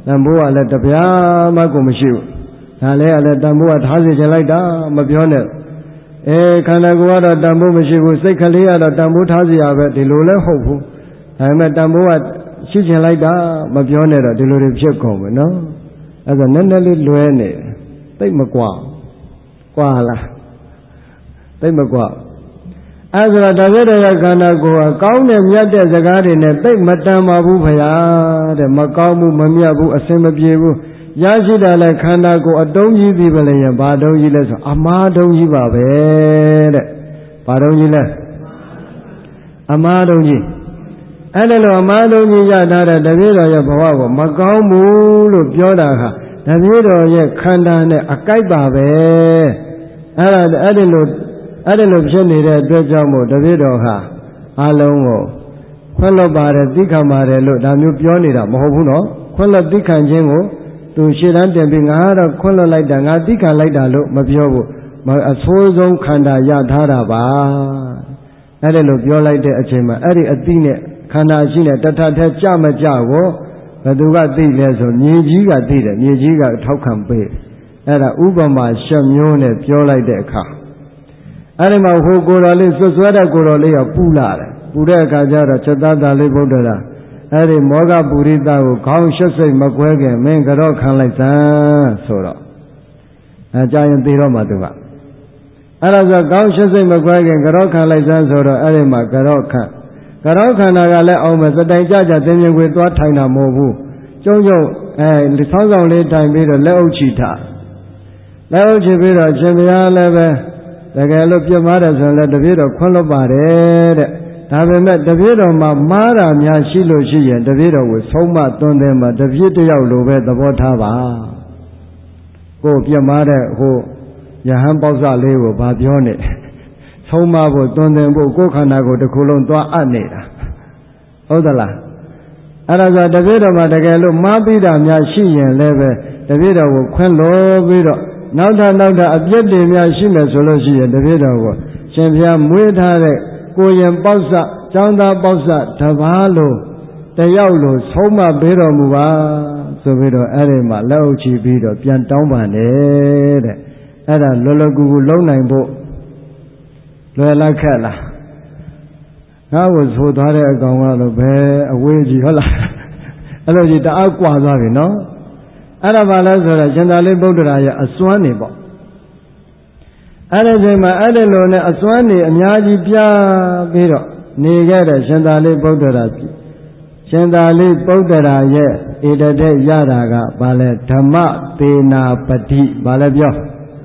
တန်ဖိုးကလည်းတပြားမှကိုမရှိဘူးဒါလည်းလည်းတန်ဖိုးကထားစီချင်လိုက်တာမပြောနဲ့အဲခန္ဓာကိုယ်ကတော့တန်ဖိုးမရှိဘူးစိတ်ကလေးကတော့တန်ဖိုးထားစီရပဲဒီလိုလည်းဟုတ်ဘူးဒါပေမဲ့တန်ဖိုးကရှိချင်လိုက်တာမပြောနဲ့တော့ဒီလိုတွေဖြစ်ကုန်မယ်နော်အဲ့ဒါနည်းနည်းလေးလွဲနေတယ်သိမကွာကွာလားသိမကွာအဲ့ဒါတကယ်တော့ခန္ဓာကိုယ်ကကောင်းတဲ့မြတ်တဲ့စကားတွေနဲ့သိမတန်ပါဘူးဖရာတဲ့မကောင်းဘူးမမြတ်ဘူးအစင်မပြေဘူးရရှိတာလဲခန္ဓာကိုယ်အတုံးကြီးပြီပဲလေရင်ဘာတုံးကြီးလဲဆိုအမားတုံးကြီးပါပဲတဲ့ဘာတုံးကြီးလဲအမားတုံးကြီးအဲ့ဒါလိုအမားတုံးကြီးရထားတဲ့တပည့်တော်ရဲ့ဘဝကိုမကောင်းဘူးလို့ပြောတာဟာတပည့်တော်ရဲ့ခန္ဓာနဲ့အကိုက်ပါပဲအဲ့ဒါအဲ့ဒီလိုအဲ့ဒီလိုဖြစ်နေတဲ့အတွက်ကြောင့်မို့တပည့်တော်ဟာအလုံးကိုခွင့်လွတ်ပါတယ်သိခံပါတယ်လို့ဒါမျိုးပြောနေတာမဟုတ်ဘူးနော်ခွင့်လွတ်သိခံခြင်းကိုသူရှင်းတန်းတင်ပြီးငါကတော့ခွင့်လွတ်လိုက်တာငါသိခံလိုက်တာလို့မပြောဘူးအဆိုးဆုံးခန္ဓာရထားတာပါအဲ့ဒီလိုပြောလိုက်တဲ့အချိန်မှာအဲ့ဒီအသိနဲ့ခန္ဓာရှိနဲ့တထထက်ကြမကြကိုဘယ်သူကသိလဲဆိုမြေကြီးကသိတယ်မြေကြီးကထောက်ခံပေးအဲ့ဒါဥပမာရှက်မျိုးနဲ့ပြောလိုက်တဲ့အခါအဲ့ဒီမှာဟိုကိုယ်တော်လေးစွတ်စွဲတဲ့ကိုယ်တော်လေးကပူလာတယ်ပူတဲ့အခါကျတော့ချက်သားသားလေးဗုဒ္ဓရာအဲ့ဒီမောဂပုရိသကိုခေါင်းရှက်စိတ်မကွဲခင်မင်းကတော့ခံလိုက်စမ်းဆိုတော့အဲကြာရင်သိတော့မှသူကအဲ့ဒါဆိုခေါင်းရှက်စိတ်မကွဲခင်ကတော့ခံလိုက်စမ်းဆိုတော့အဲ့ဒီမှာကတော့ခံကတော့ခန္ဓာကလည်းအောင်မယ်စတိုင်ကြကြသင်္ကြန်ခွေသွားထိုင်တာမဟုတ်ဘူးကျုံကျုံအဲဆောင်းဆောင်လေးတိုင်ပြီးတော့လက်အုပ်ချီထားလက်အုပ်ချီပြီးတော့ရှင်ဘုရားလည်းပဲတကယ်လို့ပြတ်မာတယ်ဆိုရင်လည်းတပည့်တော်ခွင့်လွတ်ပါတယ်တဲ့ဒါပေမဲ့တပည့်တော်မှာမားတာများရှိလို့ရှိရင်တပည့်တော်ကိုဆုံးမသွန်တယ်မှာတပည့်တယောက်လိုပဲသဘောထားပါကိုပြတ်မာတဲ့ဟိုယဟန်ပေါက်စလေးကိုဗာပြောနေဆုံးမဖို့သွန်တယ်ဖို့ကိုယ်ခန္ဓာကိုယ်တစ်ခုလုံးသွားအပ်နေတာဟုတ်သလားအဲ့ဒါဆိုတပည့်တော်မှာတကယ်လို့မားပြီးတာများရှိရင်လည်းပဲတပည့်တော်ကိုခွင့်လို့ပြီးတော့နောက်ထပ်နောက်ထပ်အပြစ်တွေများရှိမယ်ဆိုလို့ရှိရင်တပည့်တော်ကိုရှင်ဘုရားမွေးထားတဲ့ကိုရင်ပေါက်စကျောင်းသားပေါက်စတပါးလို့တယောက်လို့ဆုံးမပေးတော်မူပါဆိုပြီးတော့အဲ့ဒီမှာလက်အုပ်ချီပြီးတော့ပြန်တောင်းပန်တယ်တဲ့အဲ့ဒါလွယ်လွယ်ကူကူလုံးနိုင်ဖို့လွယ်လိုက်ခက်လားငါ့ကိုဆိုသွားတဲ့အကောင်ကတော့ဘယ်အဝေးကြီးဟုတ်လားအဲ့လိုကြီးတအားကွာသွားပြီနော်အဲ့ဒါဘာလဲဆိုတော့ရှင်သာရိပုတ္တရာရဲ့အစွမ်းနေပေါ့အဲ့ဒီချိန်မှာအဲ့ဒီလိုနဲ့အစွမ်းနေအများကြီးပြပြီးတော့နေခဲ့တဲ့ရှင်သာရိပုတ္တရာရှင်သာရိပုတ္တရာရဲ့ဣတတဲ့ရတာကဘာလဲဓမ္မသေနာပတိဘာလဲပြော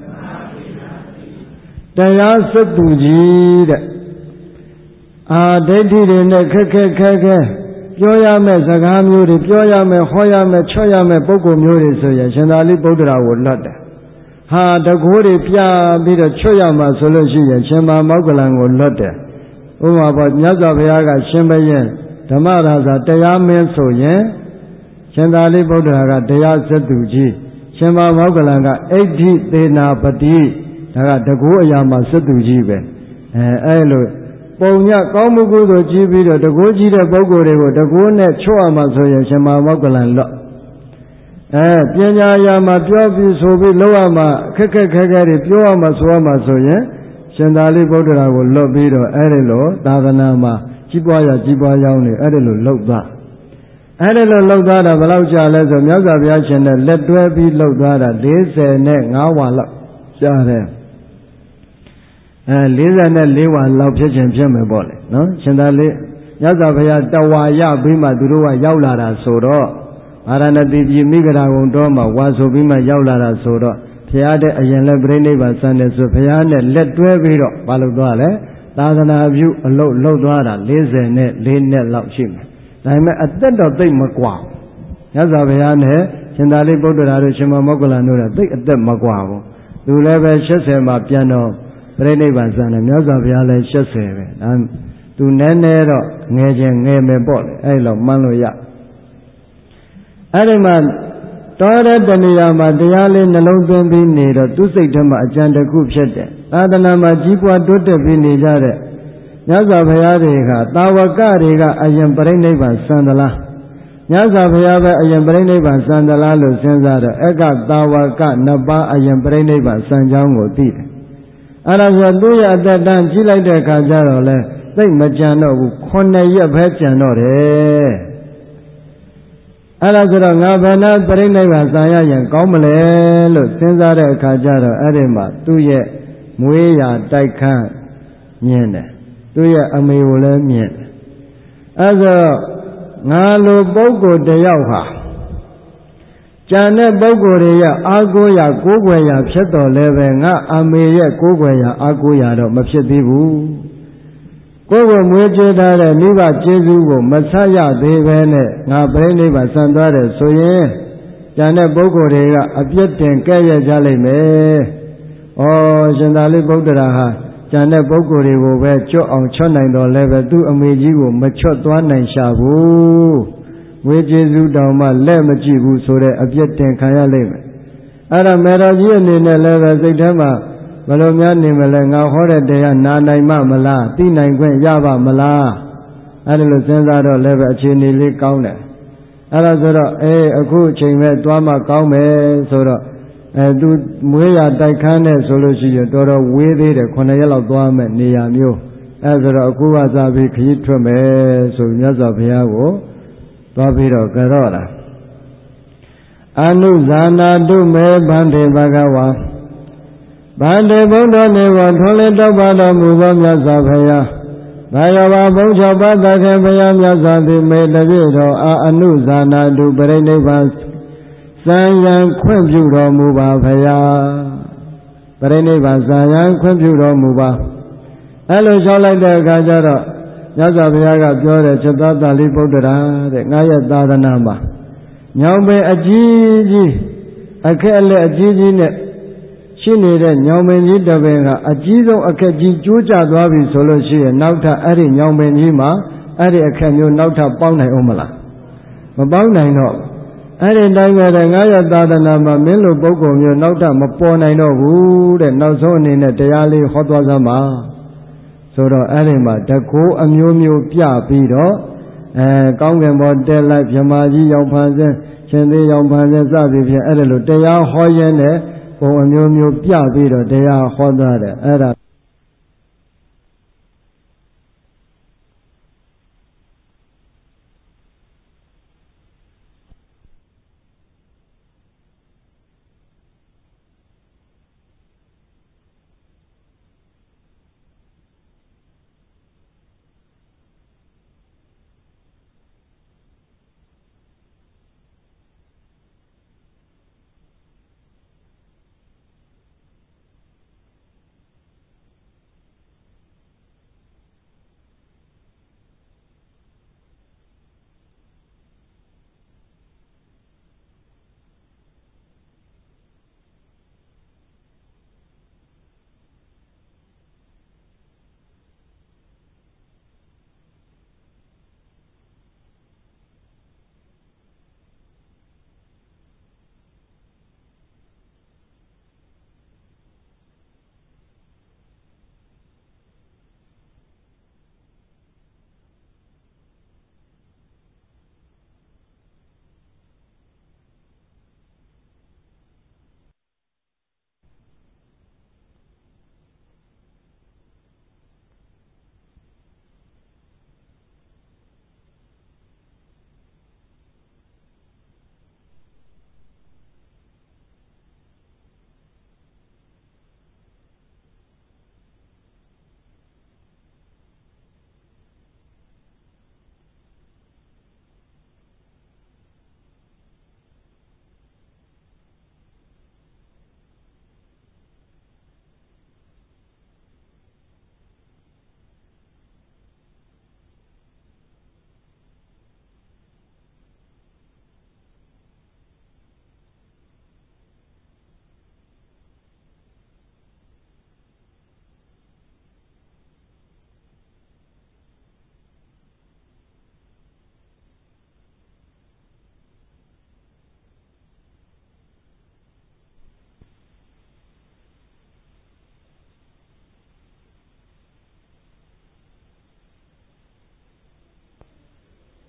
တရားစတုကြီးတဲ့အာဒိဋ္ဌိတွေနဲ့ခက်ခက်ခဲခဲပြောရမယ့်စကားမျိုးတွေပြောရမယ့်ဟောရမယ့်ချွတ်ရမယ့်ပုဂ္ဂိုလ်မျိုးတွေဆိုရင်ရှင်သာရိပုတ္တရာကိုလွတ်တယ်ဟာတကိုးတွေပြပြီးတော့ချွတ်ရမှာဆိုလို့ရှိရင်ရှင်မမောက္ကလံကိုလွတ်တယ်ဥပမာပေါ့မြတ်စွာဘုရားကရှင်ဘရင်ဓမ္မရာဇာတရားမင်းဆိုရင်ရှင်သာရိပုတ္တရာကတရားစတုကြီးရှင်မမောက္ကလံကဣဋ္ဌိသေနာပတိဒါကတကိုးအရာမှာစတုကြီးပဲအဲအဲ့လိုပုံညကောင်းမှုကုသိုလ်ကြီးပြီးတော့တကိုးကြီးတဲ့ပုဂ္ဂိုလ်တွေကိုတကိုးနဲ့ချွတ်ရမှာဆိုရင်ရှင်မမောက္ကလံလွတ်အဲပညာရာမှာပြောပြီးဆိုပြီးလောက်ရမှာခက်ခက်ခဲခဲတွေပြောရမှာဆိုရမှာဆိုရင်ရှင်သာရိပုတ္တရာကိုလွတ်ပြီးတော့အဲ့ဒီလိုသာသနာမှာကြီးပွားရကြီးပွားရောက်နေအဲ့ဒီလိုလှုပ်သွားအဲ့ဒီလိုလှုပ်သွားတာဘယ်လောက်ကြာလဲဆိုမြတ်စွာဘုရားရှင်နဲ့လက်တွဲပြီးလှုပ်သွားတာ၄၅ဝါလောက်ကြာတယ်အဲ၄၄ဝါလောက်ဖြစ်ခြင်းဖြစ်မယ်ပေါ့လေနော်ရှင်သာရိမြတ်စွာဘုရားတဝါရပြီးမှသူတို့ကရောက်လာတာဆိုတော့အာရဏတိပြည်မိဂရာကုံတော်မှာဝါဆိုပြီးမှရောက်လာတာဆိုတော့ဘုရားတဲ့အရင်လည်းပြိဋိဘံစံတယ်ဆိုဘုရားနဲ့လက်တွဲပြီးတော့မလုပ်သွားလဲသာသနာပြုအလုပ်လုပ်သွားတာ၄၄နှစ်လောက်ရှိမယ်ဒါပေမဲ့အသက်တော့သိပ်မကွာမြတ်စွာဘုရားနဲ့ရှင်သာရိပုတ္တရာတို့ရှင်မောက္ကလံတို့ကသိပ်အသက်မကွာဘူးသူလည်းပဲ၈၀မှာပြန်တော့ပြိဋိဘံစံတယ်မြတ်စွာဘုရားလည်း၈၀ပဲဒါသူနည်းနည်းတော့ငယ်ချင်းငယ်မယ်ပေါ့လေအဲ့လိုမှန်းလို့ရအဲ့ဒီမှာတော်တဲ့တဏှာမှာတရားလေးနှလုံးသွင်းပြီးနေတော့သူစိတ်ထဲမှာအကြံတစ်ခုဖြစ်တယ်သာသနာမှာကြီးပွားတိုးတက်ပြီးနေကြတဲ့မြတ်စွာဘုရားတွေကတာဝကတွေကအရင်ပြိဋိဘံစံသလားမြတ်စွာဘုရားပဲအရင်ပြိဋိဘံစံသလားလို့စဉ်းစားတော့အကသာဝကနှစ်ပါးအရင်ပြိဋိဘံစံကြောင်းကိုသိတယ်အဲ့ဒါဆိုသူ့ရဲ့အသက်တန်းကြီးလိုက်တဲ့အခါကျတော့လဲသိမကြံတော့ဘူးခုနှစ်ရက်ပဲကြံတော့တယ်အဲ့ဒါဆိုတော့ငါဘယ်နှပြိဋိဘံစံရရင်ကောင်းမလဲလို့စဉ်းစားတဲ့အခါကျတော့အဲ့ဒီမှာသူ့ရဲ့မွေးရာတိုက်ခန်းမြင်တယ်သူ့ရဲ့အမေကိုလည်းမြင်တယ်အဲ့ဆိုငါလိုပုဂ္ဂိုလ်တယောက်ဟာကျန်တဲ့ပုဂ္ဂိုလ်တွေရဲ့အာကိုရာကိုးကွယ်ရာဖြစ်တော်လဲပဲငါအမေရဲ့ကိုးကွယ်ရာအာကိုရာတော့မဖြစ်သေးဘူးကိုယ်ကိုမွေးကြထားတဲ့မိဘကျေးဇူးကိုမဆက်ရသေးပဲနဲ့ငါပြိဋိဘံစံသွားတယ်ဆိုရင်ကျန်တဲ့ပုဂ္ဂိုလ်တွေကအပြစ်တင်ကဲ့ရဲ့ကြလိမ့်မယ်။ဩရှင်သာရိပုတ္တရာဟာကျန်တဲ့ပုဂ္ဂိုလ်တွေကိုပဲကြွအောင်ချွတ်နိုင်တော်လဲပဲသူ့အမေကြီးကိုမချွတ်သွားနိုင်ရှာဘူး။ဝေကျေစုတောင်မှလက်မကြည့်ဘူးဆိုတဲ့အပြစ်တင်ခံရလိမ့်မယ်။အဲ့ဒါမေတော်ကြီးအနေနဲ့လည်းပဲစိတ်ထဲမှာဘယ်လိုများနေမလဲငါဟောတဲ့တရားနာနိုင်မမလားသိနိုင်ခွင့်ရပါမလားအဲ့ဒါလို့စဉ်းစားတော့လည်းပဲအခြေအနေလေးကောင်းတယ်အဲ့ဒါဆိုတော့အေးအခုအချိန်ပဲသွားမှကောင်းမယ်ဆိုတော့အဲသူမွေးရတိုက်ခန်းနဲ့ဆိုလို့ရှိရင်တော်တော်ဝေးသေးတယ်ခုနှစ်ရက်လောက်သွားမယ်နေရာမျိုးအဲဆိုတော့အခုကစားပြီးခရီးထွက်မယ်ဆိုမြတ်စွာဘုရားကိုသွားပြီးတော့ကြတော့တာအနုဇာနာတုမေဗန္တိဘဂဝါဗန္တိဘုဒ္ဓနေဝထွန်းလင်းတောက်ပါတော်မူသောမြတ်စွာဘုရားဘာယောဘာဘုံ၆ပါးသခင်ဘုရားမြတ်စွာသည်မေတ္တပြည့်တော်အာအနုဇာနာတုပရိနိဗ္ဗာန်စံရန်ခွင့်ပြုတော်မူပါဘုရားပရိနိဗ္ဗာန်စံရန်ခွင့်ပြုတော်မူပါအဲ့လိုလျှောက်လိုက်တဲ့အခါကျတော့မြတ်စွာဘုရားကပြောတယ်จิตတသာလိပုတ္တရာတဲ့ငါရဲ့သာသနာမှာညောင်ပင်အကြီးကြီးအခက်အလက်အကြီးကြီးနဲ့ရှိနေတဲ့ညောင်ပင်ကြီးတစ်ပင်ကအကြီးဆုံးအခက်ကြီးကျိုးကျသွားပြီဆိုလို့ရှိရင်နောက်ထပ်အဲ့ဒီညောင်ပင်ကြီးမှာအဲ့ဒီအခက်မျိုးနောက်ထပ်ပေါင်းနိုင်အောင်မလားမပေါင်းနိုင်တော့အဲ့ဒီတိုင်းပဲငါရဲ့သာသနာမှာမင်းလိုပုဂ္ဂိုလ်မျိုးနောက်ထပ်မပေါ်နိုင်တော့ဘူးတဲ့နောက်ဆုံးအနေနဲ့တရားလေးဟောသွားစမ်းပါဆိုတော့အဲ့ဒီမှာတကိုးအမျိုးမျိုးပြပြီးတော့အဲကောင်းကင်ဘောတက်လိုက်မြမကြီးရောက်ဖန်ဆင်းရှင်သေးရောက်ဖန်ဆင်းစသည်ဖြင့်အဲ့ဒါလိုတရားဟောရင်းနဲ့ပုံအမျိုးမျိုးပြပြီးတော့တရားဟောသွားတယ်အဲ့ဒါ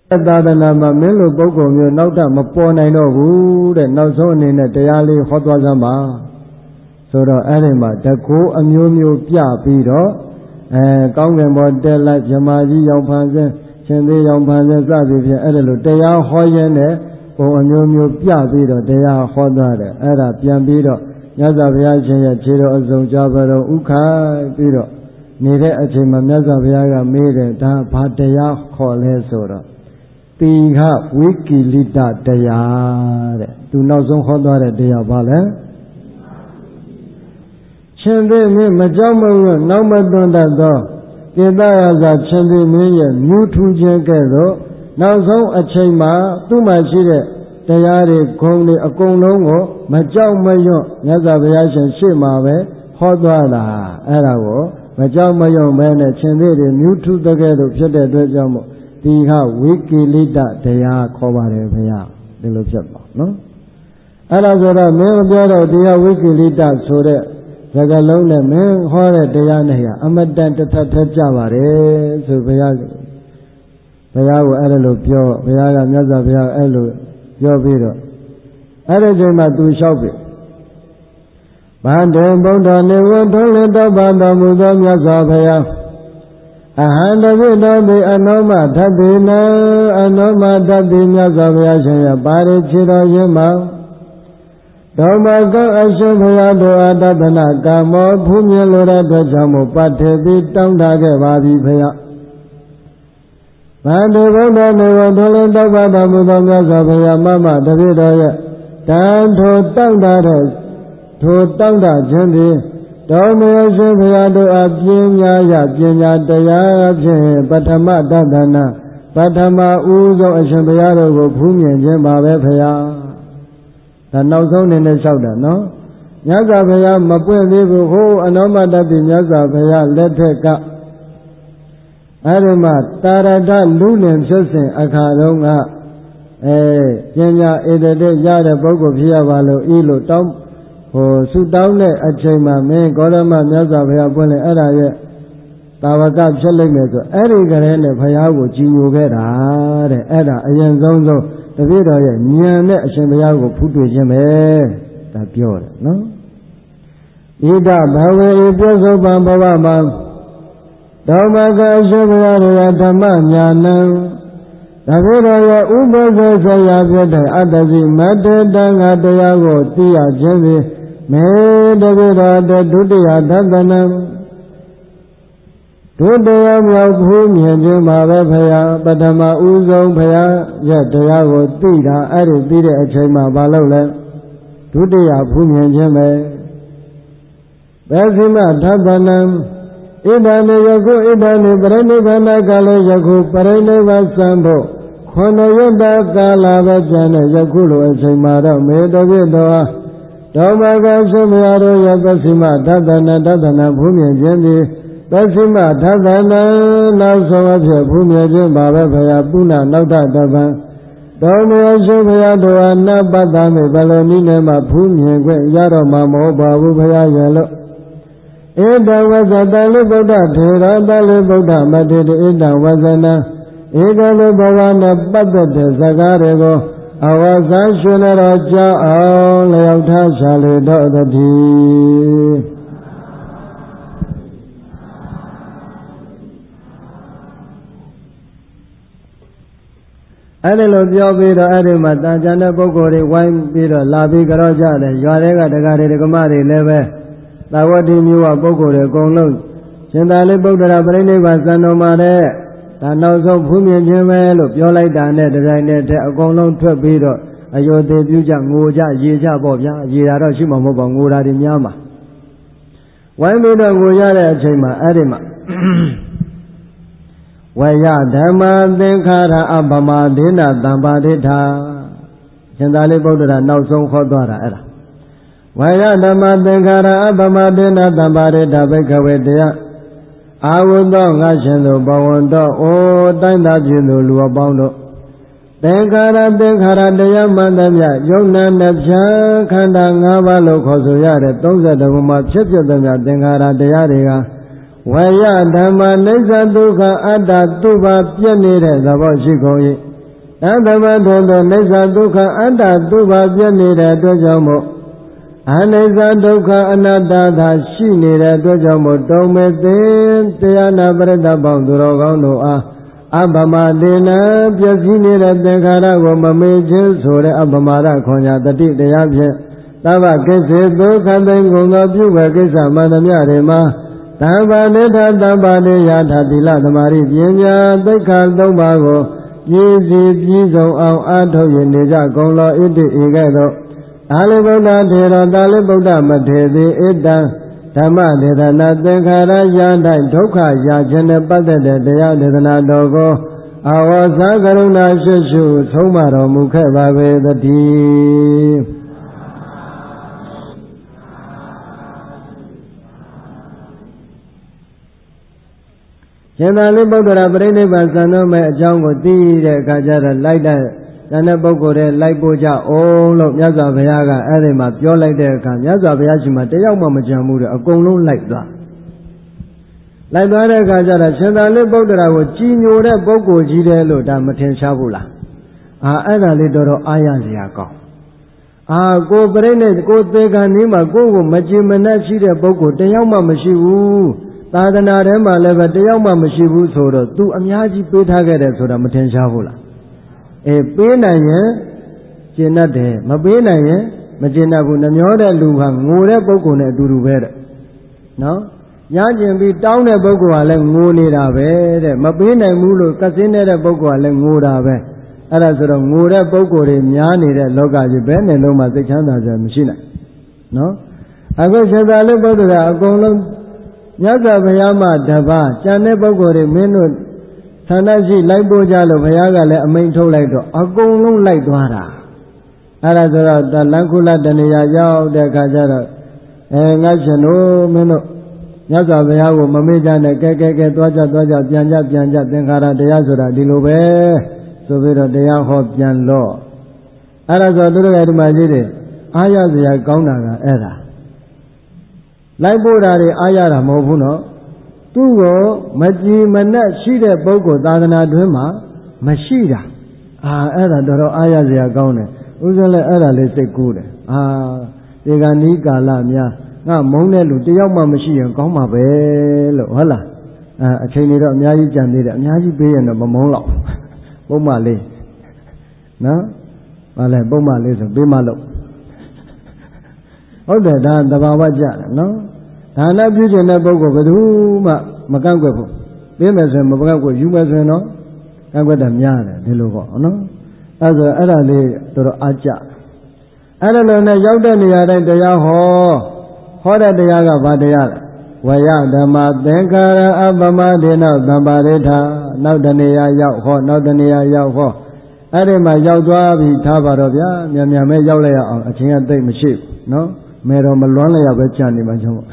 သာသနာမှာမင်းလိုပုဂ္ဂိုလ်မျိုးနောက်ထပ်မပေါ်နိုင်တော့ဘူးတဲ့နောက်ဆုံးအနေနဲ့တရားလေးဟောသွားစမ်းပါဆိုတော့အဲ့ဒီမှာတကူအမျိုးမျိုးပြပြီးတော့အဲကောင်းကင်ဘောတက်လိုက်ဇမာကြီးရောက်ဖန်ဆင်းရှင်သေးရောက်ဖန်ဆင်းစသည်ဖြင့်အဲ့ဒါလိုတရားဟောရင်းနဲ့ပုံအမျိုးမျိုးပြပြီးတော့တရားဟောသွားတယ်အဲ့ဒါပြန်ပြီးတော့မြတ်စွာဘုရားရှင်ရဲ့ခြေတော်အစုံကြပါတော့ဥခိုင်းပြီးတော့နေတဲ့အချိန်မှာမြတ်စွာဘုရားကမေးတယ်ဒါဘာတရားခေါ်လဲဆိုတော့တိဟဝိကိလိတတရားတဲ့သူနောက်ဆုံးဟောသွားတဲ့တရားဘာလဲရှင်သေမင်းမကြောက်မရွံ့နောက်မတွန်းတတ်သောကေတရဇာရှင်သေမင်းရဲ့မြူထူခြင်းကဲ့သို့နောက်ဆုံးအချိန်မှာသူ့မှာရှိတဲ့တရားတွေဂုဏ်တွေအကုန်လုံးကိုမကြောက်မရွံ့မြတ်စွာဘုရားရှင်ရှေ့မှာပဲဟောသွားတာအဲ့ဒါကိုမကြောက်မရွံ့ပဲနဲ့ရှင်သေတွေမြူထူတဲ့ကဲ့သို့ဖြစ်တဲ့အတွက်ကြောင့်မို့တိဟဝိကိလိတတရားခေါ်ပါတယ်ဘုရားဒီလိုဖြစ်ပါနော်အဲ့ဒါဆိုတော့မင်းပြောတော့တိဟဝိကိလိတဆိုတဲ့စကားလုံးနဲ့မင်းဟောတဲ့တရားနဲ့ဟာအမတန်တစ်ထပ်ထပ်ကြပါတယ်ဆိုဘုရားဘုရားကိုအဲ့လိုပြောဘုရားကမြတ်စွာဘုရားအဲ့လိုပြောပြီးတော့အဲ့ဒီချိန်မှာသူလျှောက်ပြီဗန္တေဗုဒ္ဓနေဝထုံးလင်းတော်ပါတော်မူသောမြတ်စွာဘုရားအဟံတပိတော်သည်အနောမထပ်တိနံအနောမထပ်တိမြတ်စွာဘုရားရှင်ရဲ့ပါရိချေတော်ရင်မှာဓမ္မကအရှင်ဘုရားတို့အတ္တနာကာမောဖူးမြင်လိုတဲ့အတွက်ကြောင့်မို့ပတ်ထေပြီးတောင်းတခဲ့ပါပြီဘုရားဗန္တေဗုဒ္ဓနေဝထုံးလင်းတော်ပါတော်မူသောမြတ်စွာဘုရားမမတပိတော်ရဲ့တန်ထိုတောင်းတတဲ့ထိုတောင်းတခြင်းသည်တော်မယရှင်ဘုရားတို့အပညာရပညာတရားဖြင့်ပထမတသနာပထမဦးဆုံးအရှင်ဘုရားတို့ကိုဖူးမြင်ခြင်းပါပဲဘုရားဒါနောက်ဆုံးနေနဲ့လျှောက်တာနော်မြတ်စွာဘုရားမပွင့်သေးဘူးဟိုအနောမတတိမြတ်စွာဘုရားလက်ထက်ကအဲဒီမှာတာရတလူလင်ဖြစ်စဉ်အခါတုန်းကအဲပညာဧတတိရတဲ့ပုဂ္ဂိုလ်ဖြစ်ရပါလို့ဤလို့တောင်းဟိုဆုတောင်းတဲ့အချိန်မှာမင်းဂေါရမမြတ်စွာဘုရားပွင့်လေအဲ့ဒါရဲ့တာဝကဖြစ်လိမ့်မယ်ဆိုအဲ့ဒီကလေးနဲ့ဘုရားကိုကြည်ညိုခဲ့တာတဲ့အဲ့ဒါအရင်ဆုံးဆုံးတပည့်တော်ရဲ့ဉာဏ်နဲ့အရှင်ဘုရားကိုဖူးတွေ့ခြင်းပဲဒါပြောတယ်နော်ဣဒဘဝေပြစ္ဆုတ်ပံဘဝမှာဓမ္မကအရှင်ဘုရားရဲ့ဓမ္မညာဏံတပည့်တော်ရဲ့ဥပ္ပဇ္ဇဆရာဖြစ်တဲ့အတ္တစီမတ္တတံဃာတရားကိုသိရခြင်းဖြင့်မေတပည့်တော်တဲ့ဒုတိယသတ္တနံဒုတိယမြောက်ဖူးမြင်ခြင်းပါပဲဘုရားပထမဦးဆုံးဘုရားရဲ့တရားကိုသိတာအဲ့ဒီသိတဲ့အချိန်မှာဘာလို့လဲဒုတိယဖူးမြင်ခြင်းပဲဘယ်စီမသတ္တနံဣဒံနေယခုဣဒံနေပရိနိဗ္ဗာန်ကာလယခုပရိနိဗ္ဗာန်စံဖို့ခွန်ရတ္တကာလပဲကျန်တဲ့ယခုလိုအချိန်မှာတော့မေတ္တပြတော်ဓမ္မကရှင်ဘုရားတို့ရဲ့ပစိမသတ္တနာတတနာဖူးမြင်ခြင်းသည်ပစိမသတ္တနာနောက်ဆုံးအဖြစ်ဖူးမြင်ခြင်းပါပဲဘုရားပုဏ္ဏနောက်ထတပံတော်မယရှင်ဘုရားတို့အနာပတ္တမေဘလနည်းနဲ့မှဖူးမြင်ခွင့်ရတော့မှာမဟုတ်ပါဘူးဘုရားရဲ့လို့ဧတဝဇ္ဇတလိဗုဒ္ဓထေရတလိဗုဒ္ဓမထေရဧတဝဇ္ဇနာဧကလိဘဝနဲ့ပတ်သက်တဲ့ဇကားတွေကိုအဝဇ္ဇရှင်တော်ကြောင်းအောင်လျောက်ထားရှာလေတော့တည်းအဲ့ဒီလိုပြောပြီးတော့အဲ့ဒီမှာတန်ကြတဲ့ပုဂ္ဂိုလ်တွေဝိုင်းပြီးတော့လာပြီးကြတော့ကြတယ်ရွာတွေကဒကာတွေဒကမတွေလည်းပဲသာဝတိမျိုးကပုဂ္ဂိုလ်တွေအကုန်လုံးရှင်သာရိပုတ္တရာပြိဋိဘစံတော်မှာတဲ့ဒါနောက်ဆုံးဖူးမြင်ခြင်းပဲလို့ပြောလိုက်တာနဲ့ဒီတိုင်းနဲ့တဲ့အကုန်လုံးထွက်ပြီးတော့အယောသေးပြုကြငိုကြရေကြပေါ့ဗျာရေတာတော့ရှိမှာမဟုတ်ပါငိုတာတွေများမှာဝိုင်းပြီးတော့ငိုရတဲ့အချိန်မှာအဲ့ဒီမှာဝယဓမ္မသင်္ခါရအပမဒေနတံပါတိထာရှင်သာရိပုတ္တရာနောက်ဆုံးခေါ်သွားတာအဲ့ဒါဝယဓမ္မသင်္ခါရအပမဒေနတံပါတိထာဘိက္ခဝေတရားအာဝတ္တောငါရှင်တို့ဘဝန္တောအိုတိုင်းသားပြည်သူလူအပေါင်းတို့သင်္ခါရသင်္ခါရတရားမှန်သမျှယုံနာနှဖြံခန္ဓာ၅ပါးလို့ခေါ်ဆိုရတဲ့သုံးဆယ်တဘုံမှာဖြစ်ဖြစ်သမျှသင်္ခါရတရားတွေကဝယဓမ္မနိစ္စဒုက္ခအတ္တသူပါပြည့်နေတဲ့သဘောရှိကုန်၏ဒါသမထေသောနိစ္စဒုက္ခအတ္တဒုဗ္ဗပြည့်နေတဲ့အတွက်ကြောင့်မို့အနိစ္စဒုက္ခအနတ္တသာရှိနေတဲ့အတွက်ကြောင့်မို့တုံမေသင်တရားနာပရိသတ်ပေါင်းသူတော်ကောင်းတို့အားအပမဒေနပျက်စီးနေတဲ့သင်္ခါရကိုမမေ့ခြင်းဆိုတဲ့အပမာဒခွန်ညာတတိတရားဖြင့်သဗ္ဗကိစ္စေဒုက္ခသိင်္ဂုံသောပြုဝေကိစ္စမှန်သမျှတွေမှာသဗ္ဗနိထသဗ္ဗနိယထာသီလသမာဓိပညာသိက္ခာသုံးပါးကိုပြည့်စည်ပြည့်စုံအောင်အားထုတ်ရနေကြကုန်လောဣတိဧကဲ့သို့အာလိဗုဒ္ဓထေရတာလိဗုဒ္ဓမထေတိဧတံဓမ္မဒေသနာသင်္ခါရယာတိုင်းဒုက္ခရာခြင်းနဲ့ပတ်သက်တဲ့တရားဒေသနာတော်ကိုအဝဇ္ဇကရုဏာရှိရှုဆုံးမတော်မူခဲ့ပါပေသတည်းရှင်သာရိပုတ္တရာပြိဋိဘံစံတော်မဲ့အကြောင်းကိုသိတဲ့အခါကျတော့လိုက်တဲ့ဉာဏ်တဲ့ပုဂ္ဂိုလ်တွေလိုက်ပို့ကြအောင်လို့မြတ်စွာဘုရားကအဲ့ဒီမှာပြောလိုက်တဲ့အခါမြတ်စွာဘုရားရှိမှတယောက်မှမကြံဘူးတဲ့အကုန်လုံးလိုက်သွားလိုက်သွားတဲ့အခါကျတော့ရှင်သာရိပုတ္တရာကိုကြည်ညိုတဲ့ပုဂ္ဂိုလ်ကြီးတယ်လို့ဒါမထင်ရှားဘူးလားအာအဲ့ဒါလေးတော်တော်အားရစရာကောင်းအာကိုပြိဋိနဲ့ကိုသေကံนี้မှာကိုကိုမကြည်မနှက်ရှိတဲ့ပုဂ္ဂိုလ်တယောက်မှမရှိဘူးသာသနာထဲမှာလည်းပဲတယောက်မှမရှိဘူးဆိုတော့ तू အများကြီးပေးထားခဲ့တယ်ဆိုတာမထင်ရှားဘူးလားအေးပေးနိုင်ရင်ကျင့်တတ်တယ်မပေးနိုင်ရင်မကျင့်တတ်ဘူးနှမျောတဲ့လူကငိုတဲ့ပုဂ္ဂိုလ်နဲ့အတူတူပဲတဲ့နော်ညကျင်ပြီးတောင်းတဲ့ပုဂ္ဂိုလ်ကလည်းငိုနေတာပဲတဲ့မပေးနိုင်ဘူးလို့ကစင်းနေတဲ့ပုဂ္ဂိုလ်ကလည်းငိုတာပဲအဲ့ဒါဆိုတော့ငိုတဲ့ပုဂ္ဂိုလ်တွေများနေတဲ့လောကကြီးဘယ်နဲ့လုံးမှသိချမ်းသာကြမရှိနိုင်နော်အခုရှင်သာရိပုတ္တရာအကုန်လုံးမြတ်စွာဘုရားမှာတပါးကျန်တဲ့ပုဂ္ဂိုလ်တွေမင်းတို့ဌာနရှိလိုက်ပို့ကြလို့ဘုရားကလည်းအမိန့်ထုတ်လိုက်တော့အကုန်လုံးလိုက်သွားတာအဲ့ဒါဆိုတော့လန်ခုလတဏှာရောက်တဲ့အခါကျတော့အဲငါရှင်တို့မင်းတို့မြတ်စွာဘုရားကိုမမေ့ကြနဲ့ကဲကဲကဲသွားကြသွားကြပြန်ကြပြန်ကြသင်္ခါရတရားဆိုတာဒီလိုပဲဆိုပြီးတော့တရားဟောပြန်လို့အဲ့ဒါဆိုသူတို့ရဲ့ဓမ္မကြီးတွေအားရစရာကောင်းတာကအဲ့ဒါလိုက်ပို့တာတွေအားရတာမဟုတ်ဘူးနော်သူ့ကိုမကြည်မနှက်ရှိတဲ့ပုဂ္ဂိုလ်သာသနာတွင်မှာမရှိတာအာအဲ့ဒါတော်တော်အားရစရာကောင်းတယ်ဥစ္စာလည်းအဲ့ဒါလေးစိတ်ကူးတယ်အာဒီကနေ့ကာလများငါမုန်းတဲ့လူတယောက်မှမရှိရင်ကောင်းမှာပဲလို့ဟုတ်လားအဲအချိန်တွေတော့အများကြီးကြံသေးတယ်အများကြီးပေးရင်တော့မမုန်းတော့ပုံမှန်လေးနော်ဘာလဲပုံမှန်လေးဆိုပေးမလို့ဟုတ်တယ်ဒါသဘာဝကျတယ်နော်ဒါနပြုခြင်းတဲ့ပုဂ္ဂိုလ်ဘယ်သူမှမကန့်ကွက်ဘူးပေးမယ်ဆိုရင်မကန့်ကွက်ယူမယ်ဆိုရင်တော့ကန့်ကွက်တာများတယ်ဒီလိုပေါ့နော်အဲဆိုအဲ့ဒါလေးတော်တော်အားကျအဲ့ဒါလိုနဲ့ရောက်တဲ့နေရာတိုင်းတရားဟောဟောတဲ့တရားကဘာတရားလဲဝယဓမ္မသင်္ခါရအပမဒေနသံပါရိဋ္ဌနောက်တနေရာရောက်ဟောနောက်တနေရာရောက်ဟောအဲ့ဒီမှာရောက်သွားပြီထားပါတော့ဗျာမြန်မြန်ပဲရောက်လိုက်ရအောင်အချိန်ကသိပ်မရှိဘူးနော်မဲတော့မလွမ်းလျောက်ပဲကြာနေမှကြောင့်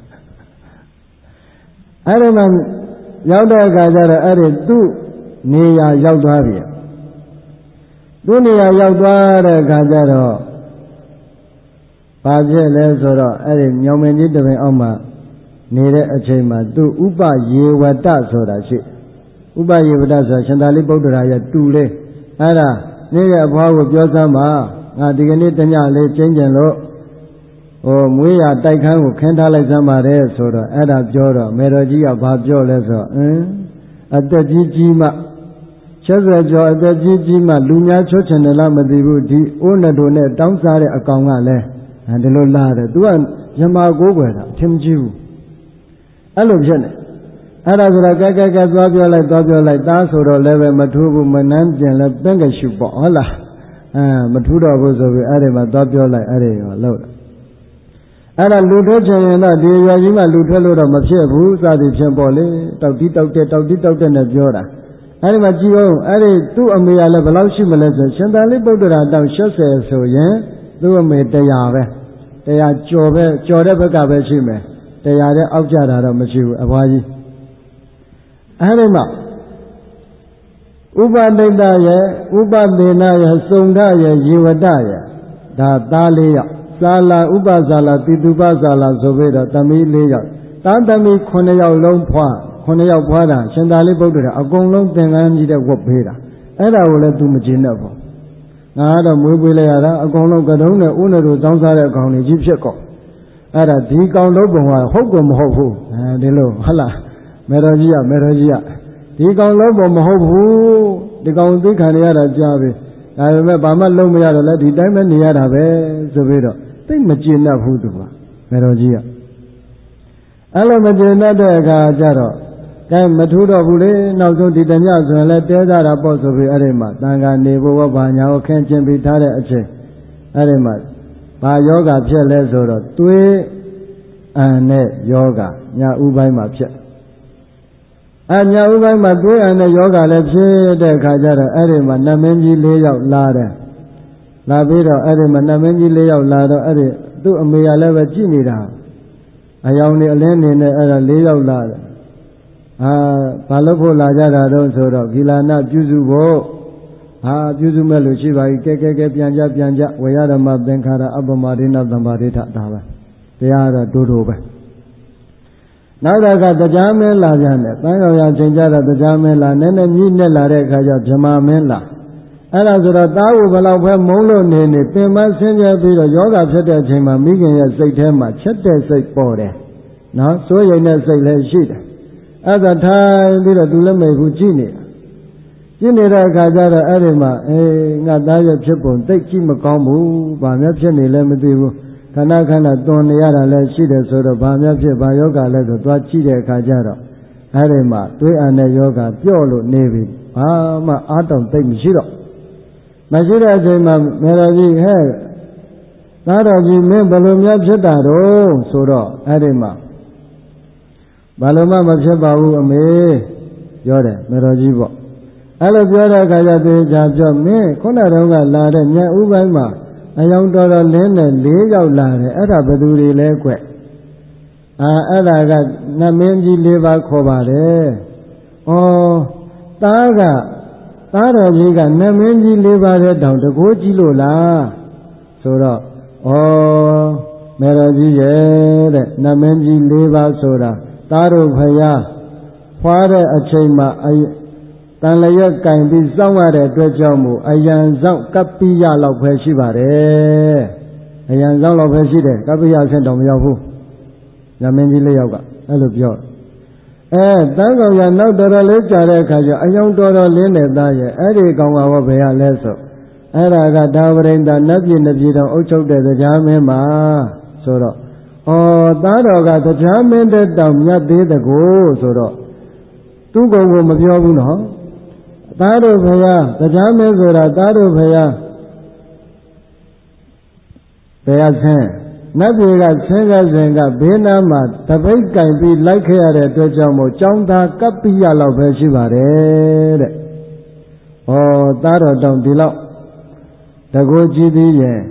အဲ့ဒီမှာရောက်တဲ့အခါကျတော့အဲ့ဒီသူ့နေရာရောက်သွားပြီသူ့နေရာရောက်သွားတဲ့အခါကျတော့ဘာဖြစ်လဲဆိုတော့အဲ့ဒီညောင်မင်းကြီးတပင်အောက်မှာနေတဲ့အချိန်မှာသူဥပယေဝတဆိုတာရှိဥပယေဝတဆိုတာရှင်သာရိပုတ္တရာရဲ့တူလေးအဲ့ဒါနေ့ရဲ့အဖွားကိုပြောစမ်းပါငါဒီကနေ့တညလေးကျင်းကျင်လို့ဟိုမွေးရတိုက်ခန်းကိုခင်းထားလိုက်စမ်းပါတယ်ဆိုတော့အဲ့ဒါပြောတော့မေတော်ကြီးကဘာပြောလဲဆိုတော့အင်းအသက်ကြီးကြီးမှချက်ဆွဲကြောအသက်ကြီးကြီးမှလူများချွတ်ချင်တယ်လားမသိဘူးဒီအိုးနဲ့တို့နဲ့တောင်းစားတဲ့အကောင်ကလည်းဒီလိုလာတယ်သူကယမကိုးကွယ်တာအထင်မကြီးဘူးအဲ့လိုဖြစ်နေအဲ့ဒါဆိုတော့ကဲကဲကဲသွားပြောလိုက်သွားပြောလိုက်သားဆိုတော့လည်းပဲမထူးဘူးမနှမ်းပြင်လည်းပင့်ကရှုပေါ့ဟုတ်လားအဲမထူးတော့ဘူးဆိုပြီးအဲ့ဒီမှာသွားပြောလိုက်အဲ့ဒီရောလို့အဲ့ဒါလူထွက်ချင်ရင်တော့ဒီရွာကြီးမှာလူထွက်လို့တော့မဖြစ်ဘူးစသည်ဖြင့်ပေါ့လေတောက်တိတောက်တဲ့တောက်တိတောက်တဲ့နဲ့ပြောတာအဲ့ဒီမှာကြည့်အောင်အဲ့ဒီသူ့အမေကလည်းဘယ်လောက်ရှိမလဲဆိုရှင်သာရိပုတ္တရာတောင်၈၀ဆိုရင်သူ့အမေတရားပဲတရားကြော်ပဲကြော်တဲ့ဘက်ကပဲရှိမယ်တရားတဲ့အောက်ကြတာတော့မရှိဘူးအဘွားကြီးအဲ့ဒီမှာဥပဒိတရဲ့ဥပဒေနရဲ့စုံဒရဲ့ယေဝတရဲ့ဒါသားလေးယောက်ဇာလာဥပဇာလာတိတုပဇာလာဆိုပြီးတော့သမီးလေးယောက်သားသမီး9ယောက်လုံးဖွား9ယောက်ဖွားတာရှင်သာရိပုတ္တရာအကုန်လုံးသင်္ကန်းကြီးတဲ့ဝတ်ပေးတာအဲ့ဒါကိုလည်းသူမကျေနပ်ဘူးငါကတော့မွေးပွေးလိုက်ရတာအကောင်လုံးကတုံးနဲ့ဦးနဲ့တို့တောင်းစားတဲ့အကောင်တွေကြီးဖြစ်ကုန်အဲ့ဒါဒီကောင်လုံးပုံကဟုတ်ကောမဟုတ်ဘူးအဲဒီလိုဟုတ်လားမေတော်ကြီးကမေတော်ကြီးကဒီကောင်လုံးပုံမဟုတ်ဘူးဒီကောင်သိခံရတာကြားပြီဒါပေမဲ့ဘာမှလုံးမရတော့လဲဒီတိုင်းပဲနေရတာပဲဆိုပြီးတော့သိမကျေနပ်ဘူးသူကမေတော်ကြီးကအဲ့လိုမကျေနပ်တဲ့အခါကျတော့ကဲမထူးတော့ဘူးလေနောက်ဆုံးဒီတညဆိုရင်လည်းတဲကြတာပေါ့ဆိုပြီးအဲ့ဒီမှာတန်ခါနေဖို့ဘာညာကိုခင်းချင်းပြီးထားတဲ့အချိန်အဲ့ဒီမှာဘာယောဂဖြစ်လဲဆိုတော့သွေးအန်နဲ့ယောဂညာဥပိုင်းမှာဖြစ်အညာဥပိုင်းမှာသွေးအန်နဲ့ယောဂလည်းဖြစ်တဲ့အခါကျတော့အဲ့ဒီမှာနတ်မင်းကြီး၄ယောက်လာတယ်လာပြီးတော့အဲ့ဒီမှာနတ်မင်းကြီး၄ယောက်လာတော့အဲ့ဒီသူ့အမေကလည်းပဲကြည့်နေတာအယောင်နေအလင်းနေနဲ့အဲ့ဒါ၄ယောက်လာတယ်အာဘာလို့ဖို့လာကြတာတော့ဆိုတော့ဂီလာနာပြုစုဖို့ဟာပြုစုမဲ့လို့ရှိပါပြီကဲကဲကဲပြန်ကြပြန်ကြဝေယဓမ္မသင်္ခါရအပ္ပမဒိနသံပါဒိဋ္ဌဒါပဲတရားတော့တူတူပဲနောက်တော့ကတရားမင်းလာပြန်တယ်တန်ခေါ်ရချိန်ကြတော့တရားမင်းလာနည်းနည်းကြီးနဲ့လာတဲ့အခါကျဗြဟ္မာမင်းလာအဲ့ဒါဆိုတော့သားကိုဘယ်လောက်ပဲမုန်းလို့နေနေပင်မဆင်းရဲပြီးတော့ယောဂဖြစ်တဲ့အချိန်မှာမိခင်ရဲ့စိတ်ထဲမှာချက်တဲ့စိတ်ပေါ်တယ်နော်စိုးရိမ်တဲ့စိတ်လည်းရှိတယ်အဲ့ဒါထိုင်ပြီးတော့သူလည်းမိဘူးကြည့်နေတာကြည့်နေတဲ့အခါကျတော့အဲ့ဒီမှာအေးငါသားရဲ့ဖြစ်ပုံသိကြည့်မကောင်းဘူးဘာများဖြစ်နေလဲမသိဘူးခဏခဏတွန်နေရတာလည်းရှိတယ်ဆိုတော့ဘာများဖြစ်ဘာယောဂလဲဆိုသွားကြည့်တဲ့အခါကျတော့အဲ့ဒီမှာသွေးအန်တဲ့ယောဂပြော့လို့နေပြီဘာမှအားတောင်သိမရှိတော့မရှိတဲ့အချိန်မှာမေတော်ကြီးဟဲ့သားတော်ကြီးမင်းဘယ်လိုများဖြစ်တာတော့ဆိုတော့အဲ့ဒီမှာဘာလို့မှမဖြစ်ပါဘူးအမေပြောတယ်မေတော်ကြီးပေါ့အဲ့လိုပြောတဲ့အခါကျသူချာပြောမင်းခုနတုန်းကလာတဲ့ညဥပိုင်းမှာအယောင်တော်တော်လင်းနဲ့၄ယောက်လာတယ်အဲ့ဒါဘယ်သူတွေလဲကွအာအဲ့ဒါကနတ်မင်းကြီး၄ပါးခေါ်ပါတယ်ဩသားကသားတော်ကြီးကနတ်မင်းကြီး၄ပါးတဲ့တောင်တကိုးကြီးလို့လားဆိုတော့ဩမေတော်ကြီးရဲ့တဲ့နတ်မင်းကြီး၄ပါးဆိုတာသားတို့ဖယားဖွာတဲ့အချိန်မှာတန်လျက်ကင်ပြီးစောင့်ရတဲ့အတွက်ကြောင့်မို့အယံဆောင်ကပ္ပိယလောက်ပဲရှိပါတယ်အယံဆောင်လောက်ပဲရှိတယ်ကပ္ပိယအဆင့်တောင်မရောက်ဘူးညမင်းကြီးလေးယောက်ကအဲ့လိုပြောအဲတန်းကောင်ရနောက်တော်တော်လေးကြာတဲ့အခါကျအယောင်တော်တော်လင်းတဲ့သားရဲ့အဲ့ဒီကောင်ကဘယ်ရလဲဆိုအဲ့ဒါကဒါဝရိန္ဒနတ်ပြည်နှစ်ပြည်တော်အုပ်ချုပ်တဲ့တရားမင်းမှာဆိုတော့ဩသားတော်ကတရားမင်းတဲ့တောင်မြတ်သေးတကူဆိုတော့သူ့ကောင်ကိုမပြောဘူးနော်သားတို့ဖယားတရားမင်းဆိုတာသားတို့ဖယားဘယ်ရဆင်းနတ်ပြည်ကဆင်းရဲစဉ်ကဘေးနားမှာတပိတ်ကင်ပြီးလိုက်ခဲ့ရတဲ့အတွက်ကြောင့်မို့ကျောင်းသားကပ္ပိယလောက်ပဲရှိပါတယ်တဲ့။ဩသားတော်တောင်ဒီလောက်တကူကြည့်သေးရဲ့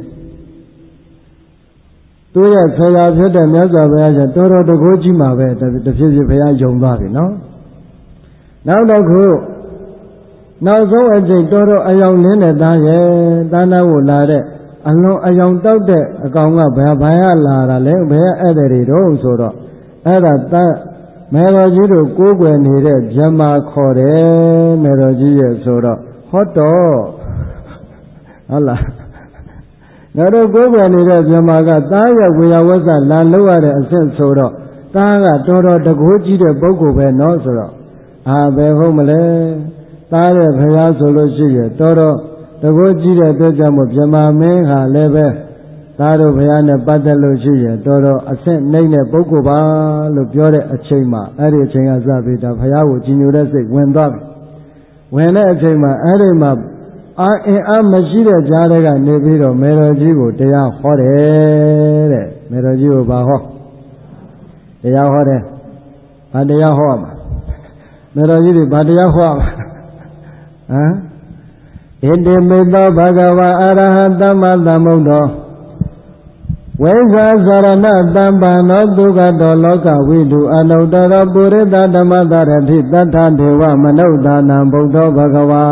သူရဲ့ဆရာဖြစ်တဲ့မြတ်စွာဘုရားကျတော်တော်တကူကြည့်မှာပဲတဖြည်းဖြည်းဘုရားယုံသွားပြီနော်။နောက်တစ်ခုနောက်ဆုံးအချိန်တော်တော်အယောင်လင်းတဲ့သားရဲ့သားနာကိုလာတဲ့အလွန်အယောင်တောက်တဲ့အကောင်ကဘယ်ဘာရလာတာလဲဘယ်ဧည့်သည်တွေတော့ဆိုတော့အဲ့ဒါတမေတော်ကြီးတို့ကိုးကွယ်နေတဲ့ဗြဟ္မာခေါ်တယ်မေတော်ကြီးရဲ့ဆိုတော့ဟောတော့ဟုတ်လားငါတို့ကိုးကွယ်နေတဲ့ဗြဟ္မာကသားရဲ့ဝေယဝဆလာလို့ရတဲ့အဆင့်ဆိုတော့သားကတော်တော်တကိုးကြီးတဲ့ပုဂ္ဂိုလ်ပဲเนาะဆိုတော့အာဘယ်ဟုတ်မလဲသားရဲ့ဖရာဆိုလို့ရှိရင်တော်တော်တကူကြည့်တဲ့အတွက်ကြောင့်မို့ဗြဟ္မာမင်းဟာလည်းပဲသားတို့ဘုရားနဲ့ပတ်သက်လို့ရှိရင်တော်တော်အဆင့်နှိမ့်တဲ့ပုဂ္ဂိုလ်ပါလို့ပြောတဲ့အချိန်မှာအဲ့ဒီအချိန်ကစပြီးတော့ဘုရားကိုကြည်ညိုတဲ့စိတ်ဝင်သွားပြီဝင်တဲ့အချိန်မှာအဲ့ဒီမှာအာအင်အားမရှိတဲ့ကြားတွေကနေပြီးတော့မေတော်ကြီးကိုတရားဟောတယ်တဲ့မေတော်ကြီးကိုဘာဟောတရားဟောတယ်ဘာတရားဟောမှာမေတော်ကြီးတွေဘာတရားဟောမှာဟမ်ဣတိမေသောဘဂဝါအရဟံသမ္မာသမ္ဗုဒ္ဓောဝိဇာသရဏတမ္ပန္နောဒုက္ခတောလောကဝိတုအနုတ္တရောပုရိသဓမ္မတရတိတထဒေဝမနုဿာနံဗုဒ္ဓောဘဂဝါ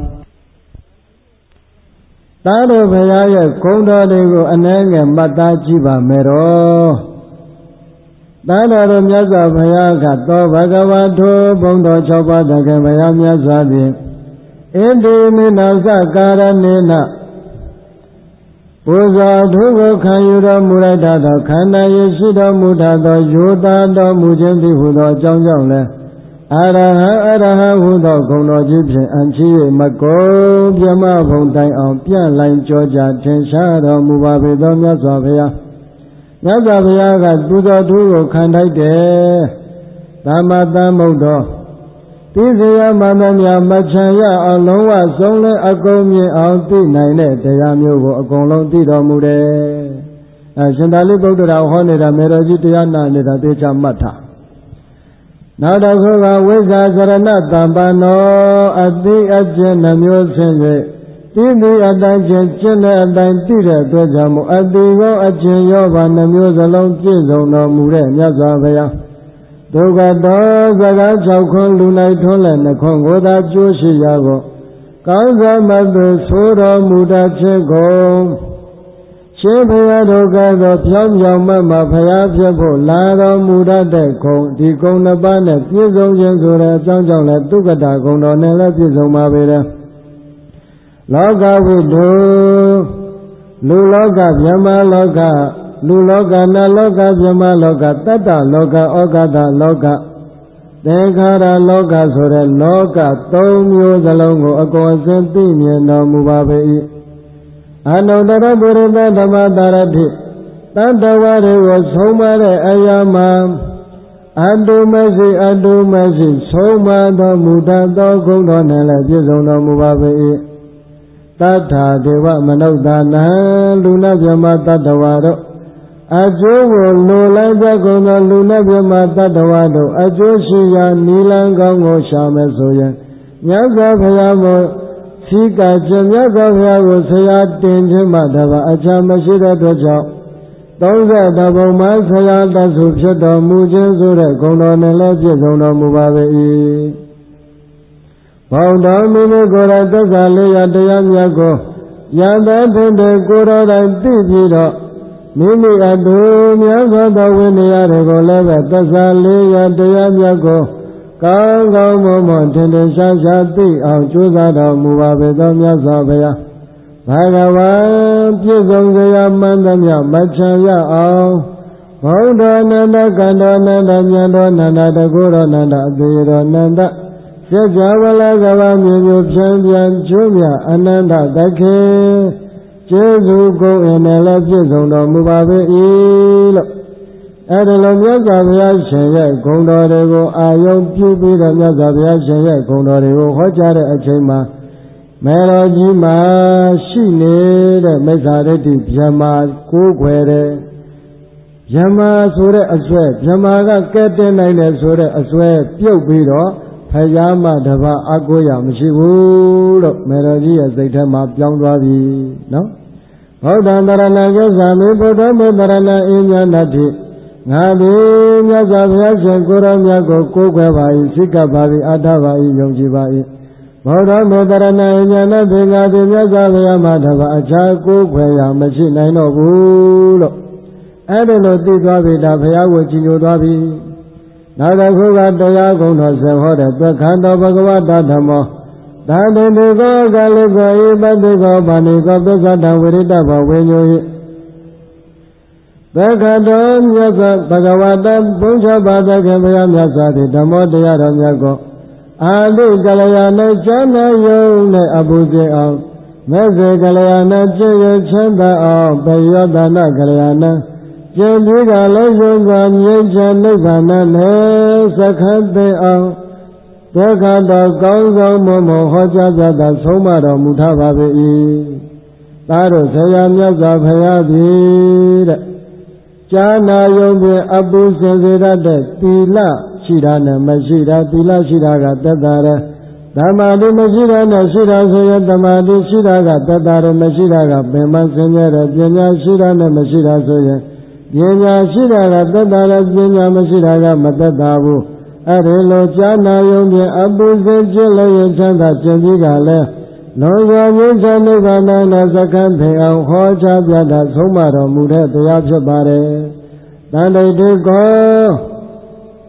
သာတော်ဘုရားရဲ့ဂုဏ်တော်တွေကိုအနည်းငယ်မှတ်သားကြည့်ပါမယ်တော့သာတော်တို့မြတ်စွာဘုရားကသောဘဂဝါထိုဘုံတော်၆ပါးတကယ်ဘုရားမြတ်စွာဖြင့်ဣတိမိနာသကာရဏေနပူဇော်ထုကိုခံယူတော်မူလိုက်သောခန္ဓာရရှိတော်မူသောယောသာတော်မူခြင်းသည်ဟူသောအကြောင်းကြောင့်လည်းအရဟံအရဟံဟူသောဂုဏ်တော်ကြီးဖြင့်အံချီ၍မကုန်ပြမဘုံတိုင်အောင်ပြန့်လိုင်ကြောကြထင်ရှားတော်မူပါပေသောမြတ်စွာဘုရားမြတ်စွာဘုရားကပူဇော်ထုကိုခံတိုက်တယ်သမ္မာသမ္ဗုဒ္ဓောသိစေရမှန်သမျှမချမ်းရအောင်လုံးဝဆုံးလဲအကုန်မြင်အောင်သိနိုင်တဲ့တရားမျိုးကိုအကုန်လုံးသိတော်မူတယ်။အဲရှင်သာရိပုတ္တရာဟောနေတာမေတော်ကြီးတရားနာနေတာသိချမှတ်ထား။နောက်တစ်ခုကဝိဇ္ဇာစရဏတမ္ပန္နောအတိအကျဉ်းနှမျိုးဆင်း၍သိသိအတိုင်းချင်းကျင့်တဲ့အတိုင်းသိတဲ့အတွက်ကြောင့်အတိရောအကျဉ်းရောပါနှမျိုးစလုံးပြည့်စုံတော်မူတဲ့မြတ်စွာဘုရားဒုက္ခတော်စကား၆ခွန်းလူနိုင်ထွန်းလည်းနှခွန်းကိုသာကျိုးရှိရကိုကောင်းစွာမသွေဆိုတော်မူတတ်ခြင်းကုန်ရှင်ဘုရားတို့ကသောဖြောင်းပြောင်းမမဘုရားဖြစ်ဖို့လာတော်မူတတ်တဲ့ဂုံဒီဂုံနှစ်ပါးနဲ့ပြည့်စုံခြင်းဆိုတဲ့အကြောင်းကြောင့်လည်းဒုက္ခတာဂုံတော်နဲ့လည်းပြည့်စုံပါပေတယ်လောကဝိတုလူလောကဗြဟ္မာလောကလူလောကနလောကဗြဟ္မာလောကတတ္တလောကဩဃတလောကသင်္ခါရလောကဆိုတဲ့လောကသုံးမျိုးစလုံးကိုအကုန်အစင်သိမြင်တော်မူပါပေ၏အနုတ္တရပုရိသဓမ္မတာရတိတတ္တဝါတွေကိုဆုံးမတဲ့အရာမှာအတုမရှိအတုမရှိဆုံးမတော်မူတတ်သောဂုဏ်တော်နဲ့လည်းပြည့်စုံတော်မူပါပေ၏တထာဒေဝမနုဿာနံလူနာဗြဟ္မာတတ္တဝါတို့အကျိုးကိုလိုလိုက်တဲ့ကုန်သောလူနဲ့ပြမတတ္တဝါတို့အကျိုးရှိရာနိလန်းကောင်းကိုရှာမယ်ဆိုရင်မြတ်စွာဘုရားမို့သိကခြင်းမြတ်စွာဘုရားကိုဆရာတင်ခြင်းမှတပါအခြားမရှိတဲ့အတွက်ကြောင့်သုံးဆယ်တဘုံမှာဆရာတဆုဖြစ်တော်မူခြင်းဆိုတဲ့ဂုဏ်တော်နဲ့လည်းပြည့်စုံတော်မူပါပေ၏ဘုံတော်မိမိကိုယ်တိုင်သစ္စာလေးရတရားမြတ်ကိုယံတော်ထင်တဲ့ကိုယ်တော်တိုင်သိပြီးတော့မိမိအတူမြတ်စွာဘုရားဝိနည်းတွေကိုလည်းပဲသစ္စာလေးရတရားမြတ်ကိုကောင်းကောင်းမွန်မွန်ထင်ထင်ရှားရှားသိအောင်ကြိုးစားတော်မူပါပေသောမြတ်စွာဘုရားဘာဂဝံပြည့်စုံစရာမှန်သမျှမချမ်းရအောင်ဘုဒ္ဓနန္ဒကန္တောနန္ဒမြတ်တော်နန္ဒတကုတော်နန္ဒအသေးတော်နန္ဒစัจ java လကဘာမျိုးမျိုးဖြန်းပြန်ကျိုးမြအနန္တသခေကျေးဇူးကိုယ်အင်းနဲ့လည်းပြည့်စုံတော်မူပါပေ၏လို့အဲဒီလိုမြတ်စွာဘုရားရှင်ရဲ့ဂုဏ်တော်တွေကိုအာယုံပြုပြီးတော့မြတ်စွာဘုရားရှင်ရဲ့ဂုဏ်တော်တွေကိုဟောကြားတဲ့အချိန်မှာမေတော်ကြီးမှာရှိနေတဲ့မိစ္ဆာဒိဋ္ဌိဗြဟ္မာကိုးခွယ်တဲ့ဗြဟ္မာဆိုတဲ့အစွဲဗြဟ္မာကကဲတင်နိုင်တယ်ဆိုတဲ့အစွဲပြုတ်ပြီးတော့ဖယားမတပါအကိုရမရှိဘူးလို့မေတော်ကြီးရဲ့စိတ်ထဲမှာပြောင်းသွားပြီနော်ဘုဒ္ဓံတရဏဂစ္ဆာမိဘုဒ္ဓမေတရဏအင်းညာနာတိငါသည်မြတ်စွာဘုရားရှင်ကိုယ်တော်မြတ်ကိုကိုးကွယ်ပါ၏စိတ်ကပ်ပါ၏အထပါ၏ယုံကြည်ပါ၏ဘုဒ္ဓမေတရဏအင်းညာနာတိငါသည်မြတ်စွာဘုရားမှာတပါအခြားကိုးကွယ်ရာမရှိနိုင်တော့ဘူးလို့အဲ့ဒီလိုသိသွားပြီဒါဘုရားကိုကြည်ညိုသွားပြီနောက်တစ်ခုကတရားကုံတော်ဆက်ဟောတဲ့သက္ကံတော်ဘဂဝတဓမ္မောသာတေတိကောကာလိကောဣပတိကောဗာဏိကောပစ္စတံဝိရိတဘဝိညုဟိသက္ကတော်မြတ်စွာဘဂဝတဘုံချပါသခင်ဘုရားမြတ်စွာသည်ဓမ္မောတရားတော်မြတ်ကိုအာလိကလျာဏကျမ်းနာယုံနဲ့အပူစေအောင်မေဇေကလျာဏကျင့်ရချမ်းသာအောင်ပယောဒနာကလျာဏကျင့်ပြီးကလည်းယုံစွာမြင့်ချမ်းနိဗ္ဗာန်နဲ့စခတ်သိအောင်ဒုက္ခတော်ကောင်းဆောင်မွန်မွန်ဟောကြားပြတာဆုံးမတော်မူထားပါပေ၏သားတို့ဆရာမြတ်စွာဘုရားသည်တဲ့ဈာနာယုံဖြင့်အပူစင်စေတတ်တဲ့သီလရှိတာနဲ့မရှိတာသီလရှိတာကသက်သာတယ်သမာဓိမရှိတာနဲ့ရှိတာဆိုရင်သမာဓိရှိတာကသက်သာတယ်မရှိတာကပင်မစင်ကြတယ်ပညာရှိတာနဲ့မရှိတာဆိုရင်ပညာရှိတာကသက်သာတယ်ပညာမရှိတာကမသက်သာဘူးအဲ့ဒီလိုဈာနာယုံဖြင့်အပူစင်ခြင်းလည်းချမ်းသာခြင်းပြီးကလည်းလုံးဝမြင့်ချမ်းနိဗ္ဗာန်နဲ့စကံဖေအောင်ဟောကြားပြတာဆုံးမတော်မူတဲ့တရားဖြစ်ပါတယ်။တန်တိတ်ကော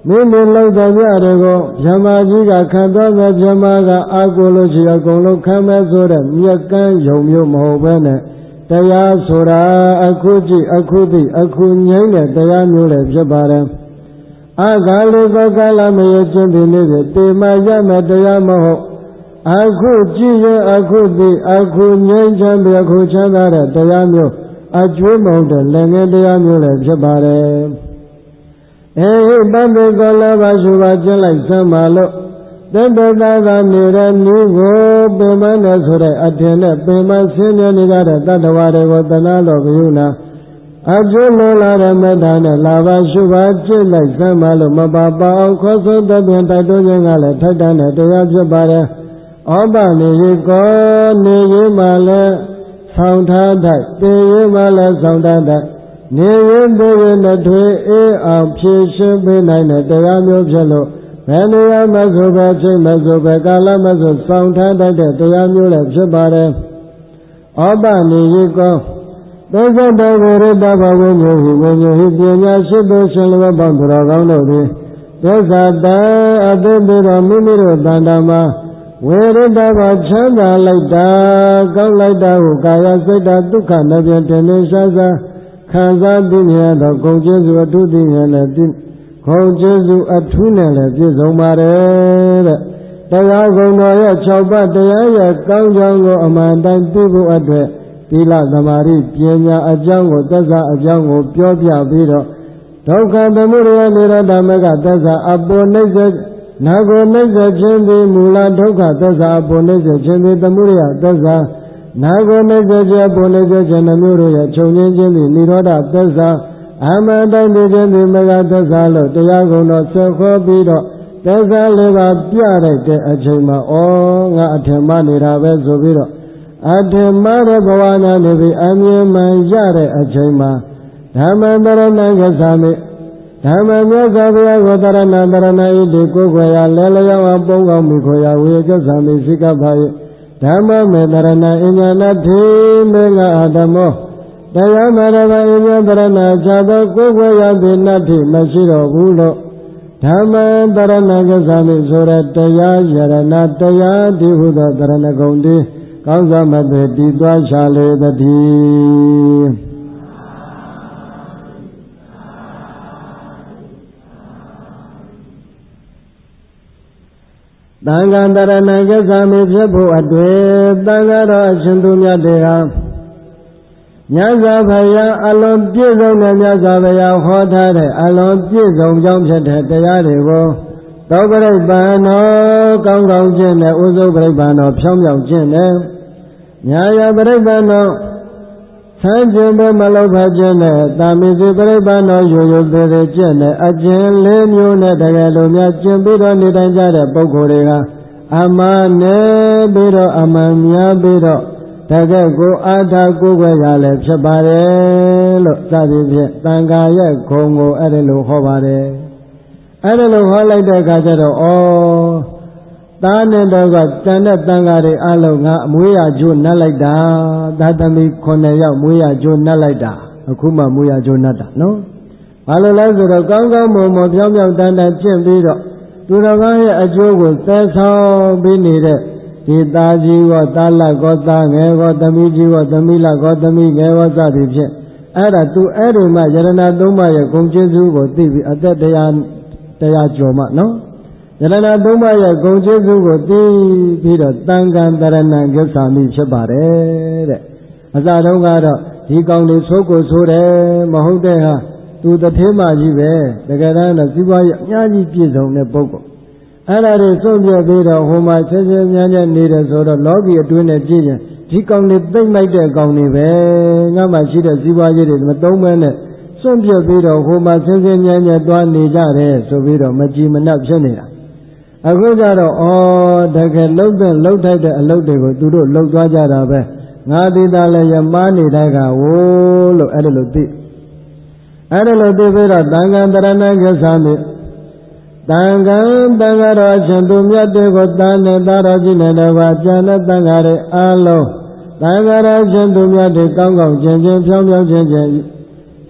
မိမိလောက်တဲ့ပြတွေကိုဗြဟ္မာကြီးကခံတော်တဲ့ဗြဟ္မာကအာကိုလို့ရှိအကုန်လုံးခံမဲ့ဆိုတဲ့မြက်ကန်းယုံမျိုးမဟုတ်ဘဲနဲ့တရားဆိုတာအခုကြည့်အခုသိအခုငြိမ့်တဲ့တရားမျိုးလည်းဖြစ်ပါတယ်အခါလေးသောကာလမရခြင်းဒီနေ့တေမရမယ်တရားမဟုတ်အခုကြည့်ရင်အခုသိအခုငြိမ့်ချမ်းပြီးအခုချမ်းသာတဲ့တရားမျိုးအကျွေးမဟုတ်တဲ့လည်းငယ်တရားမျိုးလည်းဖြစ်ပါတယ်အေဟိတတ္တကောလာဘရှုပါကျင့်လိုက်စမ်းပါလို့တတ္တသာသာနေတဲ့နည်းကိုပင်မနဲ့ဆိုတဲ့အထင်နဲ့ပင်မဆင်းရဲနေကြတဲ့တတ္တဝါတွေကိုတနာတော်ဘုရားအကျိုးလိုလာတဲ့မေတ္တာနဲ့လာဘရှုပါကျင့်လိုက်စမ်းပါလို့မပါပါအောင်ခေါ်ဆိုတဲ့ပြင်တိုက်တွန်းခြင်းကလည်းထိုက်တန်တဲ့တရားဖြစ်ပါတယ်ဩပနေရေကောနေရေမှလည်းဆောင်ထားတတ်တေရေမှလည်းဆောင်ထားတတ်နေရင်တေရင်နဲ့ထွေအေးအောင်ဖြည့်ရှင်းပေးနိုင်တဲ့တရားမျိုးဖြစ်လို့ဘယ်နေရာမှာဆိုပဲချိန်မဆိုပဲကာလမဆိုဆောင်ထားတတ်တဲ့တရားမျိုးလည်းဖြစ်ပါတယ်ဩပနေရေကောသောသတ္တဝရတဘဝိညုဟိဝိညုဟိပညာရှိသောရှင်လဘပေါင်းသူတော်ကောင်းတို့သည်သောသတ္တအတုပိတော်မိမိတို့တန်တာမှာဝေရတဘချမ်းသာလိုက်တာကောင်းလိုက်တာကိုကာယစိတ်ဓာတ်ဒုက္ခနဲ့ပြင်တင်နေရှားစားခံစားသိမြင်သောဂုံကျေးဇူးအထူးသိမြင်တဲ့ဂုံကျေးဇူးအထူးနဲ့လည်းပြည့်စုံပါတယ်တဲ့တရားဂုံတော်ရဲ့၆ပါးတရားရဲ့ကောင်းကြောင်းကိုအမှန်တိုင်းသိဖို့အတွက်သီလသမာဓိပညာအကြောင်းကိုသက်သာအကြောင်းကိုပြောပြပြီးတော့ဒုက္ခသမုဒယနိရောဓမဂ္ဂသက်သာအပေါ်နှိစ္စနာကိုနှိစ္စခြင်းသည်မူလဒုက္ခသက်သာအပေါ်နှိစ္စခြင်းသည်သမုဒယသက်သာနာကိုနှိစ္စခြင်းအပေါ်နှိစ္စခြင်းနှမျိုးတို့ရဲ့ခြုံငင်းခြင်းသည်နိရောဓသက်သာအမှန်တိုင်းသိခြင်းသည်မဂ္ဂသက်သာလို့တရားကုံတော်ဆက်ခေါ်ပြီးတော့သက်သာလေးပါးပြလိုက်တဲ့အချိန်မှာဩငါအထင်မှနေတာပဲဆိုပြီးတော့အထင်မှားတဲ့ဘဝနာနေပြီးအမြင်မှန်ရတဲ့အချိန်မှာဓမ္မတရဏံကသာမိဓမ္မမြတ်စွာဘုရားကိုတရဏတရဏဤဒီကိုယ်ွယ်ရလဲလျောင်းအပုံကောင်းမိခွေရဝေကသံမိစိကပါယဓမ္မမေတရဏအညာနာထေမေငါအဓမ္မောတရားမရဘအညာတရဏခြားသောကိုယ်ွယ်ရသည်နတ္ထိမရှိတော့ဘူးလို့ဓမ္မတရဏကသာမိဆိုတဲ့တရားယရဏတရားဒီဟုသောတရဏဂုံဒီကောင်းစွာမသွေတည်သွားရှာလေတည်းသံဃာတရဏဂစ္ဆာမိဖြစ်ဖို့အတွေ့သံဃာတော်အရှင်သူမြတ်တွေဟာမြတ်စွာဘုရားအလွန်ပြည့်စုံတဲ့မြတ်စွာဘုရားဟောထားတဲ့အလွန်ပြည့်စုံကြောင်းဖြစ်တဲ့တရားတွေကိုသောပရိပ္ပန်တော်ကောင်းကောင်းကျင့်တဲ့ဥစုပရိပ္ပန်တော်ဖြောင်းဖြောင်းကျင့်တဲ့ညာယပရိပ္ပန်တော်ဆန်းကျင်ပဲမလောက်ဖကျင့်တဲ့တာမီစီပရိပ္ပန်တော်ရိုးရိုးသေးသေးကျင့်တဲ့အကျင့်လေးမျိုးနဲ့တကယ်လို့များကျင့်ပြီးတော့နေတိုင်းကြတဲ့ပုဂ္ဂိုလ်တွေကအမှန်နဲ့ပြီးတော့အမှန်များပြီးတော့တကယ်ကိုအာထာကိုယ်ွယ်ရလည်းဖြစ်ပါတယ်လို့စသည်ဖြင့်သံဃာရဲ့ဂုံကိုအဲ့ဒါလိုဟောပါတယ်အဲ့ဒါလိုဟောလိုက်တဲ့အခါကျတော့ဩသားနဲ့တော့ကတန်တဲ့တန်ဃာတွေအလုံးငါအမွေးရကျိုးနှက်လိုက်တာသာသမီခုနှစ်ယောက်မွေးရကျိုးနှက်လိုက်တာအခုမှမွေးရကျိုးနှက်တာနော်ဘာလို့လဲဆိုတော့ကောင်းကောင်းမွန်မွန်ပြောင်းပြောင်းတန်တန်ကျင့်ပြီးတော့သူတော်ကောင်းရဲ့အကျိုးကိုသယ်ဆောင်ပြီးနေတဲ့ဒီသားကြီးကောသားလက်ကောသားငယ်ကောသမီးကြီးကောသမီးလက်ကောသမီးငယ်ကောစသည်ဖြင့်အဲ့ဒါသူအဲ့ဒီမှယရဏသုံးပါးရဲ့ဂုဏ်ကျေးဇူးကိုသိပြီးအသက်တရားတရားကျော်မှနော်ယရဏသုံးပါးရဲ့ဂုဏ်ကျေးဇူးကိုသိပြီးတော့သံဃာတရဏဂစ္ဆာမိဖြစ်ပါတယ်တဲ့အစတုန်းကတော့ဒီကောင်လေးသိုးကိုသိုးတယ်မဟုတ်တဲ့ဟာသူတထေးမကြီးပဲတကယ်တမ်းတော့စီးပွားရေးအများကြီးပြည့်စုံတဲ့ပုဂ္ဂိုလ်အဲ့ဒါတွေစွန့်ပြပြီးတော့ဟိုမှာဆင်းဆင်းမြန်းမြန်းနေတယ်ဆိုတော့လောကီအတွင်းနဲ့ကြည့်ရင်ဒီကောင်လေးသိမ့်လိုက်တဲ့ကောင်လေးပဲငါမှရှိတဲ့စီးပွားရေးတွေမသုံးမဲနဲ့စွန့်ပြပြီးတော့ဟိုမှာဆင်းဆင်းမြန်းမြန်းသွားနေကြတယ်ဆိုပြီးတော့မကြည်မနှက်ဖြစ်နေတာအခုကျတော့ဩတကယ်လှုပ်တဲ့လှုပ်ထိုက်တဲ့အလုပ်တွေကိုသူတို့လှုပ်သွားကြတာပဲငါဒီသားလည်းရမနေတိုင်းကဝိုးလို့အဲ့ဒါလို့သိအဲ့ဒါလို့သိပြီးတော့သံဃာတရဏဂစ္ဆာမိသံဃာသံဃာတော်ရှင်သူမြတ်တွေကိုတန်တဲ့သားတော်ကြီးနဲ့တော့ကျန်တဲ့သံဃာတွေအားလုံးသံဃာတော်ရှင်သူမြတ်တွေကောင်းကောင်းကျင့်ချင်းဖြောင်းဖြောင်းချင်းချင်း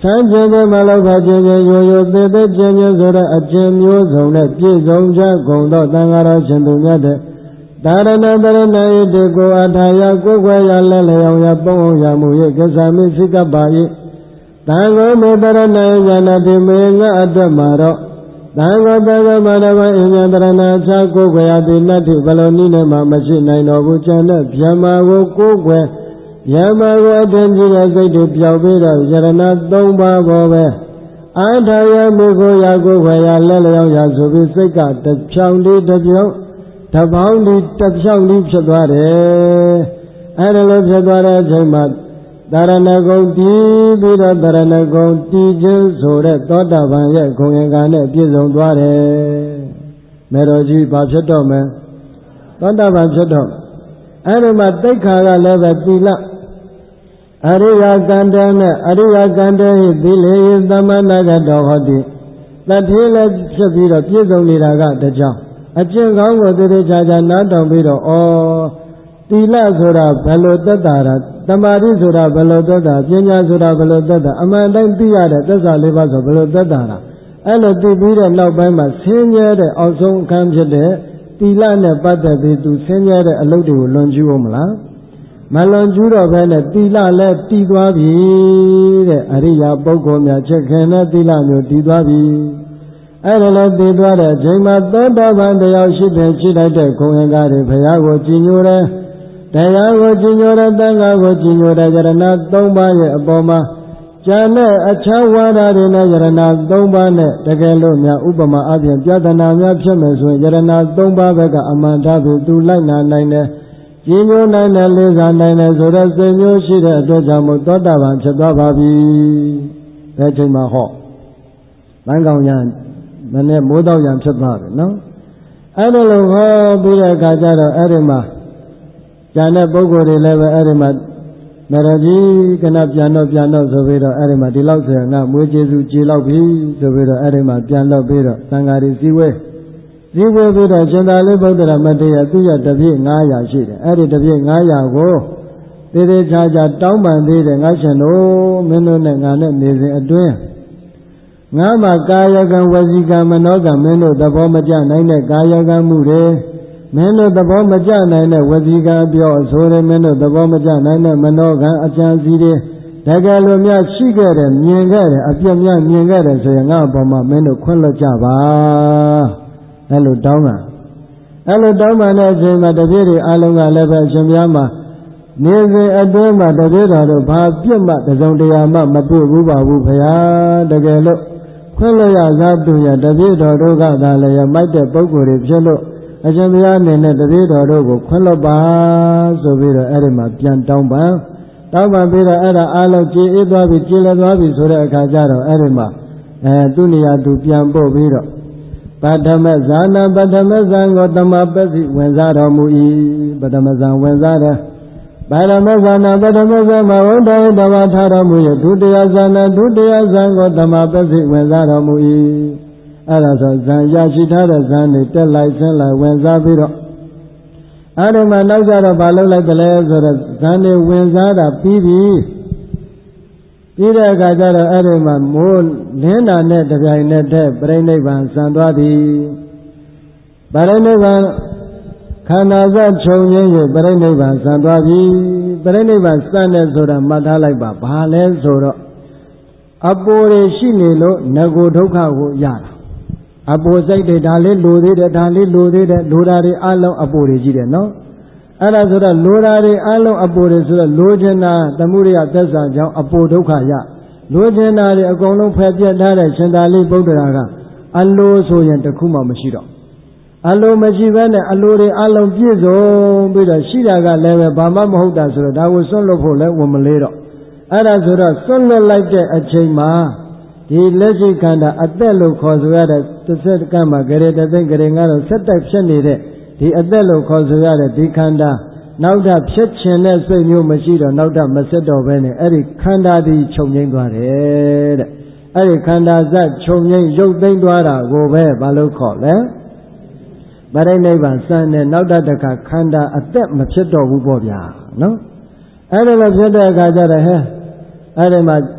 ဆန်းကျင်တဲ့မလောက်ပါခြင်းချင်းရိုးရိုးသေးသေးကျဉ်းကျဉ်းဆိုတဲ့အကျဉ်းမျိုးစုံနဲ့ပြည့်စုံကြကုန်သောသံဃာတော်ရှင်သူမြတ်တဲ့ဒါရဏတရဏဤတေကိုအထာယကိုယ်ွယ်ရလဲလျောင်ရပုံအောင်ရမှု၏ကိစ္စမိစိကပါ၏သံဃောမေတရဏယန္တိမေငါအတွက်မှာတော့သံဃောတက္ကမနဝအဉ္ဇတရဏအခြားကိုယ်ွယ်ရသည်လက်ထိဘယ်လိုနည်းနဲ့မှမရှိနိုင်တော်ဘူးကျန်တဲ့ဗျမ္မာကိုကိုယ်ွယ်ဗျမ္မာကိုအထင်ကြီးတဲ့စိတ်တွေပျောက်ပြီးတော့ယရဏသုံးပါးပေါ်ပဲအာထာယမေကိုရာကိုယ်ွယ်ရလဲလျောင်ရဆိုပြီးစိတ်ကတဖြောင်လေးတပြုံးတပေါင်းဒီတဖြောင်းလေးဖြစ်သွားတယ်အဲဒါလိုဖြစ်သွားတဲ့အချိန်မှာတရဏဂုံတည်ပြီးတော့တရဏဂုံတည်ခြင်းဆိုတဲ့သောတာပန်ရဲ့ဂုဏ်ရင်္ဂါနဲ့ပြည့်စုံသွားတယ်မေတော်ကြီးဘာဖြစ်တော့မလဲသောတာပန်ဖြစ်တော့အဲဒီမှာတိက္ခာကလည်းပဲသီလအရိယကန္တနဲ့အရိယကန္တဟိသီလေသမဏဂတောဟောတိတတိလည်းဖြစ်ပြီးတော့ပြည့်စုံနေတာကတကြောင်အကျင့်ကောင်းကိုသေသေးချာချာနားထောင်ပြီးတော့ဩသီလဆိုတာဘယ်လိုသက်တာလဲသမာဓိဆိုတာဘယ်လိုသက်တာပညာဆိုတာဘယ်လိုသက်တာအမှန်တိုင်းသိရတဲ့သစ္စာလေးပါးဆိုဘယ်လိုသက်တာလားအဲ့လိုသိပြီးတဲ့နောက်ပိုင်းမှာဆင်းရဲတဲ့အောက်ဆုံးအခန်းဖြစ်တဲ့သီလနဲ့ပတ်သက်ပြီးသူဆင်းရဲတဲ့အလုပ်တွေကိုလွန်ကျူးအောင်မလားမလွန်ကျူးတော့ဘဲနဲ့သီလလည်းတည်သွားပြီတဲ့အရိယာပုဂ္ဂိုလ်များချက်ခင်တဲ့သီလမျိုးတည်သွားပြီအဲ့ဒါလည်းတည်သွားတဲ့အချိန်မှာသောတာပန်တရားရှိတဲ့ရှိလိုက်တဲ့ဂုဏ်ရင်္ဂါတွေဘုရားကိုကြည်ညိုတယ်တရားကိုကြည်ညိုတဲ့သံဃာကိုကြည်ညိုတဲ့ယရဏသုံးပါးရဲ့အပေါ်မှာဉာဏ်နဲ့အခြားဝါဒတွေနဲ့ယရဏသုံးပါးနဲ့တကယ်လို့များဥပမာအပြင်ပြဿနာများဖြစ်မယ်ဆိုရင်ယရဏသုံးပါးဘက်ကအမှန်တရားကိုသူလိုက်နာနိုင်တယ်ကြည်ညိုနိုင်တယ်လေးစားနိုင်တယ်ဆိုတဲ့စိတ်မျိုးရှိတဲ့အတွက်ကြောင့်မို့သောတာပန်ဖြစ်သွားပါပြီ။ဒီချိန်မှာဟောလမ်းကောင်ရံမနဲ့မိုးတော့ရံဖြစ်သွားတယ်နော်။အဲ့ဒါလိုဟောပြီးတဲ့အခါကျတော့အဲ့ဒီမှာကျန်တဲ့ပုဂ္ဂိုလ်တွေလည်းပဲအဲ့ဒီမှာမရကြီးကနပြန်တော့ပြန်တော့ဆိုပြီးတော့အဲ့ဒီမှာဒီလောက်ဆိုရင်ငါမွေးကျေစုကြည်လောက်ပြီဆိုပြီးတော့အဲ့ဒီမှာပြန်တော့ပြီးတော့သံဃာတွေစည်းဝေးစည်းဝေးပြီးတော့ရှင်သာရိပုတ္တရာမထေရသူ့ရဲ့တပြည့်ငါးရာရှိတယ်အဲ့ဒီတပြည့်ငါးရာကိုသေသေးချာချာတောင်းပန်သေးတယ်ငါရှင်တို့မင်းတို့နဲ့ငါနဲ့နေစဉ်အတွင်းငါမှာကာယကံဝစီကံမနောကံမင်းတို့သဘောမကျနိုင်တဲ့ကာယကံမှုတွေမင်းတို့သဘောမကျနိုင်တဲ့ဝစီကံပြောဆိုတယ်မင်းတို့သဘောမကျနိုင်တဲ့မနောကံအကြံစီတွေတကယ်လို့များရှိခဲ့တယ်မြင်ခဲ့တယ်အပြည့်များမြင်ခဲ့တယ်ဆိုရင်ငါ့အပေါ်မှာမင်းတို့ခွင့်လွှတ်ကြပါအဲ့လိုတောင်းတာအဲ့လိုတောင်းပန်တဲ့အချိန်မှာတပည့်တွေအလုံးကလည်းပဲအရှင်ဘုရားမှာနေစဉ်အတွင်းမှာတပည့်တော်တို့ဘာပြစ်မှတစုံတရာမှမတွေ့ဘူးပါဘူးဘုရားတကယ်လို့ခွင့်လွှတ်ရသားသူရတပည့်တော်တို့ကသာလည်းမိုက်တဲ့ပုဂ္ဂိုလ်တွေဖြစ်လို့အရှင်ဘုရားအနေနဲ့တပည့်တော်တို့ကိုခွင့်လွှတ်ပါဆိုပြီးတော့အဲ့ဒီမှာပြန်တောင်းပန်တောင်းပန်ပြီးတော့အဲ့ဒါအားလုံးကြည်အေးသွားပြီကြည်လည်သွားပြီဆိုတဲ့အခါကျတော့အဲ့ဒီမှာအဲသူနေရာသူပြန်ပို့ပြီးတော့ပထမဇာနာပထမဇံကိုတမပစီဝင်စားတော်မူ၏ပထမဇံဝင်စားတယ်ပထမဇာနာပထမဇံမှာဝိတ္တဝတ္တဝါထားတော်မူ၏ဒုတိယဇာနာဒုတိယဇံကိုတမပစီဝင်စားတော်မူ၏အဲ့ဒါဆိုဇံရရှိထားတဲ့ဇံတွေတက်လိုက်ဆင်းလိုက်ဝင်စားပြီးတော့အဲ့ဒီမှာနောက်ကြတော့မလုပ်လိုက်တယ်လဲဆိုတော့ဇံတွေဝင်စားတာပြီးပြီပြီးတဲ့အခါကျတော့အဲ့ဒီမှာမိုးလင်းတာနဲ့တပြိုင်နက်တည်းပြိဋိဘံဆံသွားသည်ပြိဋိဘံခန္ဓာစခြုံရင်း၍ပြိဋိဘံဆံသွားပြီပြိဋိဘံစံတဲ့ဆိုတာမှတ်ထားလိုက်ပါဘာလဲဆိုတော့အပေါ်တွေရှိနေလို့ငကိုဒုက္ခကိုရတာအပေါ်စိတ်တွေဒါလေးလိုသေးတယ်ဒါလေးလိုသေးတယ်လိုတာတွေအလုံးအပေါ်တွေကြီးတယ်နော်အဲ့ဒါဆိုတော့လိုတာတွေအလုံးအပေါ်တွေဆိုတော့လိုချင်တာသမှုရိယသက်စာကြောင့်အပေါ်ဒုက္ခရလိုချင်တာတွေအကုန်လုံးဖယ်ပြတ်ထားတဲ့ရှင်သာရိပုတ္တရာကအလိုဆိုရင်တခုမှမရှိတော့အလိုမရှိဘဲနဲ့အလိုတွေအလုံးပြည့်စုံပြီးတော့ရှိတာကလည်းပဲဘာမှမဟုတ်တာဆိုတော့ဒါကိုစွန့်လွတ်ဖို့လည်းဝန်မလေးတော့အဲ့ဒါဆိုတော့စွန့်လွတ်လိုက်တဲ့အချိန်မှာဒီလက်ရှိခန္ဓာအသက်လို့ခေါ်ဆိုရတဲ့တစ်ဆက်ကမှဂရေတသိဂရေငါတော့ဆက်တိုက်ဖြစ်နေတဲ့ဒီအသက်လို့ခေါ်ဆိုရတဲ့ဒီခန္ဓာနောက်ထပ်ဖြစ်ချင်တဲ့စိတ်မျိုးမရှိတော့နောက်ထပ်မဆက်တော့ဘဲနဲ့အဲ့ဒီခန္ဓာဒီချုပ်ငိမ့်သွားတယ်တဲ့အဲ့ဒီခန္ဓာဇတ်ချုပ်ငိမ့်ရုပ်သိမ်းသွားတာကိုပဲဘာလို့ခေါ်လဲပရိနိဗ္ဗာန်စံနဲ့နောက်တခါခန္ဓာအသက်မဖြစ်တော့ဘူးပေါ့ဗျာနော်အဲ့ဒါလည်းဖြစ်တဲ့အခါကျတော့ဟဲ့အဲ့ဒီမှာ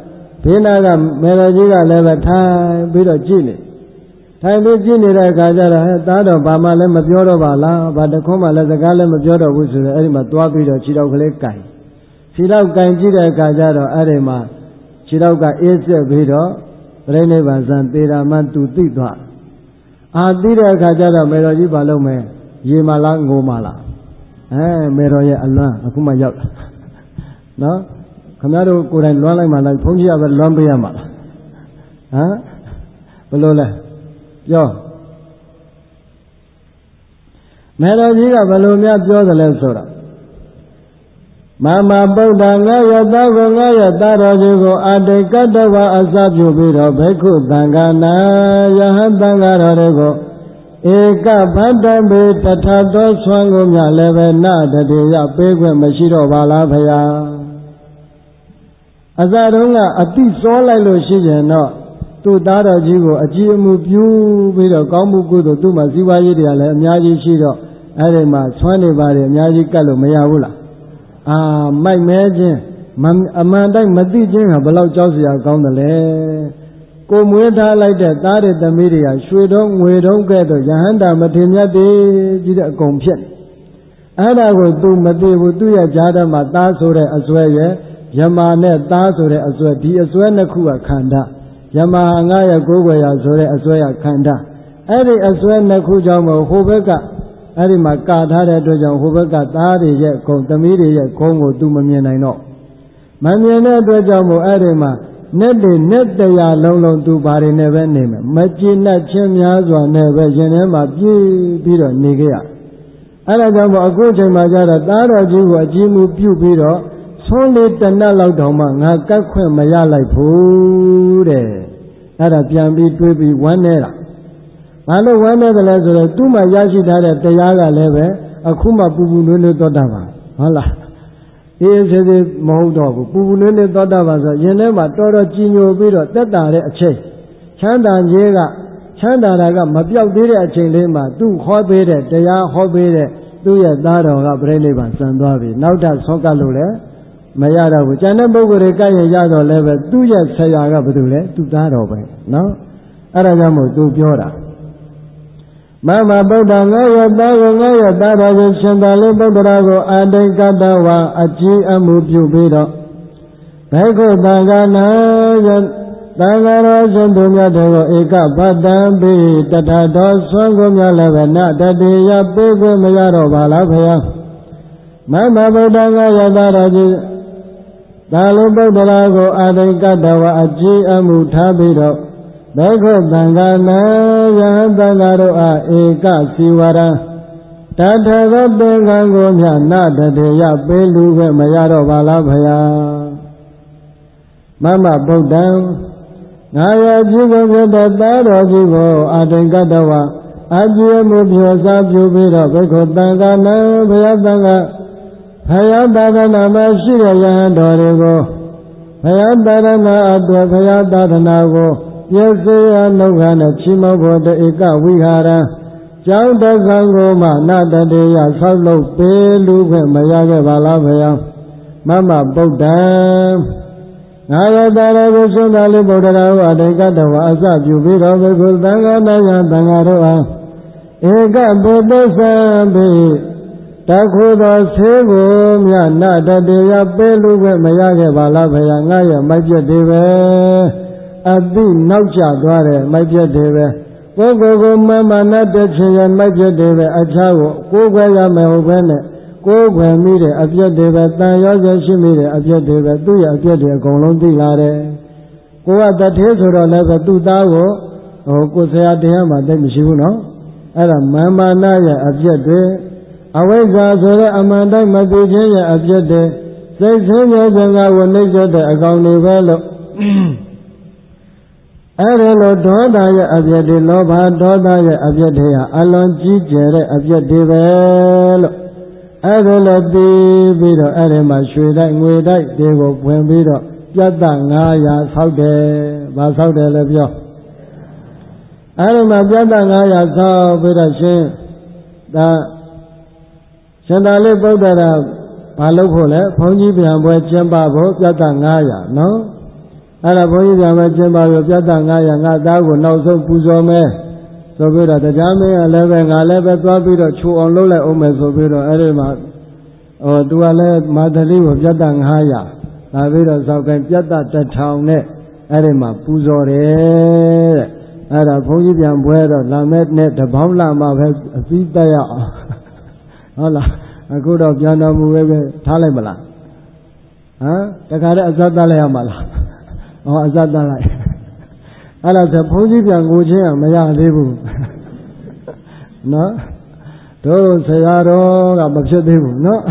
ဘေးနာကမေတော်ကြီးကလည်းပဲထိုင်ပြီးတော့ကြည့်နေထိုင်ပြီးကြည့်နေတဲ့အခါကျတော့ဟဲ့သားတော်ဘာမှလည်းမပြောတော့ပါလားဘာတခွန်းမှလည်းစကားလည်းမပြောတော့ဘူးဆိုတော့အဲ့ဒီမှာသွားပြီးတော့ခြေထောက်ကလေးကန်ခြေထောက်ကင်ကြည့်တဲ့အခါကျတော့အဲ့ဒီမှာခြေထောက်ကအေးဆက်ပြီးတော့ပြိဋိဘံဇံသေတာမှသူသိသွားအာသိတဲ့အခါကျတော့မေတော်ကြီးဘာလုပ်မဲရေမလားငိုမလားအဲမေတော်ရဲ့အလွမ်းအခုမှရောက်လာနော်ခင်ဗျားတို့ကိုယ်တိုင်လွမ်းလိုက်မှလားဘုန်းကြီးကပဲလွမ်းပေးရမှာလားဟမ်ဘယ်လိုလဲပြောမေတော်ကြီးကဘယ်လိုများပြောသလဲဆိုတော့မမဗုဒ္ဓငါရသားကိုငါရသားတော်ကြီးကိုအာတိကတ္တဝအစပြုပြီးတော့ဘိက္ခုသံဃာနာယဟန်သံဃာတော်တွေကိုဧကဗတ္တံဘေတထသောဆွမ်းကိုမြလည်းပဲနတတေယပေးခွင့်မရှိတော့ပါလားဖရာအစတုန်းကအတိစောလိုက်လို့ရှိရင်တော့သူ့သားတော်ကြီးကိုအကြည်အမှုပြုပြီးတော့ကောင်းမှုကုသိုလ်သူ့မှာစီးပွားရေးတွေကလည်းအများကြီးရှိတော့အဲ့ဒီမှာဆွမ်းနေပါတယ်အများကြီးကတ်လို့မရဘူးလားအာမိုက်မဲခြင်းအမှန်တိုင်းမသိခြင်းကဘယ်လောက်ကြောက်စရာကောင်းတယ်လဲကိုမွေးထားလိုက်တဲ့သားတွေသမီးတွေကရွှေတုံးငွေတုံးကဲ့သို့ယဟန္တာမထေမြတ်တွေကြီးတဲ့အကုန်ဖြစ်အဲ့ဒါကို तू မသိဘူးသူ့ရဲ့ကြားထဲမှာသားဆိုတဲ့အစွဲရဲ့ယမနဲ့သားဆိုတဲ့အစွဲဒီအစွဲနှစ်ခုကခန္ဓာယမဟာငါရဲ့ကိုယ်ွယ်ရာဆိုတဲ့အစွဲရခန္ဓာအဲ့ဒီအစွဲနှစ်ခုကြောင့်မို့ဟိုဘက်ကအဲ့ဒီမှာကာထားတဲ့အတွက်ကြောင့်ဟိုဘက်ကသားတွေရဲ့ဂုံသမီးတွေရဲ့ဂုံကို तू မမြင်နိုင်တော့မမြင်တဲ့အတွက်ကြောင့်မို့အဲ့ဒီမှာနဲ့တည်းနဲ့တရားလုံးလုံး तू ဘာတွေနဲ့ပဲနေမယ်မကြည်နဲ့ချင်းများစွာနဲ့ပဲရင်ထဲမှာပြည့်ပြီးတော့နေကြရအဲ့ဒါကြောင့်မို့အခုချိန်မှာကျတော့သားတော်ကြီးကိုအကြည်မှုပြုပြီးတော့ဆွန်းလေးတနတ်လောက်တောင်မှငါကတ်ခွင့်မရလိုက်ဘူးတဲ့အဲ့ဒါပြန်ပြီးတွေးပြီးဝမ်းနေတာဘာလို့ဝမ်းနေတယ်လဲဆိုတော့သူ့မှာရရှိထားတဲ့တရားကလည်းပဲအခုမှပူပူနွေးနွေးသောတာပန်ဟုတ်လားအေးစေစေမဟုတ်တော့ဘူးပူပူနွေးနွေးသောတာပန်ဆိုရင်ထဲမှာတော်တော်ကြည်ညိုပြီးတော့တက်တာတဲ့အချိန်ချမ်းသာခြင်းကချမ်းသာတာကမပြောက်သေးတဲ့အချိန်လေးမှာသူ့ဟောပေးတဲ့တရားဟောပေးတဲ့သူ့ရဲ့သားတော်ကပြိဋိဘံစံသွားပြီနောက်ထပ်ဆောက်ကလို့လည်းမရတော့ဘူးကျန်တဲ့ပုဂ္ဂိုလ်တွေကရင်ရတော့လည်းပဲသူ့ရဲ့ဆရာကဘာလို့လဲသူ့သားတော်ပဲနော်အဲ့ဒါကြောင့်မို့သူပြောတာမမဗုဒ္ဓငါရသားကိုငါရသားတော်ကိုရှင်သာလေးဗုဒ္ဓရာကိုအာတိကတ္တဝါအကြည်အမှုပြုပြီးတော့ဘိက္ခုသံဃာနာယသံဃာတော်ရှင်သူများတို့ဧကဗတ္တံပိတထတော်ဆွမ်းကိုများလည်းပဲနတတေယပေးခွင့်မရတော့ပါလားဖေယမမဗုဒ္ဓငါရသားတော်ကြီးသာလုဗုဒ္ဓရာကိုအာတိကတ္တဝါအကြည်အမှုထားပြီးတော့ဘိက္ခုသံဃာနာယဟန်သံဃာတို့အားဧကစီဝရံတထသောပင်ကံကိုမြနတတေယပေးလူခွင့်မရတော့ပါလားဖရာမမဗုဒ္ဓံငါရဲ့ပြုကိုဖြစ်တဲ့သားတော်ကြီးကိုအာတိကတ္တဝါအကြည်မှုပြုစားပြုပြီးတော့ဘိက္ခုသံဃာနာဘုရားသံဃာဘုရားသာသနာမှာရှိတဲ့ယဟန်တော်တွေကိုဘုရားသာသနာအတွက်ဘုရားသာသနာကိုပြည့်စုံရနှုတ်ခမ်းနဲ့ချီးမွမ်းဖို့တေကဝိဟာရံကျောင်းတက္ကံကိုမှနတတေယဆောက်လုပ်ပေးလူခွင့်မရခဲ့ပါလားဖေယမမဗုဒ္ဓံငါရတာရကိုရှင်သာလေးဗုဒ္ဓရာဟုအတေကတဝါအစပြုပြီးတော့ဘုခုသံဃာနာယသံဃာတို့အားဧကပုပ္ပသံပိတခုသောဆေးကိုမြနတတေယပေးလူခွင့်မရခဲ့ပါလားဖေယငါရဲ့မိုက်ပြတ်တွေပဲအတိနောက်ကျသွားတယ်မိုက်ပြတ်တယ်ပဲပုဂ္ဂိုလ်ကိုမမနာတဲ့ခြင်းရဲ့မိုက်ပြတ်တယ်ပဲအခြားကိုကိုယ်ခွဲရမယ်ဟုတ်ပဲနဲ့ကိုယ်ခွဲမိတယ်အပြတ်တယ်ပဲတန်ရောစရှိမိတယ်အပြတ်တယ်ပဲသူ့ရဲ့အပြတ်တွေအကုန်လုံးသိလာတယ်ကိုကတထေးဆိုတော့လည်းပဲသူ့သားကိုဟိုကိုဆရာတရားမှသိမရှိဘူးနော်အဲ့ဒါမမနာရဲ့အပြတ်တွေအဝိဇ္ဇာဆိုတဲ့အမှန်တိုင်းမသိခြင်းရဲ့အပြတ်တွေစိတ်ဆင်းရဲခြင်းကဝိနည်းတဲ့အကောင်တွေပဲလို့အဲ့ဒါလိုဒေါသရဲ့အပြည့်တွေလောဘဒေါသရဲ့အပြည့်တွေဟာအလွန်ကြီးကျယ်တဲ့အပြည့်တွေပဲလို့အဲ့ဒါလိုပြီးပြီးတော့အဲ့ဒီမှာရွှေတိုက်ငွေတိုက်တွေကိုဖွင့်ပြီးတော့ပြတ်တငါးရာဆောက်တယ်။ဘာဆောက်တယ်လဲပြောအဲ့ဒီမှာပြတ်တငါးရာဆောက်ပြီးတော့ရှင်ဒါရှင်သာလေးဗုဒ္ဓရာဘာလုပ်ဖို့လဲဘုန်းကြီးပြန်ပွဲကျင်းပဖို့ပြတ်တငါးရာနော်အဲ့ဒါဘုန်းကြီးကမှကျင်းပါလို့ပြတ်တာငါရငါသားကိုနောက်ဆုံးပူဇော်မယ်ဆိုပြီးတော့တရားမင်းကလည်းပဲငါလည်းပဲသွားပြီးတော့ချိုအောင်လုပ်လိုက်အောင်မယ်ဆိုပြီးတော့အဲ့ဒီမှာဟိုသူကလည်းမာသလိကိုပြတ်တာငါးရာလာပြီးတော့စောက်ကင်ပြတ်တာတစ်ထောင်နဲ့အဲ့ဒီမှာပူဇော်တယ်တဲ့အဲ့ဒါဘုန်းကြီးပြန်ပွဲတော့လာမဲ့နဲ့တပေါင်းလာမှပဲအပြီးတက်ရအောင်ဟုတ်လားအခုတော့ပြန်တော်မူပဲထားလိုက်မလားဟမ်တခါတည်းအစတတ်လိုက်ရမှာလားဟောအစတတ်လိုက်အဲ့ဒါဆိုဘုန်းကြီးပြန်ကိုချင်းကမရသေးဘူးနော်တို့ဆရာတော်ကမဖြစ်သေးဘူးနော်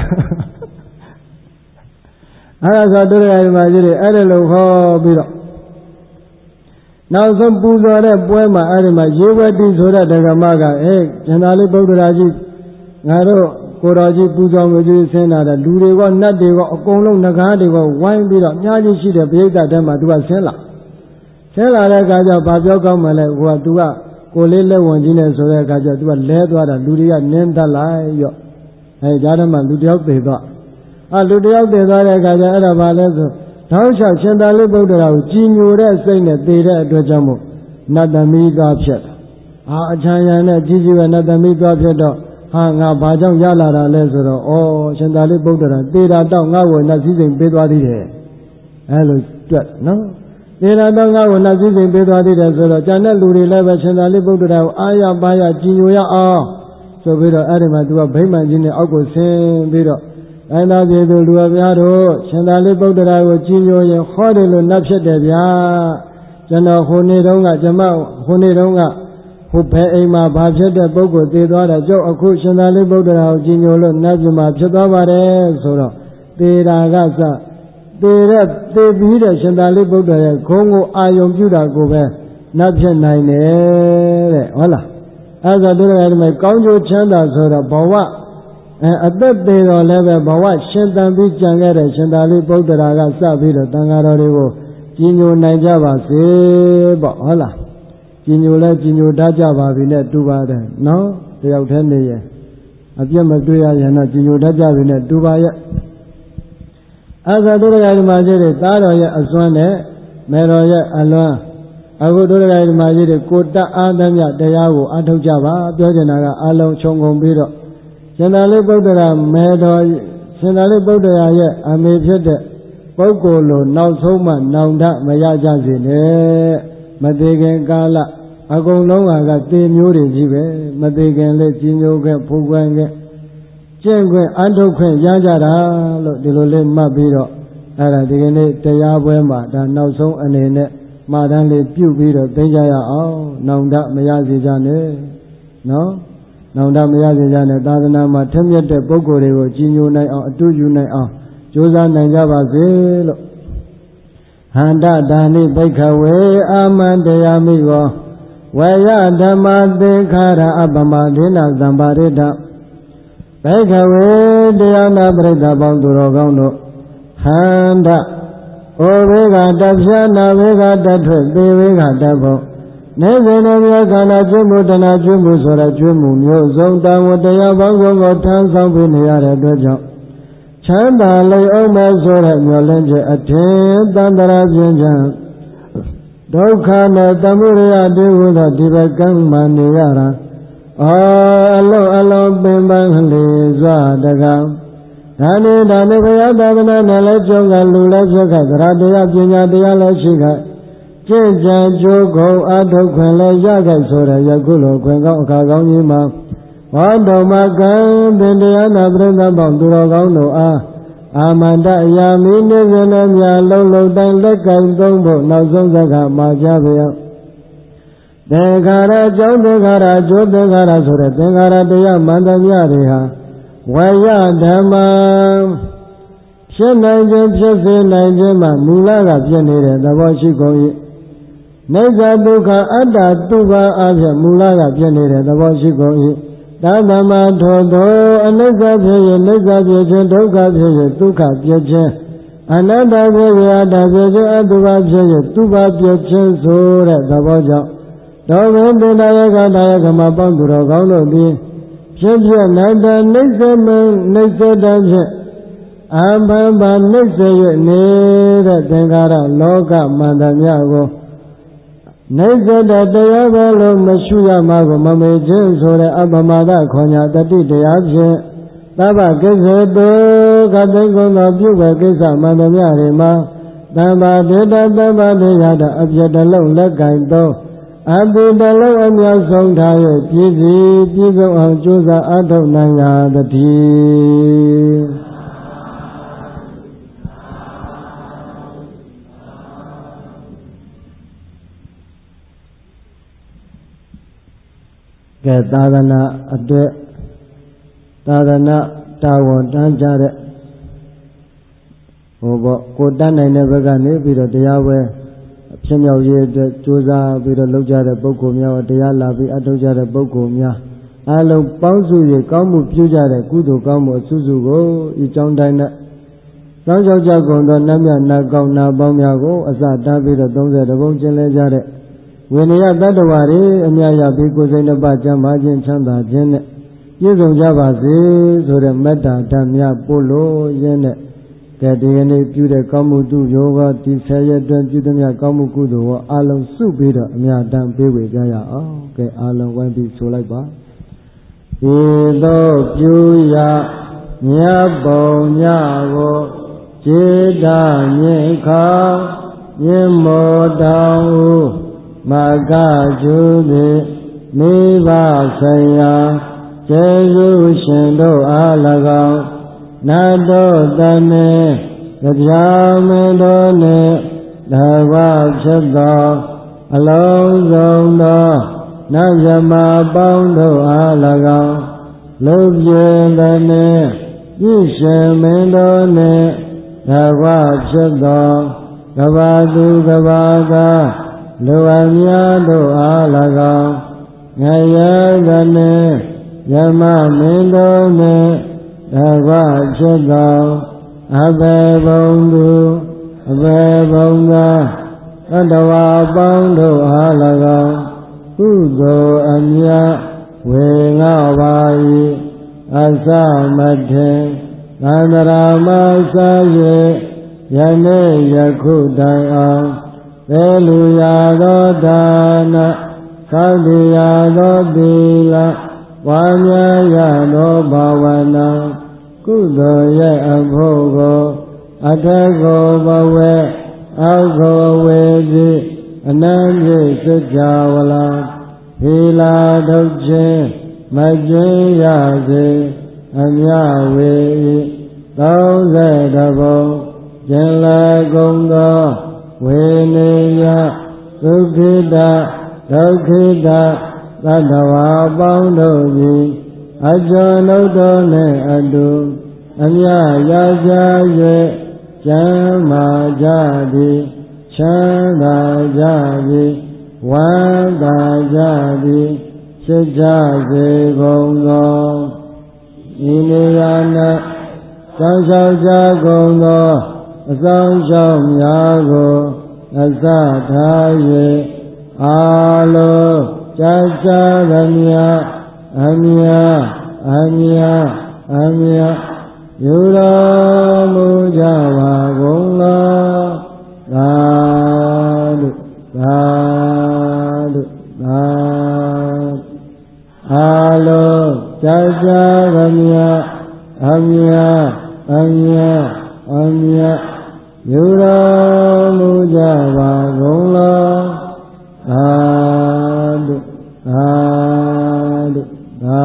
အဲ့ဒါဆိုတို့ရည်မှာကြီးတယ်အဲ့ဒါလို့ဟောပြီးတော့နောက်ဆုံးပူဇော်တဲ့ပွဲမှာအဲ့ဒီမှာရေဝတိဆိုတဲ့ဒကမကအေးကျန်တာလေးဗုဒ္ဓရာကြီးငါတို့ကိုတော်ကြီးပူဇော်ငွေကြီးဆင်းလာတဲ့လူတွေကနတ်တွေကအကုန်လုံးငကားတွေကဝိုင်းပြီးတော့အများကြီးရှိတဲ့ပရိသတ်ထဲမှာသူကဆင်းလာဆင်းလာတဲ့အခါကျဘာပြောကောင်းမှလဲဟိုကသူကကိုလေးလက်ဝင်ကြီးနဲ့ဆိုတဲ့အခါကျသူကလဲသွားတာလူတွေကနင်းတတ်လိုက်ရော့အဲကြားထဲမှာလူတယောက်သေသွားအာလူတယောက်သေသွားတဲ့အခါကျအဲ့ဒါဘာလဲဆိုတောင်းလျှောက်ရှင်သာရိပုတ္တရာကိုကြည်ညိုတဲ့စိတ်နဲ့သေတဲ့အတွက်ကြောင့်မို့နတ်သမီးသွားဖြစ်အာအချမ်းရံနဲ့ကြီးကြီးပဲနတ်သမီးသွားဖြစ်တော့ဟာငါဘာကြောင့်ရလာတာလဲဆိုတော့ဩရှင်သာရိပုတ္တရာသေတာတော့ငါ့ကိုနတ်စည်းစိမ်ပေးသွားသေးတယ်အဲလိုတွက်နော်သေတာတော့ငါ့ကိုနတ်စည်းစိမ်ပေးသွားသေးတယ်ဆိုတော့ကျန်တဲ့လူတွေလည်းပဲရှင်သာရိပုတ္တရာကိုအာရပါရကြည်ညိုရအောင်ဆိုပြီးတော့အဲ့ဒီမှာသူကဗိမာန်ကြီးနဲ့အောက်ကိုဆင်းပြီးတော့အဲသာပြည်သူလူအများတို့ရှင်သာရိပုတ္တရာကိုကြည်ညိုရင်ဟောတယ်လို့နတ်ဖြစ်တယ်ဗျာကျွန်တော်ဟိုနေ့တုန်းကကျမဟိုနေ့တုန်းကဟိုဘယ်အိမ်မှာဘာဖြစ်တဲ့ပုဂ္ဂိုလ်သေသွားတယ်ကျုပ်အခုရှင်သာရိပုတ္တရာကိုကြည်ညိုလို့နတ်ပြည်မှာဖြစ်သွားပါတယ်ဆိုတော့သေတာကစသေတဲ့သေပြီးတဲ့ရှင်သာရိပုတ္တရာရဲ့ဂုဏ်ကိုအာယုံပြုတာကိုပဲနတ်ဖြစ်နိုင်တယ်တဲ့ဟုတ်လားအဲဒါတို့လည်းဒီမှာကောင်းကျိုးချမ်းသာဆိုတော့ဘဝအဲအသက်သေးတော်လည်းပဲဘဝရှင်သန်ပြီးကြံခဲ့တဲ့ရှင်သာရိပုတ္တရာကစပြီးတော့တန်ဃာတော်တွေကိုကြည်ညိုနိုင်ကြပါစေပေါ့ဟုတ်လားကြည်ညိုလဲကြည်ညိုတတ်ကြပါပြီနဲ့တူပါတယ်နော်တယောက်တည်းနေရင်အပြတ်မတွေ့ရရင်တော့ကြည်ညိုတတ်ကြပြီနဲ့တူပါရဲ့အဲဒါတို့လည်းဒီမှာကြီးတွေသားတော်ရဲ့အစွမ်းနဲ့မေတော်ရဲ့အလွမ်းအခုတို့လည်းဒီမှာကြီးတွေကိုတတ်အားသမျှတရားကိုအထောက်ကြပါပြောချင်တာကအလုံးခြုံငုံပြီးတော့ရှင်သာရိပုတ္တရာမေတော်ရှင်သာရိပုတ္တရာရဲ့အမေဖြစ်တဲ့ပုဂ္ဂိုလ်လိုနောက်ဆုံးမှနောင်တမရကြစေနဲ့မသေးခင်ကာလအကုန်လုံးကသေမျိုးတွေကြီးပဲမသေးခင်လေးကြီးညိုခဲ့ဖူးခွင့်ခဲ့ကျင့်ခွင့်အထုတ်ခွင့်ရကြတာလို့ဒီလိုလေးမှတ်ပြီးတော့အဲ့ဒါဒီကနေ့တရားပွဲမှာဒါနောက်ဆုံးအနေနဲ့မှာတန်းလေးပြုပြီးတော့သိကြရအောင်နောင်တမရစေကြနဲ့နော်နောင်တမရစေကြနဲ့သာသနာမှာထက်မြက်တဲ့ပုဂ္ဂိုလ်တွေကိုကြည်ညိုနိုင်အောင်အတူယူနိုင်အောင်ကြိုးစားနိုင်ကြပါစေလို့ဟန္တဒါနိဘိက္ခဝေအာမန္တယာမိကောဝေယဓမ္မသေခါရအပမဒေနသံပါရိတဘိက္ခဝေတရားနာပရိသတ်ပေါင်းသူတော်ကောင်းတို့ဟန္တဩဝေကတဖြာနာဝေကတထွက်သေဝေကတဖို့နေစေနေမြတ်ခန္ဓာကျွမှုတဏှာကျွမှုဆိုတဲ့ကျွမှုမျိုးစုံတန်ဝတရားပေါင်းစုံကိုထမ်းဆောင်ပြီးနေရတဲ့အတွက်ကြောင့်ချမ်းသာလိမ့်အောင်မဲ့ဆိုတဲ့မျောလင်းချက်အထင်တန်တရာပြင်းချမ်းဒုက္ခနဲ့တမှုရိယတေဟုသောဒီဘကံမှနေရတာအော်အလုံးအလုံးပင်ပန်းလေစွာတကံဒါနေဒါနေဘုရားသာသနာနဲ့လည်းကျုံကလူလည်းဖြစ်ခသရတရားပညာတရားလည်းရှိခကျင့်ကြံကြိုးကုန်အထုတ်ခွင့်လည်းရခဲ့ဆိုတဲ့ယခုလိုခွင့်ကောင်းအခါကောင်းကြီးမှာဘောဓမကံသင်တရားနာပရိသတ်ပေါင်းသူတော်ကောင်းတို့အားအာမန္တယာမိနေစဉ်နဲ့မြာလုံးလုံးတိုင်းလက်ကင်သုံးဖို့နောက်ဆုံးစကားမှာကြားပါရသင်္ခါရအကြောင်းသင်္ခါရအကျိုးသင်္ခါရဆိုတဲ့သင်္ခါရတရားမန္တမြတွေဟာဝေယဓမ္မဖြစ်နိုင်ခြင်းဖြစ်စေနိုင်ခြင်းမှာမူလကဖြစ်နေတဲ့သဘောရှိကုန်၏နိစ္စဒုက္ခအတ္တတုပါအဖြစ်မူလကဖြစ်နေတဲ့သဘောရှိကုန်၏သာသမထိုသောအနိစ္စဖြစ်၍နိစ္စဖြစ်ခြင်းဒုက္ခဖြစ်၍ဒုက္ခဖြစ်ခြင်းအနတ္တဖြစ်၍အတ္တဖြစ်ခြင်းအတုပါဖြစ်၍တုပါဖြစ်ခြင်းဆိုတဲ့သဘောကြောင့်တောဝိတ္တနာယကတာယကမပေါင်းသူတော်ကောင်းတို့သည်ဖြစ်ဖြစ်နိုင်တဲ့နိစ္စမနိစ္စတဖြင့်အဘံဘာနှိမ့်စေ၍နေတဲ့သင်္ခါရလောကမှန်သမျှကိုနှိမ့်စေတဲ့တရားပဲလို့မရှိရမှာကိုမမေ့ခြင်းဆိုတဲ့အပမဒခေါ်ညာတတိတရားဖြင့်သဗ္ဗကိစ္စတုခတိကုံသောပြုဝေကိစ္စမှန်သမျှတွေမှာတမ္ပါဒေတတမ္ပါဒေယတအပြည့်တလုံးလက်ကင်သောအပိတလုံးအမြောက်ဆုံးထား၍ပြည့်စည်ပြည့်စုံအောင်ကြိုးစားအထောက်နိုင်ရသတည်းကဲသာသနာအတွက်သာသနာတာဝန်တန်းကြတဲ့ဟိုပေါ့ကိုတန်းနိုင်တဲ့ဘက်ကနေပြီးတော့တရားဝဲဖြစ်မြောက်ရေးအတွက်ကြိုးစားပြီးတော့လုပ်ကြတဲ့ပုဂ္ဂိုလ်များတရားလာပြီးအထောက်ကြတဲ့ပုဂ္ဂိုလ်များအလုံးပေါင်းစု၍ကောင်းမှုပြုကြတဲ့ကုသိုလ်ကောင်းမှုအစုစုကိုဤကြောင်းတိုင်းနဲ့စောင့်ရှောက်ကြကုန်သောနတ်မြတ်နတ်ကောင်းနာပေါင်းများကိုအစတားပြီးတော့သုံးဆယ်တဘုံကျင်းလဲကြတဲ့ဝိနည်းတတ္တဝါတွေအမြတ်ရပြီးကိုယ်စိတ်နှပါကျမ်းမာခြင်းချမ်းသာခြင်းနဲ့ပြည့်စုံကြပါစေဆိုတဲ့မေတ္တာဓာတ်များပို့လို့ရင်းနဲ့ကဲဒီကနေ့ပြုတဲ့ကောင်းမှုသူယောဂဒီဆယ်ရက်အတွင်းပြုသမျှကောင်းမှုကုသိုလ်ကိုအလုံးစုပြီးတော့အမြတ်တမ်းပေးဝေကြရအောင်ကဲအလုံးဝိုင်းပြီးဆိုလိုက်ပါဤသို့ပြုရမြတ်ပုံညကိုကျေတာမြင့်ခါမြင့်မောတောင်ဦးမကကျူသည်မိဘဆရာကျေးဇူးရှင်တို့အား၎င်းနတ်တို့တနေတရားမင်းတို့နှင့်တဘာဖြစ်သောအလုံးစုံသောနတ်မြမပေါင်းတို့အား၎င်းလူပြေတနေပြည့်ရှင်မင်းတို့နှင့်တဘာဖြစ်သောကဘာသူကဘာသာလူအများတို့အား၎င်းငရဲကနေယမမင်းတို့နှင့်တဘာဖြစ်သောအဘေဘုံသူအဘေဘုံသာတတဝါပေါင်းတို့အား၎င်းကုသိုလ်အမြတ်ဝေငါပါ၏အသမထေသန္တရာမဆာ၍ယနေ့ယခုတိုင်အောင်သေလူရာသောဒါနသောတိရာသောသီလဝါများရသောဘာဝနာကုသိုလ်ရဲ့အဖို့ကိုအထက်ကိုဘဝေအောက်ကိုဝေစီအနန္တိစိတ်ကြဝလာဟီလာထုတ်ခြင်းမကျင်းရစေအမြဝေသုံးဆယ်တဘုံကျင်လကုန်သောဝေနေယဒုက္ခိတဒုက္ခိတသတ္တဝါပေါင်းတို့သည်အကျော်နှုတ်တော်နှင့်အတူအမြရကြ၍ကျမ်းမာကြသည်ချမ်းသာကြသည်ဝမ်းသာကြသည်ဖြစ်ကြစေကုန်သောဤနေရာ၌စောင့်ရှောက်ကြကုန်သောအဆောင်ရှောက်များကိုအစထား၍အာလောကြာကြာသမျှအမြအမြအမြယူတော်မူကြပါကုန်သောသာဓုသာဓုသာအာလောကြာကြာသမျှအမြအမြအမြယူတော်မူကြပါကုန်သောသာဓုသာဓုသာ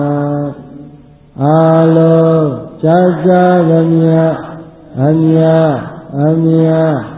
အာလောကြာကြာသမျှအမြအမြ